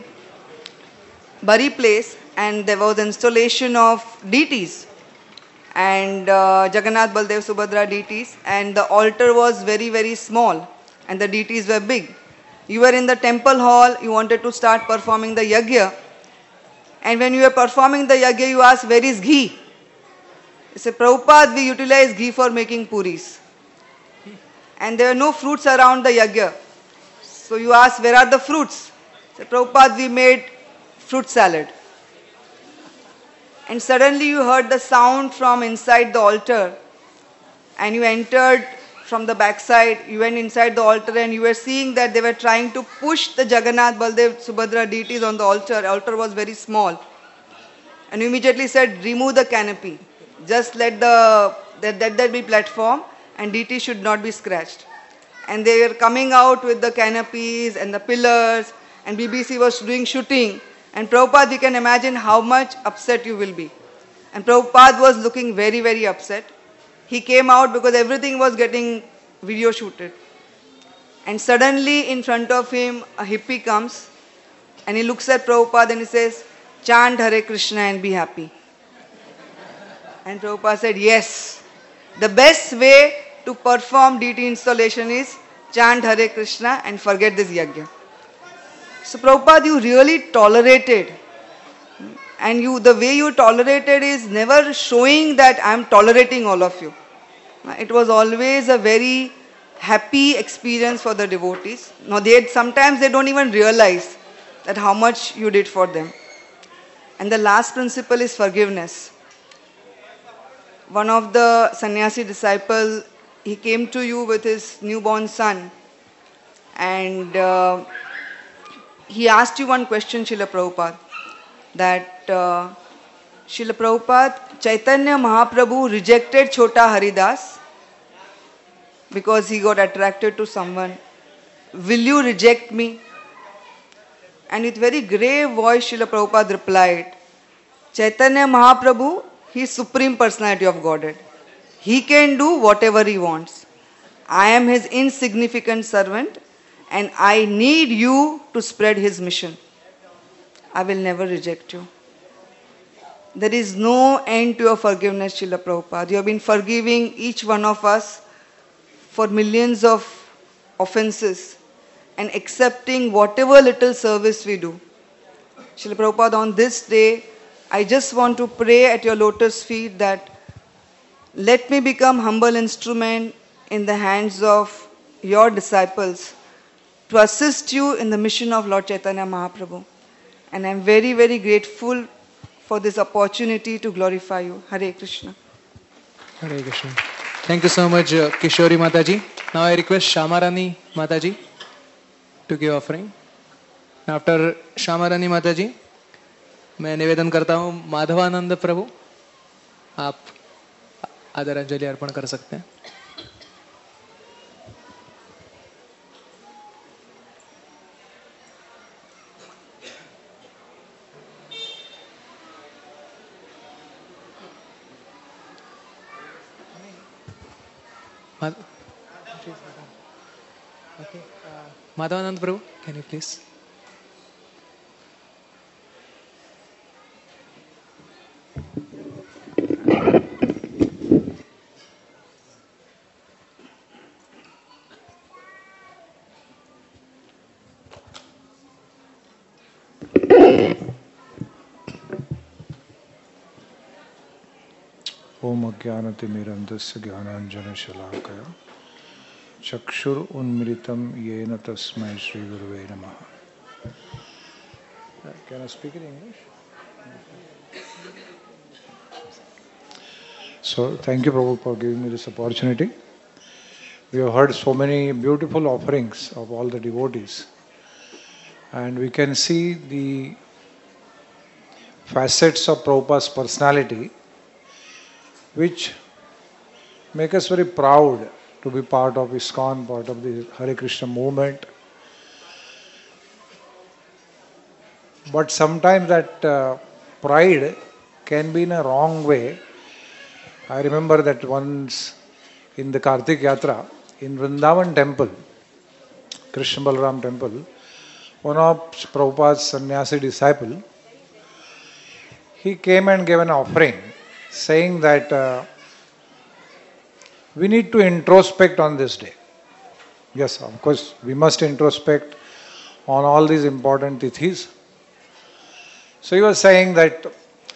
Bari place and there was installation of deities and uh, Jagannath, Baldev, Subhadra deities, and the altar was very, very small and the deities were big. You were in the temple hall, you wanted to start performing the yagya, and when you were performing the yagya, you asked, where is ghee? You said, Prabhupada, we utilize ghee for making puris. And there were no fruits around the yagya. So you asked, where are the fruits? You said, Prabhupada, we made fruit salad. And suddenly you heard the sound from inside the altar, and you entered from the backside, you went inside the altar and you were seeing that they were trying to push the Jagannath, Baldev, Subhadra deities on the altar. The altar was very small. And you immediately said, remove the canopy. Just let the, that, that, that be platform and deity should not be scratched. And they were coming out with the canopies and the pillars, and B B C was doing shooting. And Prabhupada, you can imagine how much upset you will be. And Prabhupada was looking very, very upset. He came out because everything was getting video shooted. And suddenly in front of him, a hippie comes and he looks at Prabhupada and he says, chant Hare Krishna and be happy. And Prabhupada said, yes, the best way to perform deity installation is chant Hare Krishna and forget this yagya. So Prabhupada, you really tolerated. And you, the way you tolerated is never showing that I am tolerating all of you. It was always a very happy experience for the devotees. Now they sometimes they don't even realize that how much you did for them. And the last principle is forgiveness. One of the sannyasi disciples, he came to you with his newborn son, and uh, he asked you one question, Srila Prabhupada, that uh, Srila Prabhupada, Chaitanya Mahaprabhu rejected Chota Haridas because he got attracted to someone. Will you reject me? And with very grave voice, Srila Prabhupada replied, Chaitanya Mahaprabhu, he is Supreme Personality of Godhead. He can do whatever he wants. I am his insignificant servant and I need you to spread his mission. I will never reject you. There is no end to your forgiveness, Srila Prabhupada. You have been forgiving each one of us for millions of offenses and accepting whatever little service we do. Srila Prabhupada, on this day, I just want to pray at your lotus feet that let me become humble instrument in the hands of your disciples to assist you in the mission of Lord Chaitanya Mahaprabhu. And I am very, very grateful for this opportunity to glorify you. Hare Krishna. Hare Krishna. Thank you so much, uh, Kishori Mataji. Now I request Shamarani Mataji to give offering. After Shamarani Mataji, मैं निवेदन करता हूँ माधवानंद प्रभु, आप आदरांजलि अर्पण कर सकते हैं. माधवानंद प्रभु, can you please? ओम अज्ञानतिमिरन्धस्य ज्ञानाञ्जनशलाकया चक्षुरुन्मिलितं येन तस्मै श्रीगुरवे नमः. Can I speak in English? So, thank you, Prabhu, for giving me this opportunity. We have heard so many beautiful offerings of all the devotees, and we can see the facets of Prabhupada's personality which make us very proud to be part of ISKCON, part of the Hare Krishna movement. But sometimes that uh, pride can be in a wrong way. I remember that once in the Kartik Yatra, in Vrindavan temple, Krishna Balaram temple, one of Prabhupada's sannyasi disciple, he came and gave an offering, saying that uh, we need to introspect on this day. Yes, of course, we must introspect on all these important tithis. So he was saying that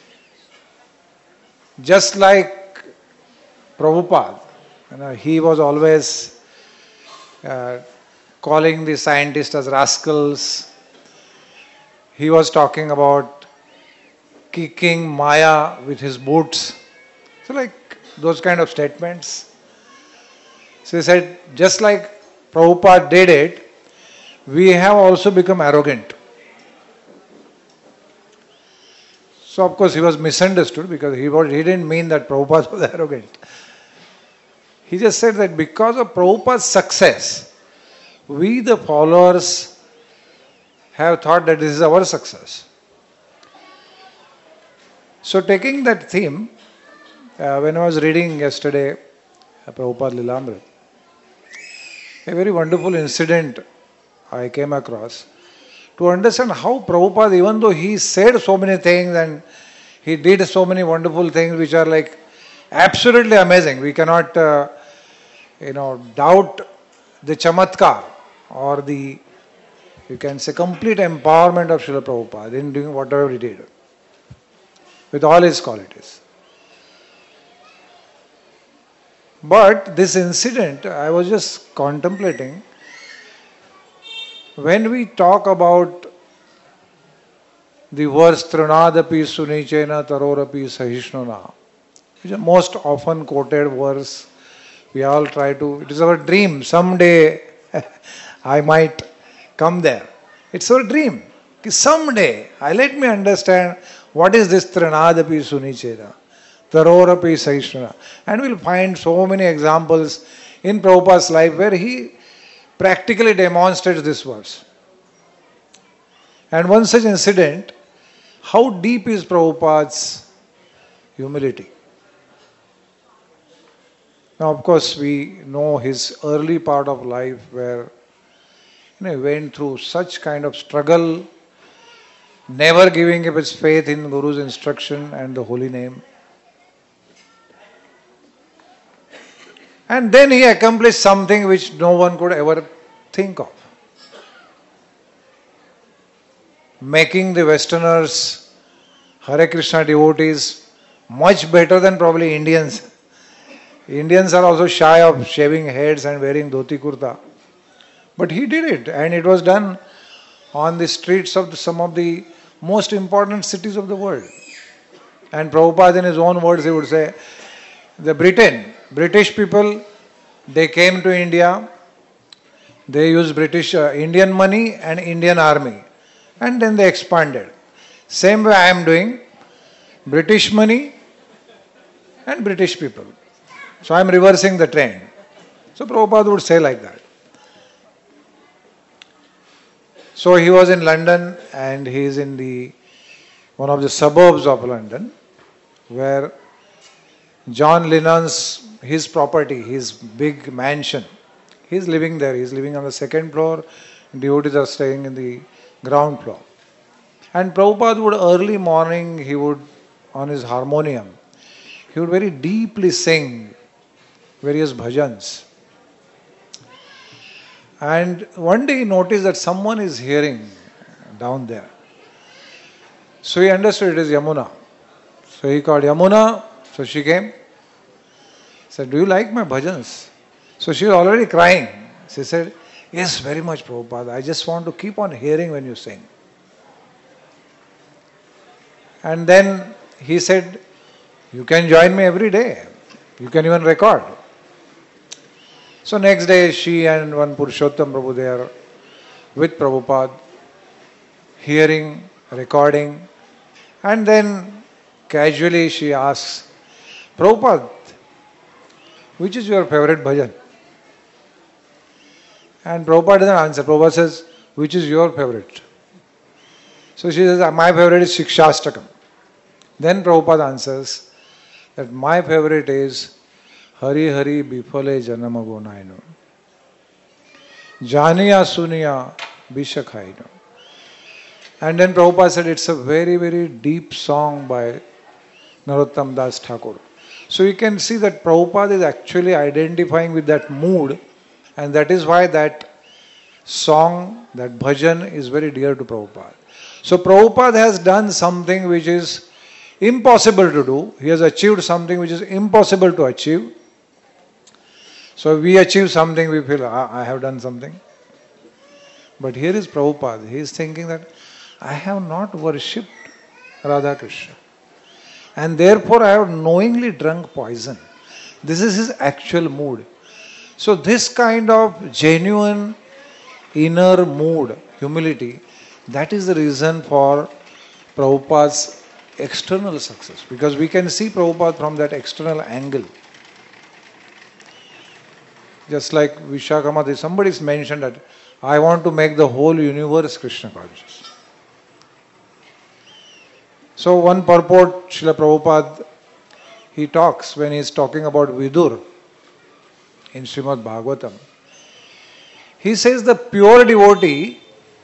just like Prabhupada, you know, he was always uh, calling the scientists as rascals. He was talking about kicking Maya with his boots. So like those kind of statements. So he said, just like Prabhupada did it, we have also become arrogant. So of course he was misunderstood because he, was, he didn't mean that Prabhupada was arrogant. He just said that because of Prabhupada's success, we the followers have thought that this is our success. So taking that theme, uh, when I was reading yesterday uh, Prabhupada Lilamrit, a very wonderful incident I came across to understand how Prabhupada, even though he said so many things and he did so many wonderful things which are like absolutely amazing. We cannot, uh, you know, doubt the chamatkar or the, you can say, complete empowerment of Srila Prabhupada in doing whatever he did, with all his qualities. But this incident, I was just contemplating, when we talk about the verse Trinadapi Sunichena Tarorapi Sahishnuna, which is the most often quoted verse. We all try to, it is our dream, someday I might come there. It's our dream. Someday, I let me understand what is this Trinadapi Sunichena, Tarorapi Sahishnuna. And we'll find so many examples in Prabhupada's life where he practically demonstrates this verse. And one such incident, how deep is Prabhupada's humility? Now, of course, we know his early part of life where you know, he went through such kind of struggle, never giving up his faith in Guru's instruction and the holy name. And then he accomplished something which no one could ever think of. Making the Westerners, Hare Krishna devotees, much better than probably Indians. Indians are also shy of shaving heads and wearing dhoti kurta. But he did it, and it was done on the streets of the, some of the most important cities of the world. And Prabhupada, in his own words, he would say, the Britain, British people, they came to India, they used British, uh, Indian money and Indian army, and then they expanded. Same way I am doing, British money and British people. So I am reversing the trend. So Prabhupada would say like that. So he was in London, and he is in the one of the suburbs of London, where John Lennon's, his property, his big mansion, he is living there. He is living on the second floor, devotees are staying in the ground floor. And Prabhupada would early morning, he would, on his harmonium, he would very deeply sing various bhajans. And one day he noticed that someone is hearing down there. So he understood it is Yamuna. So he called Yamuna. So she came. He said, do you like my bhajans? So she was already crying. She said, yes, very much, Prabhupada. I just want to keep on hearing when you sing. And then he said, you can join me every day. You can even record. So next day she and one Purushottam Prabhu there with Prabhupada, hearing, recording, and then casually she asks, Prabhupada, which is your favorite bhajan? And Prabhupada doesn't answer. Prabhupada says, which is your favorite? So she says, my favorite is Shikshastakam. Then Prabhupada answers that my favorite is Hari Hari Bifale Janama Gonaino. Janiya Suniya Bishakhaino. And then Prabhupada said it's a very, very deep song by Narottam Das Thakur. So you can see that Prabhupada is actually identifying with that mood, and that is why that song, that bhajan is very dear to Prabhupada. So Prabhupada has done something which is impossible to do. He has achieved something which is impossible to achieve. So we achieve something, we feel, I have done something. But here is Prabhupada. He is thinking that I have not worshipped Radha Krishna. And therefore I have knowingly drunk poison. This is his actual mood. So this kind of genuine inner mood, humility, that is the reason for Prabhupada's external success. Because we can see Prabhupada from that external angle. Just like Vishakamathi, somebody's mentioned that I want to make the whole universe Krishna conscious. So one purport, Srila Prabhupada, he talks when he is talking about Vidur in Srimad Bhagavatam. He says the pure devotee,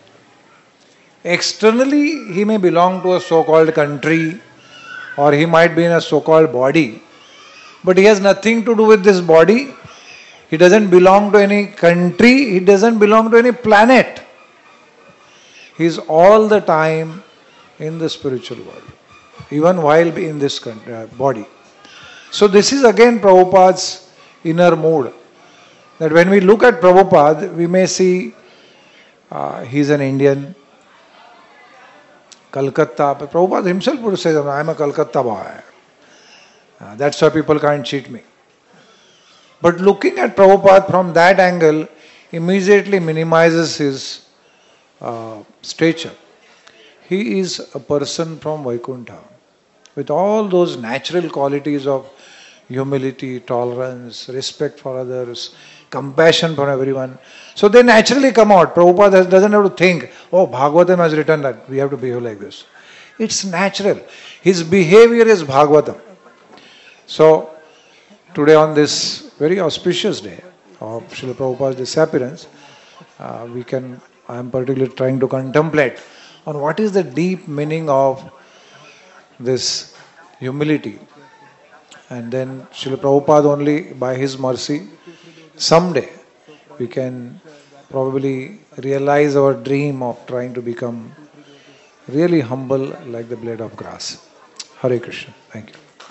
externally he may belong to a so-called country, or he might be in a so-called body, but he has nothing to do with this body. He doesn't belong to any country, he doesn't belong to any planet. He is all the time in the spiritual world, even while in this body. So this is again Prabhupada's inner mood. That when we look at Prabhupada, we may see uh, he is an Indian, Calcutta. But Prabhupada himself would say, I am a Calcutta boy. Uh, that's why people can't cheat me. But looking at Prabhupada from that angle immediately minimizes his uh, stature. He is a person from Vaikuntha with all those natural qualities of humility, tolerance, respect for others, compassion for everyone. So they naturally come out. Prabhupada doesn't have to think, oh, Bhagavatam has written that we have to behave like this. It's natural. His behavior is Bhagavatam. So today on this very auspicious day of Srila Prabhupada's disappearance, uh, we can, I am particularly trying to contemplate on what is the deep meaning of this humility. And then Srila Prabhupada only by his mercy, someday we can probably realize our dream of trying to become really humble like the blade of grass. Hare Krishna. Thank you.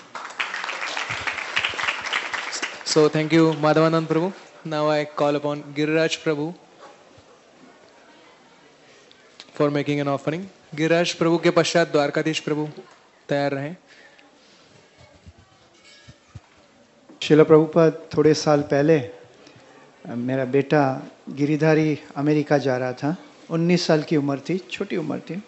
So thank you, Madhavanand Prabhu. Now I call upon Giriraj Prabhu for making an offering. Giriraj Prabhu के पश्चात द्वारकाधीश प्रभु तैयार रहें. शिला प्रभुपाद थोड़े साल पहले मेरा बेटा Giridhari America जा रहा था. उन्नीस साल की उम्र थी, छोटी उम्र थी.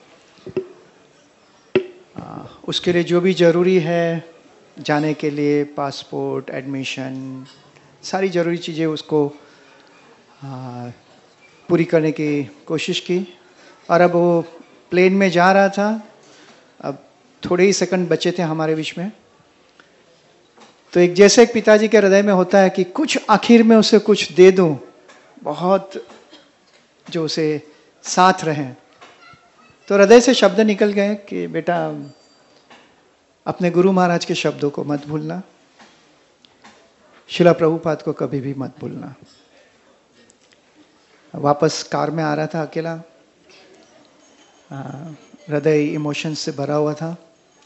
आ, उसके लिए जो भी ज़रूरी है जाने के लिए, पासपोर्ट, एडमिशन, सारी ज़रूरी चीज़ें उसको आ, पूरी करने की कोशिश की. और अब वो प्लेन में जा रहा था. अब थोड़े ही सेकंड बचे थे हमारे बीच में. तो एक जैसे एक पिताजी के हृदय में होता है कि कुछ आखिर में उसे कुछ दे दूं, बहुत जो उसे साथ रहें. तो हृदय से शब्द निकल गए कि बेटा अपने गुरु महाराज के शब्दों को मत भूलना, शिला प्रभुपाद को कभी भी मत भूलना. वापस कार में आ रहा था अकेला, हृदय इमोशंस से भरा हुआ था.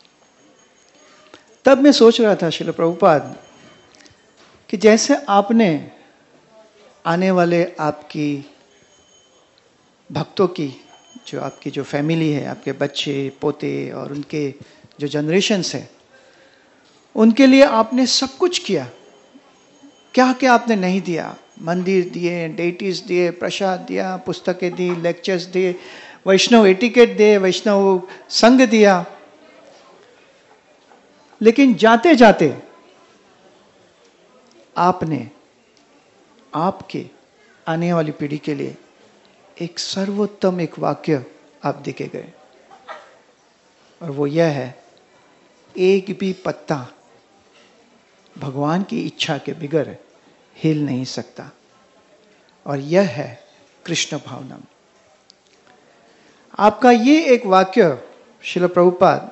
तब मैं सोच रहा था शिला प्रभुपाद कि जैसे आपने आने वाले आपकी भक्तों की, जो आपकी जो फैमिली है, आपके बच्चे पोते और उनके जो जनरेशन्स है, उनके लिए आपने सब कुछ किया. क्या क्या आपने नहीं दिया? मंदिर दिए, डेटीज दिए, प्रसाद दिया, पुस्तकें दी, लेक्चर्स दिए, वैष्णव एटिकेट दिए, वैष्णव संघ दिया. लेकिन जाते जाते आपने आपके आने वाली पीढ़ी के लिए एक सर्वोत्तम एक वाक्य आप देके गए, और वो यह है, एक भी पत्ता भगवान की इच्छा के बिगर हिल नहीं सकता. और यह है कृष्ण भावना. आपका ये एक वाक्य श्रील प्रभुपाद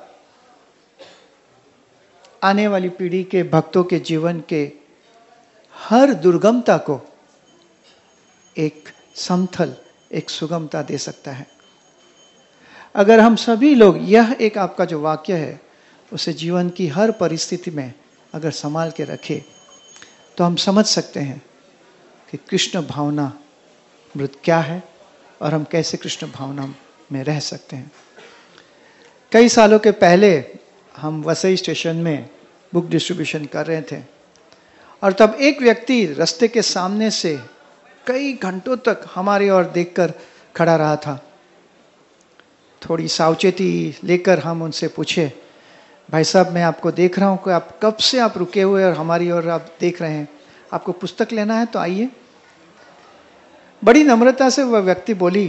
आने वाली पीढ़ी के भक्तों के जीवन के हर दुर्गमता को एक समतल, एक सुगमता दे सकता है. अगर हम सभी लोग यह एक आपका जो वाक्य है उसे जीवन की हर परिस्थिति में अगर संभाल के रखे, तो हम समझ सकते हैं कि कृष्ण भावना मृत क्या है और हम कैसे कृष्ण भावना में रह सकते हैं. कई सालों के पहले हम वसई स्टेशन में बुक डिस्ट्रीब्यूशन कर रहे थे, और तब एक व्यक्ति रास्ते के सामने से कई घंटों तक हमारी ओर देखकर खड़ा रहा था. थोड़ी सावचेती लेकर हम उनसे पूछे, भाई साहब मैं आपको देख रहा हूँ कि आप कब से आप रुके हुए और हमारी ओर आप देख रहे हैं, आपको पुस्तक लेना है तो आइए. बड़ी नम्रता से वह व्यक्ति बोली,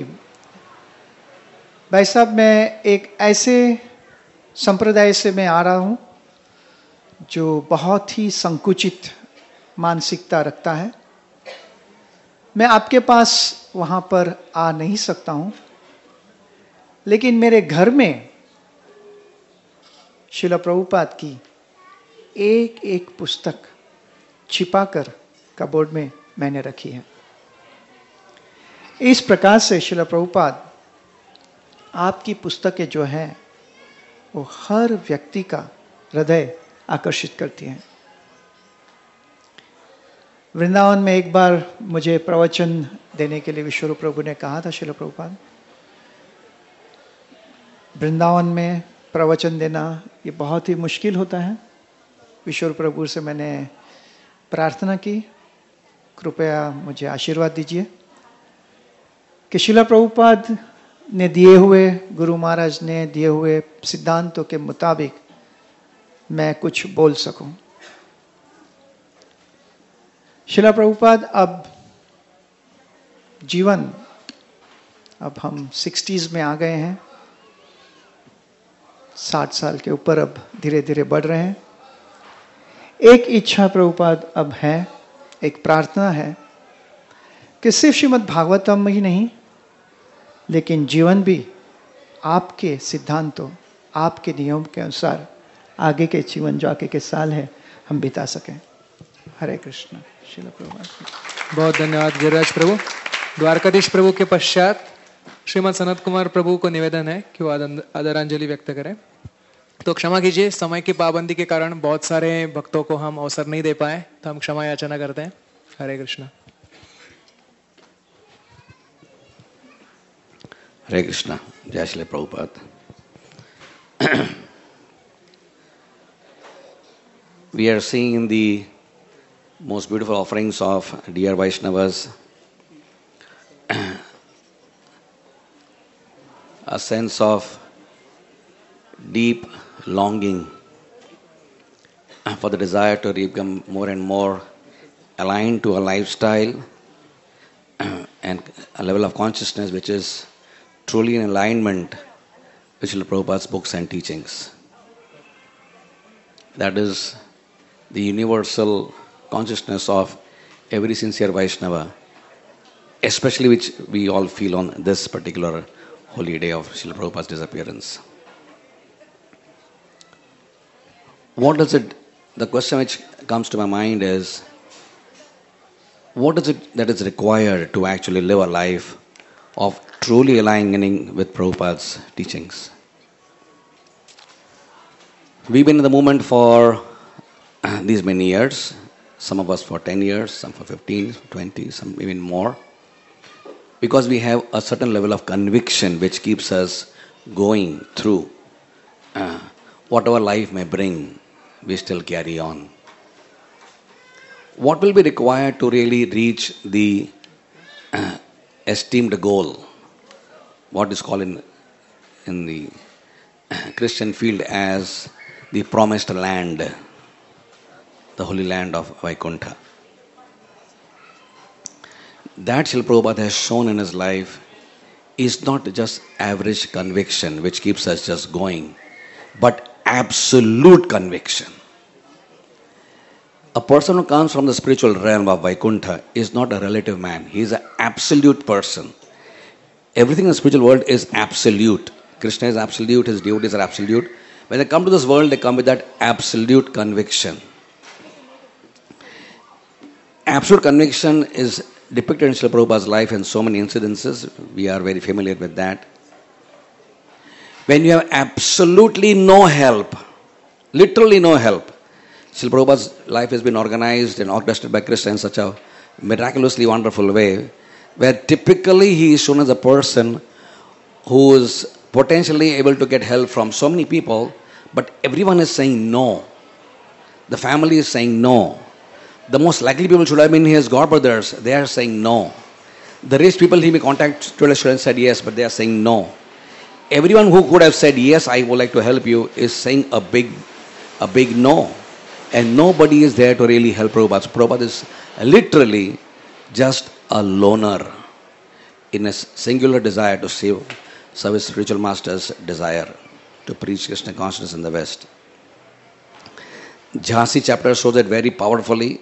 भाई साहब मैं एक ऐसे संप्रदाय से मैं आ रहा हूँ जो बहुत ही संकुचित मानसिकता रखता है. मैं आपके पास वहाँ पर आ नहीं सकता हूँ, लेकिन मेरे घर में श्रील प्रभुपाद की एक एक पुस्तक छिपाकर कबोर्ड में मैंने रखी है. इस प्रकार से श्रील प्रभुपाद आपकी पुस्तकें जो हैं वो हर व्यक्ति का हृदय आकर्षित करती हैं. वृंदावन में एक बार मुझे प्रवचन देने के लिए विश्वरूप प्रभु ने कहा था, श्रील प्रभुपाद वृंदावन में प्रवचन देना ये बहुत ही मुश्किल होता है। विश्वर प्रभु से मैंने प्रार्थना की, कृपया मुझे आशीर्वाद दीजिए कि शिला प्रभुपाद ने दिए हुए, गुरु महाराज ने दिए हुए सिद्धांतों के मुताबिक मैं कुछ बोल सकूं। शिला प्रभुपाद अब जीवन, अब हम सिक्सटीज में आ गए हैं, साठ साल के ऊपर अब धीरे धीरे बढ़ रहे हैं। एक इच्छा प्रभुपाद अब है, एक प्रार्थना है कि सिर्फ श्रीमद् भागवतम ही नहीं, लेकिन जीवन भी आपके सिद्धांतों, आपके नियम के अनुसार आगे के जीवन जो आगे के साल है हम बिता सकें। हरे कृष्ण। श्रील प्रभुपाद। बहुत धन्यवाद गिरिराज प्रभु। द्वारकाधीश प्रभु के पश्चात श्रीमद सनत कुमार प्रभु को निवेदन है कि वो आदरांजलि व्यक्त करें। तो क्षमा कीजिए, समय की पाबंदी के कारण बहुत सारे भक्तों को हम अवसर नहीं दे पाए, तो हम क्षमा याचना करते हैं। हरे कृष्ण। हरे कृष्णा। जय Shri Prabhupada. We are seeing the most beautiful offerings of dear Vaishnavas, a sense of deep longing for the desire to become more and more aligned to a lifestyle and a level of consciousness which is truly in alignment with Srila Prabhupada's books and teachings. That is the universal consciousness of every sincere Vaishnava, especially which we all feel on this particular holy day of Srila Prabhupada's disappearance. What does it, the question which comes to my mind is, what is it that is required to actually live a life of truly aligning with Prabhupada's teachings? We've been in the movement for these many years, some of us for ten years, some for fifteen, twenty, some even more, because we have a certain level of conviction which keeps us going through. Uh, whatever life may bring, we still carry on. What will be required to really reach the uh, esteemed goal, what is called in, in the Christian field as the promised land, the holy land of Vaikuntha? That Srila Prabhupada has shown in his life is not just average conviction which keeps us just going, but absolute conviction. A person who comes from the spiritual realm of Vaikuntha is not a relative man. He is an absolute person. Everything in the spiritual world is absolute. Krishna is absolute, his devotees are absolute. When they come to this world, they come with that absolute conviction. Absolute conviction is depicted in Srila Prabhupada's life in so many incidences. We are very familiar with that. When you have absolutely no help, literally no help, Srila Prabhupada's life has been organized and orchestrated by Krishna in such a miraculously wonderful way, where typically he is shown as a person who is potentially able to get help from so many people, but everyone is saying no. The family is saying no. The most likely people should have been his godbrothers. They are saying no. The rich people he may contact today should have said yes, but they are saying no. Everyone who could have said yes, I would like to help you, is saying a big, a big no. And nobody is there to really help Prabhupada. Prabhupada is literally just a loner in a singular desire to save, serve his spiritual master's desire to preach Krishna consciousness in the West. Jhansi chapter shows it very powerfully,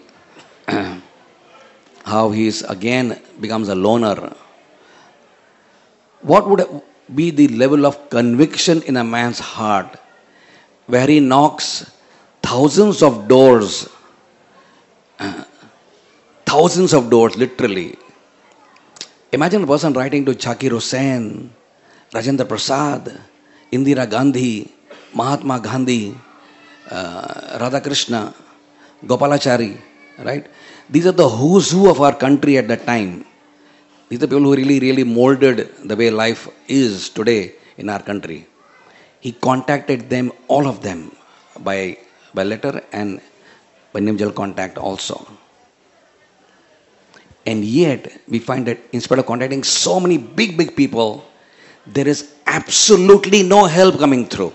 how he is again becomes a loner. What would be the level of conviction in a man's heart where he knocks thousands of doors, uh, thousands of doors literally. Imagine a person writing to Zakir Hussain, Rajendra Prasad, Indira Gandhi, Mahatma Gandhi, uh, Radhakrishna, Gopalachari, right? These are the who's who of our country at that time. These are the people who really, really molded the way life is today in our country. he contacted them, all of them, by, by letter and by individual contact also. And yet, we find that in spite of contacting so many big, big people, there is absolutely no help coming through.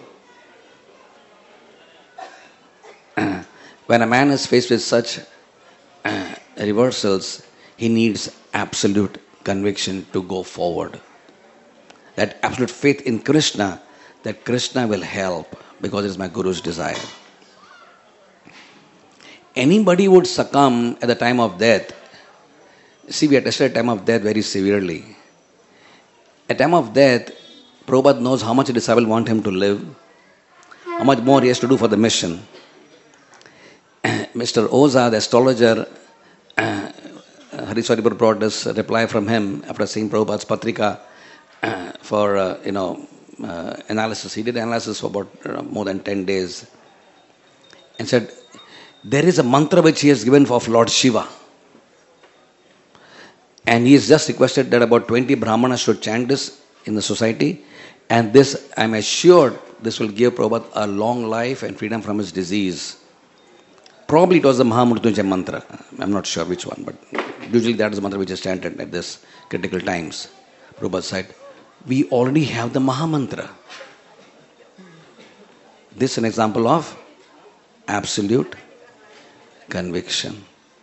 Uh, when a man is faced with such uh, reversals, he needs absolute conviction to go forward. That absolute faith in Krishna, that Krishna will help because it is my Guru's desire. Anybody would succumb at the time of death. See, we are tested at the time of death very severely. At the time of death, Prabhupada knows how much a disciple want him to live, how much more he has to do for the mission. Mister Oza, the astrologer, uh, Hariswaripur brought this reply from him after seeing Prabhupada's Patrika uh, for, uh, you know, uh, analysis. He did analysis for about uh, more than ten days and said, there is a mantra which he has given of Lord Shiva. And he has just requested that about twenty Brahmanas should chant this in the society. And this, I am assured, this will give Prabhupada a long life and freedom from his disease. Probably it was the Mahamrityunjay mantra. I'm not sure which one, but usually that is the mantra which is chanted at this critical times. Prabhupada said, we already have the Mahamantra. This is an example of absolute conviction.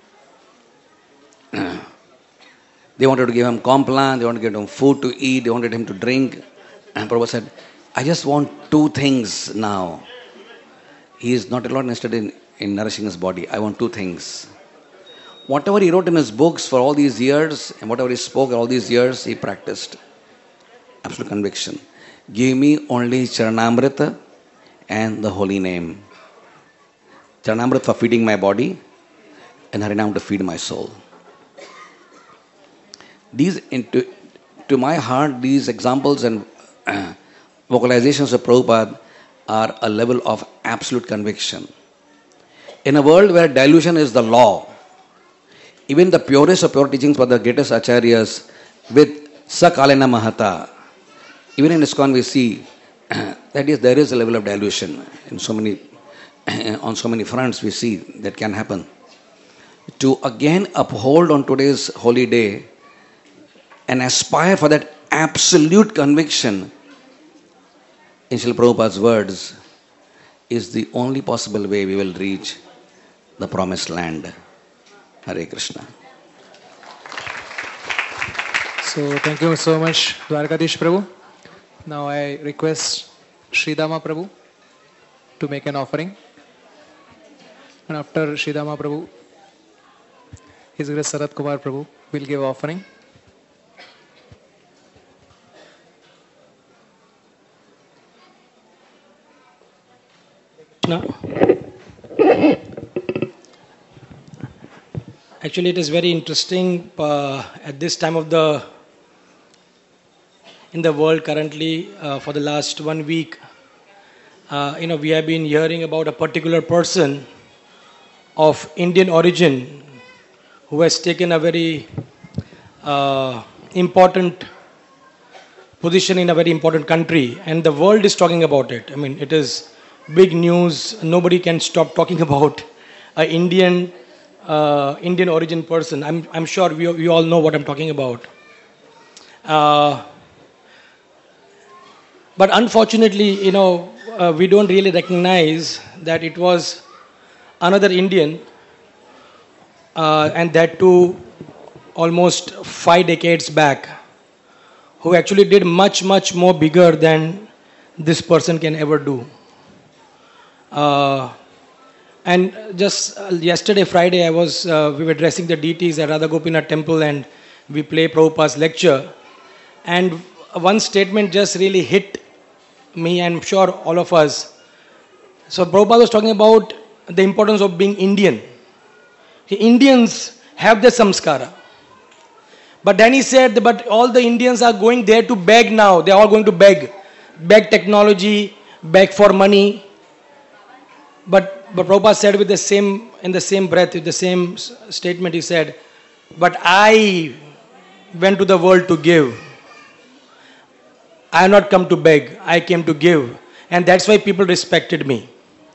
They wanted to give him Complan, they wanted to give him food to eat, they wanted him to drink. And Prabhupada said, I just want two things now. He is not a lot interested in, in nourishing his body. I want two things. Whatever he wrote in his books for all these years, and whatever he spoke all these years, he practiced. Absolute conviction. Give me only Charanamrita and the holy name. Charanamrita for feeding my body, and Harinam to feed my soul. These, into, to my heart, these examples and uh, vocalizations of Prabhupada are a level of absolute conviction. In a world where dilution is the law, even the purest of pure teachings by the greatest acharyas with Sakalena Mahata, even in ISKCON we see uh, that is, there is a level of dilution in so many, uh, on so many fronts we see that can happen. To again uphold on today's holy day and aspire for that absolute conviction in Srila Prabhupada's words is the only possible way we will reach the promised land. Hare Krishna. So thank you so much, Dwarkadish Prabhu. Now I request Sridama Prabhu to make an offering. And after Sridama Prabhu, His Grace Sarat Kumar Prabhu will give offering. No. Actually, it is very interesting uh, at this time of the in the world currently uh, for the last one week. Uh, you know, we have been hearing about a particular person of Indian origin who has taken a very uh, important position in a very important country, and the world is talking about it. I mean, it is big news. Nobody can stop talking about an Indian uh, Indian origin person. I'm I'm sure we we all know what I'm talking about. Uh, but unfortunately, you know, uh, we don't really recognize that it was another Indian, uh, and that too almost five decades back, who actually did much much more bigger than this person can ever do. Uh, and just uh, yesterday, Friday, I was uh, we were dressing the deities at Radha Gopinath temple, and we play Prabhupada's lecture. And one statement just really hit me, and I'm sure all of us. So Prabhupada was talking about the importance of being Indian. The Indians have the samskara. But then he said, but all the Indians are going there to beg now. They are all going to beg. Beg technology, beg for money. But, but Prabhupada said with the same, in the same breath, with the same statement, he said, but I went to the world to give. I have not come to beg. I came to give. and that's why people respected me.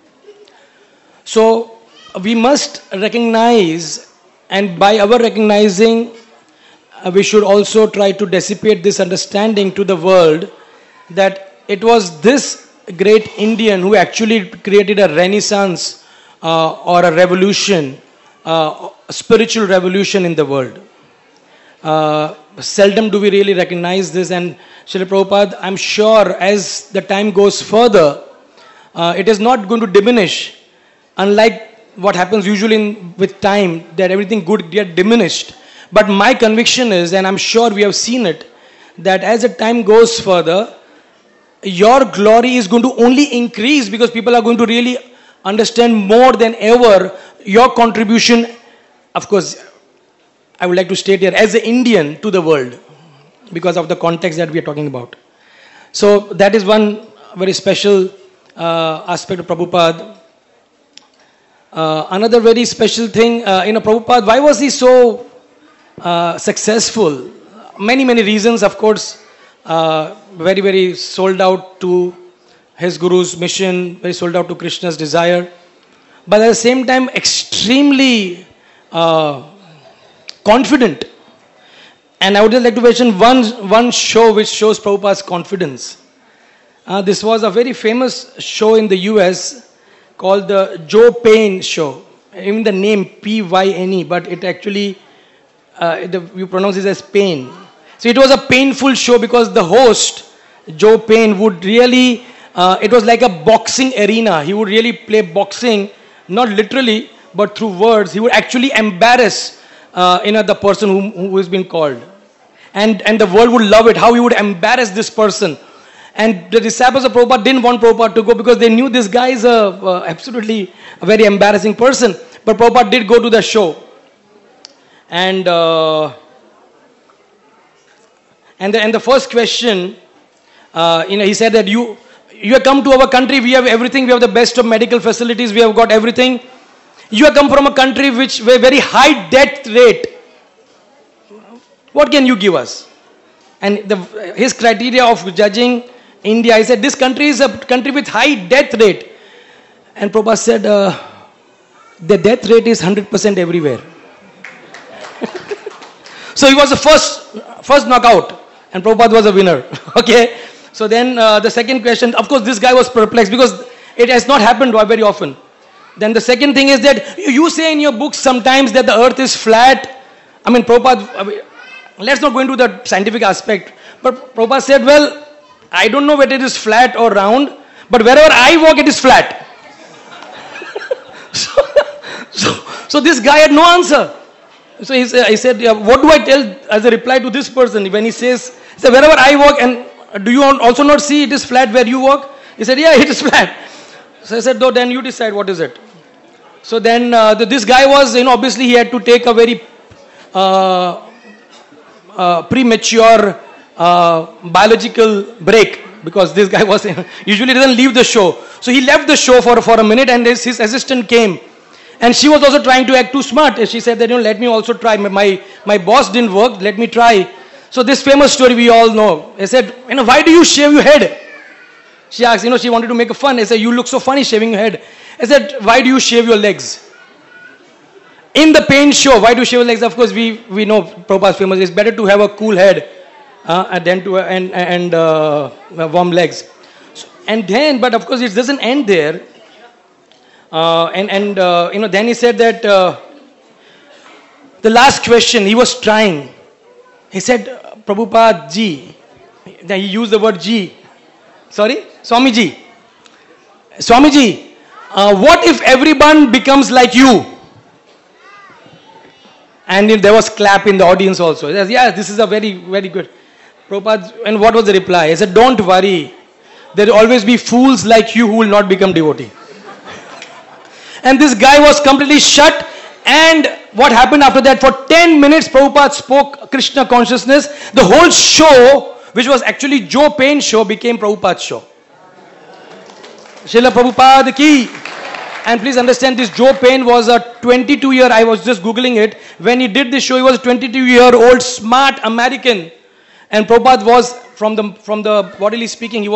So we must recognize, and by our recognizing, uh, we should also try to dissipate this understanding to the world that it was this great Indian who actually created a renaissance uh, or a revolution, uh, a spiritual revolution in the world. Uh, seldom do we really recognize this, and Srila Prabhupada, I'm sure as the time goes further, uh, it is not going to diminish, unlike what happens usually in, with time, that everything good get diminished. But my conviction is, and I'm sure we have seen it, that as the time goes further, your glory is going to only increase, because people are going to really understand more than ever your contribution, of course, I would like to state here, as an Indian to the world, because of the context that we are talking about. So that is one very special uh, aspect of Prabhupada. Uh, another very special thing, uh, you know, Prabhupada, why was he so uh, successful? Many, many reasons, of course. Uh, very, very sold out to his Guru's mission, very sold out to Krishna's desire. But at the same time, extremely uh, confident. And I would just like to mention one, one show which shows Prabhupada's confidence. Uh, this was a very famous show in the U S called the Joe Payne Show. Even the name P Y N E, but it actually, uh, the, you pronounce it as Payne. So it was a painful show because the host, Joe Payne, would really, uh, it was like a boxing arena. He would really play boxing, not literally, but through words. He would actually embarrass uh, you know, the person who, who has been called. And, and the world would love it, how he would embarrass this person. And the disciples of Prabhupada didn't want Prabhupada to go because they knew this guy is a, uh, absolutely a very embarrassing person. But Prabhupada did go to the show. And... Uh, And the, and the first question, uh, you know, he said that you, you have come to our country, we have everything, we have the best of medical facilities, we have got everything. You have come from a country which where very high death rate. What can you give us? And the, his criteria of judging India, he said this country is a country with high death rate. And Prabhupada said, uh, the death rate is one hundred percent everywhere. So he was the first, first knockout. And Prabhupada was a winner. Okay. So then uh, the second question, of course this guy was perplexed because it has not happened very often. Then the second thing is that you say in your books sometimes that the earth is flat. I mean, Prabhupada, I mean, let's not go into the scientific aspect. But Prabhupada said, well, I don't know whether it is flat or round, but wherever I walk it is flat. so, so, so this guy had no answer. So he said, I said, yeah, what do I tell as a reply to this person when he says, he said, wherever I walk, and do you also not see it is flat where you walk? He said, yeah, it is flat. So I said, no, then you decide what is it. So then uh, the, this guy was, you know, obviously he had to take a very uh, uh, premature uh, biological break because this guy was, usually doesn't leave the show. So he left the show for, for a minute and his, his assistant came. And she was also trying to act too smart. She said that, you know, let me also try. My, my boss didn't work. Let me try. So this famous story we all know. I said, you know, why do you shave your head? She asked, you know, she wanted to make a fun. I said, you look so funny shaving your head. I said, why do you shave your legs? In the Payne show, why do you shave your legs? Of course, we, we know Prabhupada's famous. It's better to have a cool head uh, than to, and, and uh, warm legs. So, and then, but of course, it doesn't end there. Uh, and and uh, you know, then he said that uh, the last question he was trying. He said, Prabhupada ji. Then he used the word ji. Sorry, Swamiji. Swamiji, uh, what if everyone becomes like you? And there was clap in the audience also. He says, yeah, this is a very very good. Prabhupada, and what was the reply? He said, don't worry. There will always be fools like you who will not become devotee. And this guy was completely shut. And what happened after that? For ten minutes, Prabhupada spoke Krishna consciousness. The whole show, which was actually Joe Payne show, became Prabhupada's show. Srila Prabhupada ki. And please understand, this Joe Payne was a twenty-two year, I was just Googling it. When he did this show, he was a twenty-two year old smart American. And Prabhupada was, from the, from the bodily speaking, he was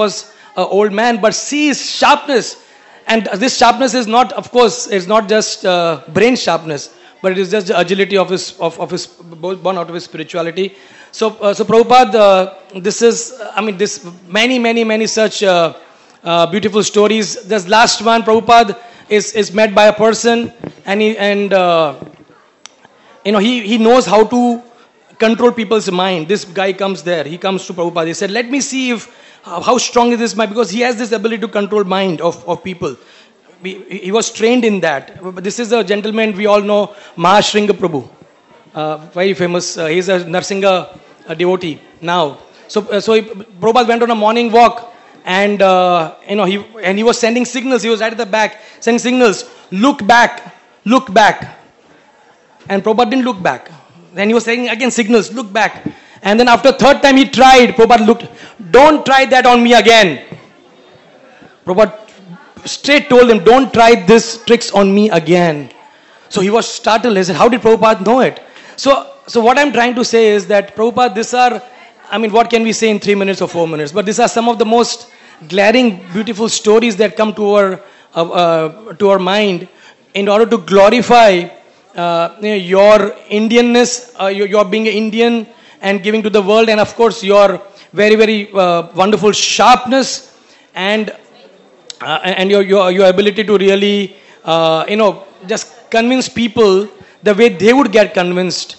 an old man, but sees sharpness. And this sharpness is not, of course, it's not just uh, brain sharpness, but it is just the agility of his, of, of his, born out of his spirituality. So, uh, so Prabhupada, uh, this is, I mean, this many, many, many such uh, uh, beautiful stories. This last one, Prabhupada is is met by a person, and he and uh, you know he he knows how to control people's mind. This guy comes there. He comes to Prabhupada. He said, "Let me see if uh, how strong is this mind," because he has this ability to control mind of of people. He, he was trained in that. But this is a gentleman we all know, Mahashringa Prabhu. Uh, very famous. Uh, he's a Narsingha uh, devotee now. So, uh, so he, Prabhupada went on a morning walk, and uh, you know he and he was sending signals. He was right at the back, sending signals. Look back, look back. And Prabhupada didn't look back. Then he was saying again signals, look back. And then after third time he tried. Prabhupada looked. Don't try that on me again. Prabhupada straight told him, don't try this tricks on me again. So he was startled. He said, how did Prabhupada know it? So, so what I'm trying to say is that Prabhupada, these are, I mean, what can we say in three minutes or four minutes? But these are some of the most glaring, beautiful stories that come to our, uh, uh, to our mind in order to glorify uh, your Indianness, uh, your, your being an Indian and giving to the world, and of course your very, very uh, wonderful sharpness and uh, and your, your your ability to really, uh, you know, just convince people the way they would get convinced,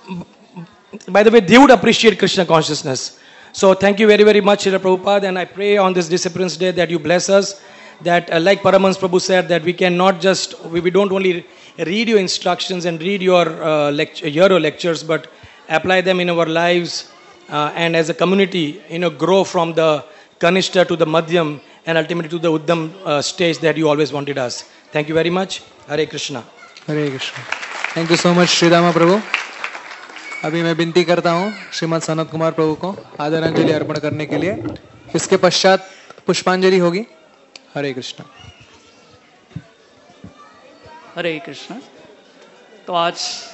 by the way they would appreciate Krishna consciousness. So thank you very, very much, Srila Prabhupada, and I pray on this Disciplines Day that you bless us, that uh, like Paramahans Prabhu said, that we can not just, we, we don't only read your instructions and read your uh, lecture, hear your lectures, but apply them in our lives, uh, and as a community, you know, grow from the Kanishta to the Madhyam and ultimately to the Uddham uh, stage that you always wanted us. Thank you very much. Hare Krishna. Hare Krishna. Thank you so much Shridama Prabhu. अभी मैं विनती करता हूँ श्रीमद सनत कुमार प्रभु को आदरांजलि अर्पण करने के लिए. इसके पश्चात पुष्पांजलि होगी. हरे कृष्ण. हरे कृष्ण. तो आज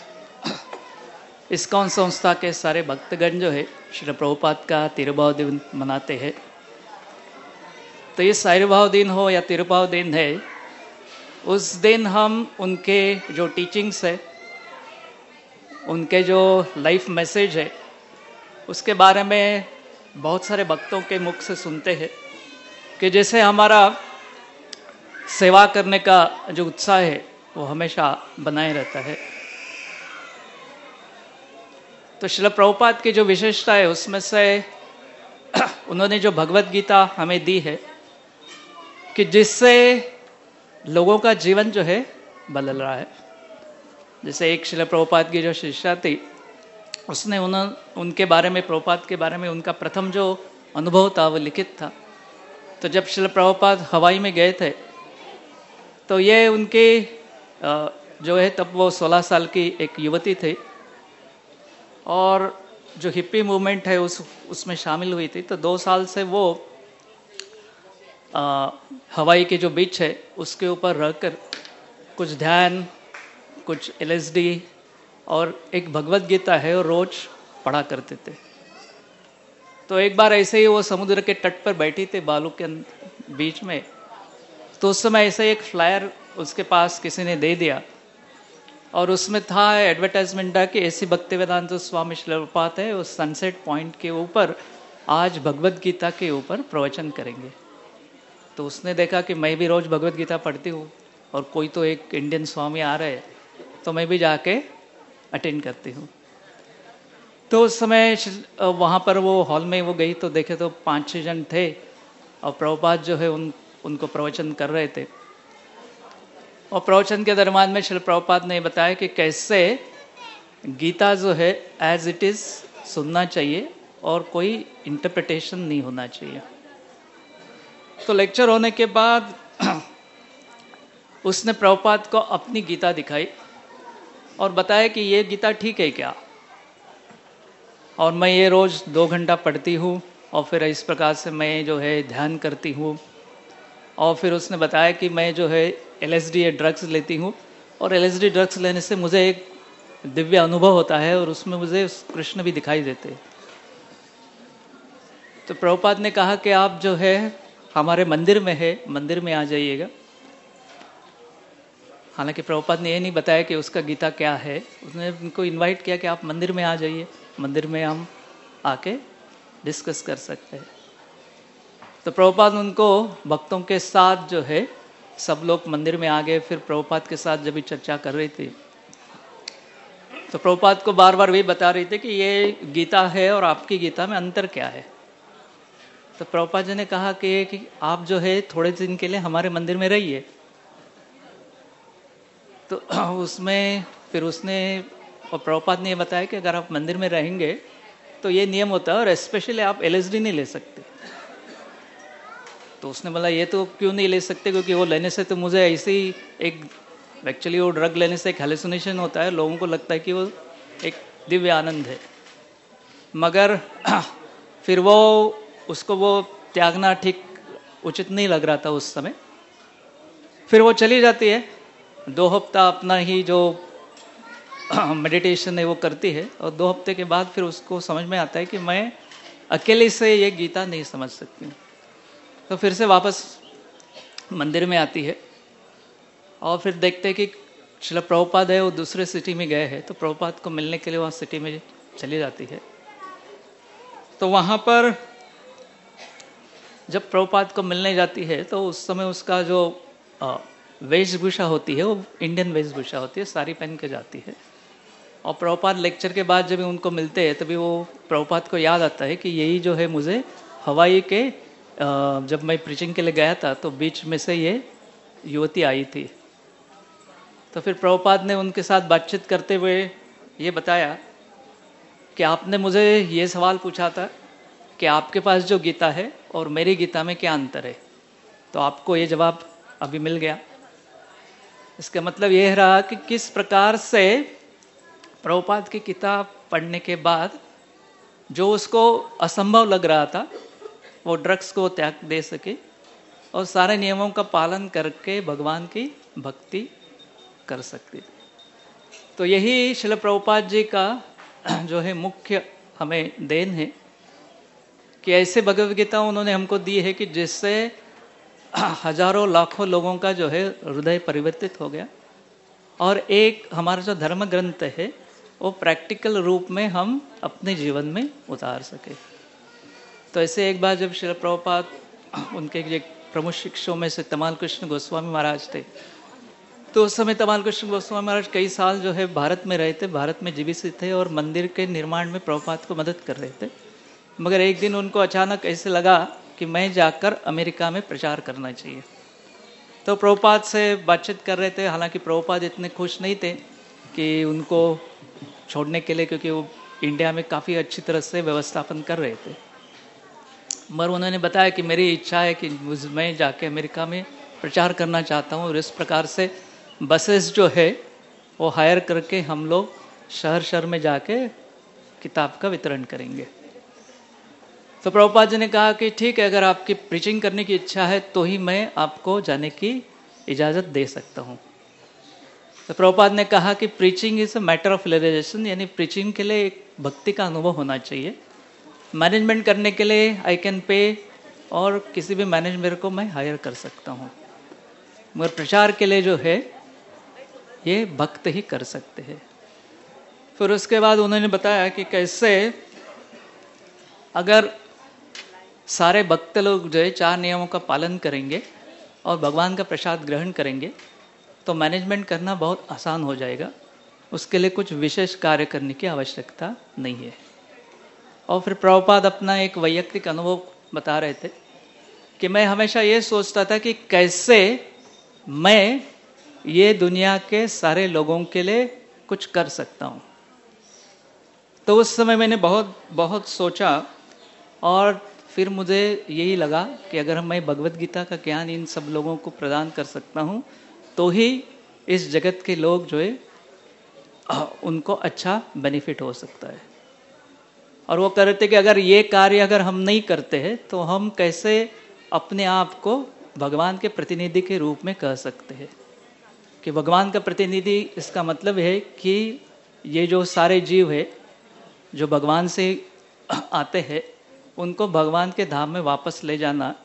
इस्कॉन संस्था के सारे भक्तगण जो है श्री प्रभुपाद का तिरुभाव दिन मनाते हैं. तो ये साइरुभाव दिन हो या तिरुभाव दिन है, उस दिन हम उनके जो टीचिंग्स है, उनके जो लाइफ मैसेज है, उसके बारे में बहुत सारे भक्तों के मुख से सुनते हैं कि जैसे हमारा सेवा करने का जो उत्साह है वो हमेशा बनाए रहता है. तो श्रील प्रभुपाद की जो विशेषता है उसमें से उन्होंने जो भगवत गीता हमें दी है कि जिससे लोगों का जीवन जो है बदल रहा है. जैसे एक श्रील प्रभुपाद की जो शिष्या थी, उसने उन्होंने उनके बारे में, प्रभुपाद के बारे में उनका प्रथम जो अनुभव था वो लिखित था. तो जब श्रील प्रभुपाद हवाई में गए थे तो ये उनके जो है, तब वो सोलह साल की एक युवती थी और जो हिप्पी मूवमेंट है उस उसमें शामिल हुई थी. तो दो साल से वो आ, हवाई के जो बीच है उसके ऊपर रहकर कुछ ध्यान, कुछ एलएसडी और एक भगवत गीता है और रोज पढ़ा करते थे. तो एक बार ऐसे ही वो समुद्र के तट पर बैठी थी बालू के बीच में. तो उस समय ऐसे एक फ्लायर उसके पास किसी ने दे दिया और उसमें था एडवर्टाइजमेंट कि ऐसी भक्तिवेदांत स्वामी श्रील प्रभुपाद है उस सनसेट पॉइंट के ऊपर आज भगवत गीता के ऊपर प्रवचन करेंगे. तो उसने देखा कि मैं भी रोज भगवत गीता पढ़ती हूँ और कोई तो एक इंडियन स्वामी आ रहे हैं, तो मैं भी जाके अटेंड करती हूँ. तो उस समय वहाँ पर वो हॉल में वो गई तो देखे तो पाँच छः जन थे और प्रभुपाद जो है उन उनको प्रवचन कर रहे थे. और प्रवचन के दरम्यान में श्री प्रभुपाद ने बताया कि कैसे गीता जो है एज इट इज़ सुनना चाहिए और कोई इंटरप्रिटेशन नहीं होना चाहिए. तो लेक्चर होने के बाद उसने प्रभुपाद को अपनी गीता दिखाई और बताया कि ये गीता ठीक है क्या, और मैं ये रोज़ दो घंटा पढ़ती हूँ और फिर इस प्रकार से मैं जो है ध्यान करती हूँ. और फिर उसने बताया कि मैं जो है एलएसडी या ड्रग्स लेती हूँ और एलएसडी ड्रग्स लेने से मुझे एक दिव्य अनुभव होता है और उसमें मुझे कृष्ण भी दिखाई देते. तो प्रभुपाद ने कहा कि आप जो है हमारे मंदिर में है, मंदिर में आ जाइएगा। हालांकि प्रभुपाद ने ये नहीं बताया कि उसका गीता क्या है, उसने उनको इनवाइट किया कि आप मंदिर में आ जाइए, मंदिर में हम आके डिस्कस कर सकते हैं। तो प्रभुपाद उनको भक्तों के साथ जो है सब लोग मंदिर में आ गए। फिर प्रभुपाद के साथ जब भी चर्चा कर रही थी तो प्रभुपाद को बार बार वही बता रही थी कि ये गीता है और आपकी गीता में अंतर क्या है। तो प्रभुपाद जी ने कहा कि, कि आप जो है थोड़े दिन के लिए हमारे मंदिर में रहिए। तो उसमें फिर उसने और प्रभुपाद ने ये बताया कि अगर आप मंदिर में रहेंगे तो ये नियम होता है और स्पेशली आप एलएसडी नहीं ले सकते। तो उसने बोला ये तो क्यों नहीं ले सकते, क्योंकि वो लेने से तो मुझे ऐसे ही एक एक्चुअली वो ड्रग लेने से एक हेलुसिनेशन होता है, लोगों को लगता है कि वो एक दिव्य आनंद है, मगर फिर वो उसको वो त्यागना ठीक उचित नहीं लग रहा था उस समय। फिर वो चली जाती है, दो हफ्ता अपना ही जो मेडिटेशन है वो करती है और दो हफ्ते के बाद फिर उसको समझ में आता है कि मैं अकेले से ये गीता नहीं समझ सकती। तो फिर से वापस मंदिर में आती है और फिर देखते हैं कि श्रील प्रभुपाद है वो दूसरे सिटी में गए हैं। तो प्रभुपाद को मिलने के लिए वहाँ सिटी में चली जाती है। तो वहाँ पर जब प्रभुपाद को मिलने जाती है तो उस समय उसका जो वेशभूषा होती है वो इंडियन वेशभूषा होती है, साड़ी पहन के जाती है। और प्रभुपाद लेक्चर के बाद जब उनको मिलते हैं तभी वो प्रभुपाद को याद आता है कि यही जो है मुझे हवाई के जब मैं प्रीचिंग के लिए गया था तो बीच में से ये युवती आई थी। तो फिर प्रभुपाद ने उनके साथ बातचीत करते हुए ये बताया कि आपने मुझे ये सवाल पूछा था कि आपके पास जो गीता है और मेरी गीता में क्या अंतर है, तो आपको ये जवाब अभी मिल गया। इसका मतलब यह रहा कि किस प्रकार से प्रभुपाद की किताब पढ़ने के बाद जो उसको असंभव लग रहा था वो ड्रग्स को त्याग दे सके और सारे नियमों का पालन करके भगवान की भक्ति कर सकती थी। तो यही श्रील प्रभुपाद जी का जो है मुख्य हमें देन है कि ऐसे भगवद गीता उन्होंने हमको दी है कि जिससे हजारों लाखों लोगों का जो है हृदय परिवर्तित हो गया और एक हमारा जो धर्म ग्रंथ है वो प्रैक्टिकल रूप में हम अपने जीवन में उतार सके। तो ऐसे एक बार जब श्रील प्रभुपाद उनके एक प्रमुख शिष्यों में से तमाल कृष्ण गोस्वामी महाराज थे, तो उस समय तमाल कृष्ण गोस्वामी महाराज कई साल जो है भारत में रहे थे, भारत में जीवित थे और मंदिर के निर्माण में प्रभुपाद को मदद कर रहे थे। मगर एक दिन उनको अचानक ऐसे लगा कि मैं जाकर अमेरिका में प्रचार करना चाहिए। तो प्रभुपाद से बातचीत कर रहे थे। हालांकि प्रभुपाद इतने खुश नहीं थे कि उनको छोड़ने के लिए, क्योंकि वो इंडिया में काफ़ी अच्छी तरह से व्यवस्थापन कर रहे थे। मगर उन्होंने बताया कि मेरी इच्छा है कि मैं जाके अमेरिका में प्रचार करना चाहता हूँ और इस प्रकार से बसेस जो है वो हायर करके हम लोग शहर शहर में जाके किताब का वितरण करेंगे। तो प्रभुपाद जी ने कहा कि ठीक है, अगर आपकी प्रीचिंग करने की इच्छा है तो ही मैं आपको जाने की इजाज़त दे सकता हूँ। तो प्रभुपाद ने कहा कि preaching is a matter of realisation, यानी प्रीचिंग के लिए एक भक्ति का अनुभव होना चाहिए। मैनेजमेंट करने के लिए आई कैन पे और किसी भी मैनेजर को मैं हायर कर सकता हूँ, मगर प्रचार के लिए जो है ये भक्त ही कर सकते हैं। फिर उसके बाद उन्होंने बताया कि कैसे अगर सारे भक्त लोग जो है चार नियमों का पालन करेंगे और भगवान का प्रसाद ग्रहण करेंगे तो मैनेजमेंट करना बहुत आसान हो जाएगा, उसके लिए कुछ विशेष कार्य करने की आवश्यकता नहीं है। और फिर प्रभुपाद अपना एक वैयक्तिक अनुभव बता रहे थे कि मैं हमेशा ये सोचता था कि कैसे मैं ये दुनिया के सारे लोगों के लिए कुछ कर सकता हूँ। तो उस समय मैंने बहुत बहुत सोचा और फिर मुझे यही लगा कि अगर मैं भगवद गीता का ज्ञान इन सब लोगों को प्रदान कर सकता हूँ तो ही इस जगत के लोग जो है उनको अच्छा बेनिफिट हो सकता है। और वो कह रहे थे कि अगर ये कार्य अगर हम नहीं करते हैं तो हम कैसे अपने आप को भगवान के प्रतिनिधि के रूप में कह सकते हैं कि भगवान का प्रतिनिधि, इसका मतलब है कि ये जो सारे जीव है जो भगवान से आते हैं उनको भगवान के धाम में वापस ले जाना,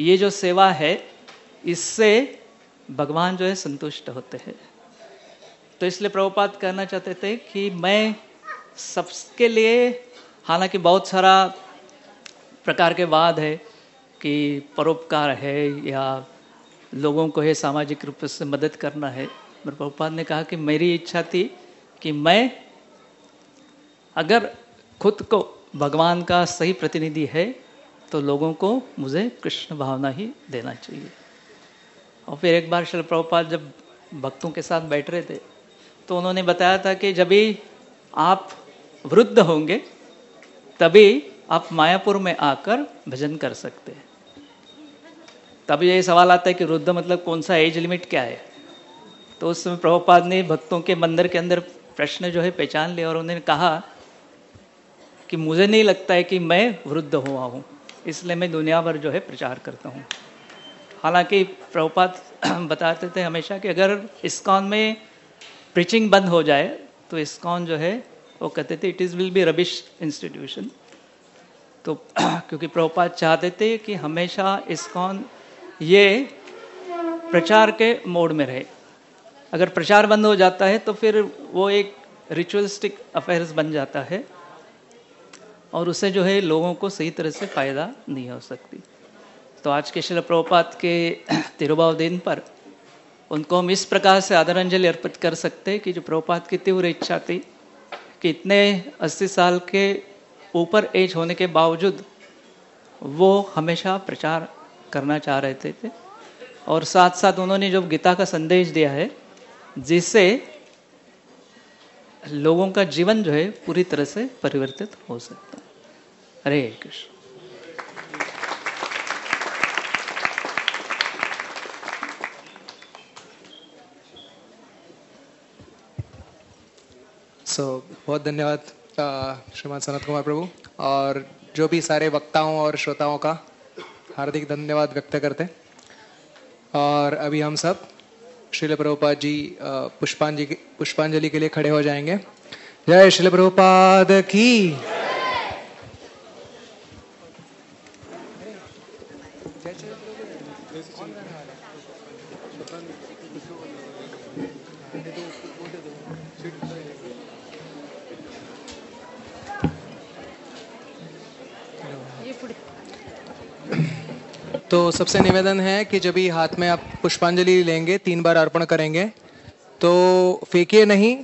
ये जो सेवा है इससे भगवान जो है संतुष्ट होते हैं। तो इसलिए प्रभुपाद कहना चाहते थे कि मैं सबके लिए, हालांकि बहुत सारा प्रकार के वाद है कि परोपकार है या लोगों को है सामाजिक रूप से मदद करना है, पर प्रभुपाद ने कहा कि मेरी इच्छा थी कि मैं अगर खुद को भगवान का सही प्रतिनिधि है तो लोगों को मुझे कृष्ण भावना ही देना चाहिए। और फिर एक बार श्रील प्रभुपाद जब भक्तों के साथ बैठ रहे थे तो उन्होंने बताया था कि जब भी आप वृद्ध होंगे तभी आप मायापुर में आकर भजन कर सकते हैं। तभी ये सवाल आता है कि वृद्ध मतलब कौन सा एज लिमिट क्या है। तो उस समय प्रभुपाद ने भक्तों के मंदिर के अंदर प्रश्न जो है पहचान लिया और उन्होंने कहा कि मुझे नहीं लगता है कि मैं वृद्ध हुआ हूँ, इसलिए मैं दुनिया भर जो है प्रचार करता हूँ। हालांकि प्रभुपाद बताते थे हमेशा कि अगर इस्कॉन में प्रीचिंग बंद हो जाए तो इस्कॉन जो है वो कहते थे it is will be rubbish institution. तो क्योंकि प्रभुपाद चाहते थे कि हमेशा इस्कॉन ये प्रचार के मोड में रहे। अगर प्रचार बंद हो जाता है तो फिर वो एक रिचुअलिस्टिक अफेयर्स बन जाता है और उससे जो है लोगों को सही तरह से फ़ायदा नहीं हो सकती। तो आज के श्रील प्रभुपाद के तिरुभाव दिन पर उनको हम इस प्रकार से आदरांजलि अर्पित कर सकते हैं कि जो प्रभुपाद की तीव्र इच्छा थी कि इतने अस्सी साल के ऊपर एज होने के बावजूद वो हमेशा प्रचार करना चाह रहे थे, थे। और साथ साथ उन्होंने जो गीता का संदेश दिया है जिससे लोगों का जीवन जो है पूरी तरह से परिवर्तित हो सकता है। हरे कृष्ण। सो so, बहुत धन्यवाद श्रीमान सनत कुमार प्रभु, और जो भी सारे वक्ताओं और श्रोताओं का हार्दिक धन्यवाद व्यक्त करते हैं। और अभी हम सब श्रील प्रभुपाद जी पुष्पांजलि पुष्पांजलि के लिए खड़े हो जाएंगे। जय श्रील प्रभुपाद की। तो सबसे निवेदन है कि जब भी हाथ में आप पुष्पांजलि लेंगे, तीन बार अर्पण करेंगे तो फेंकिए नहीं,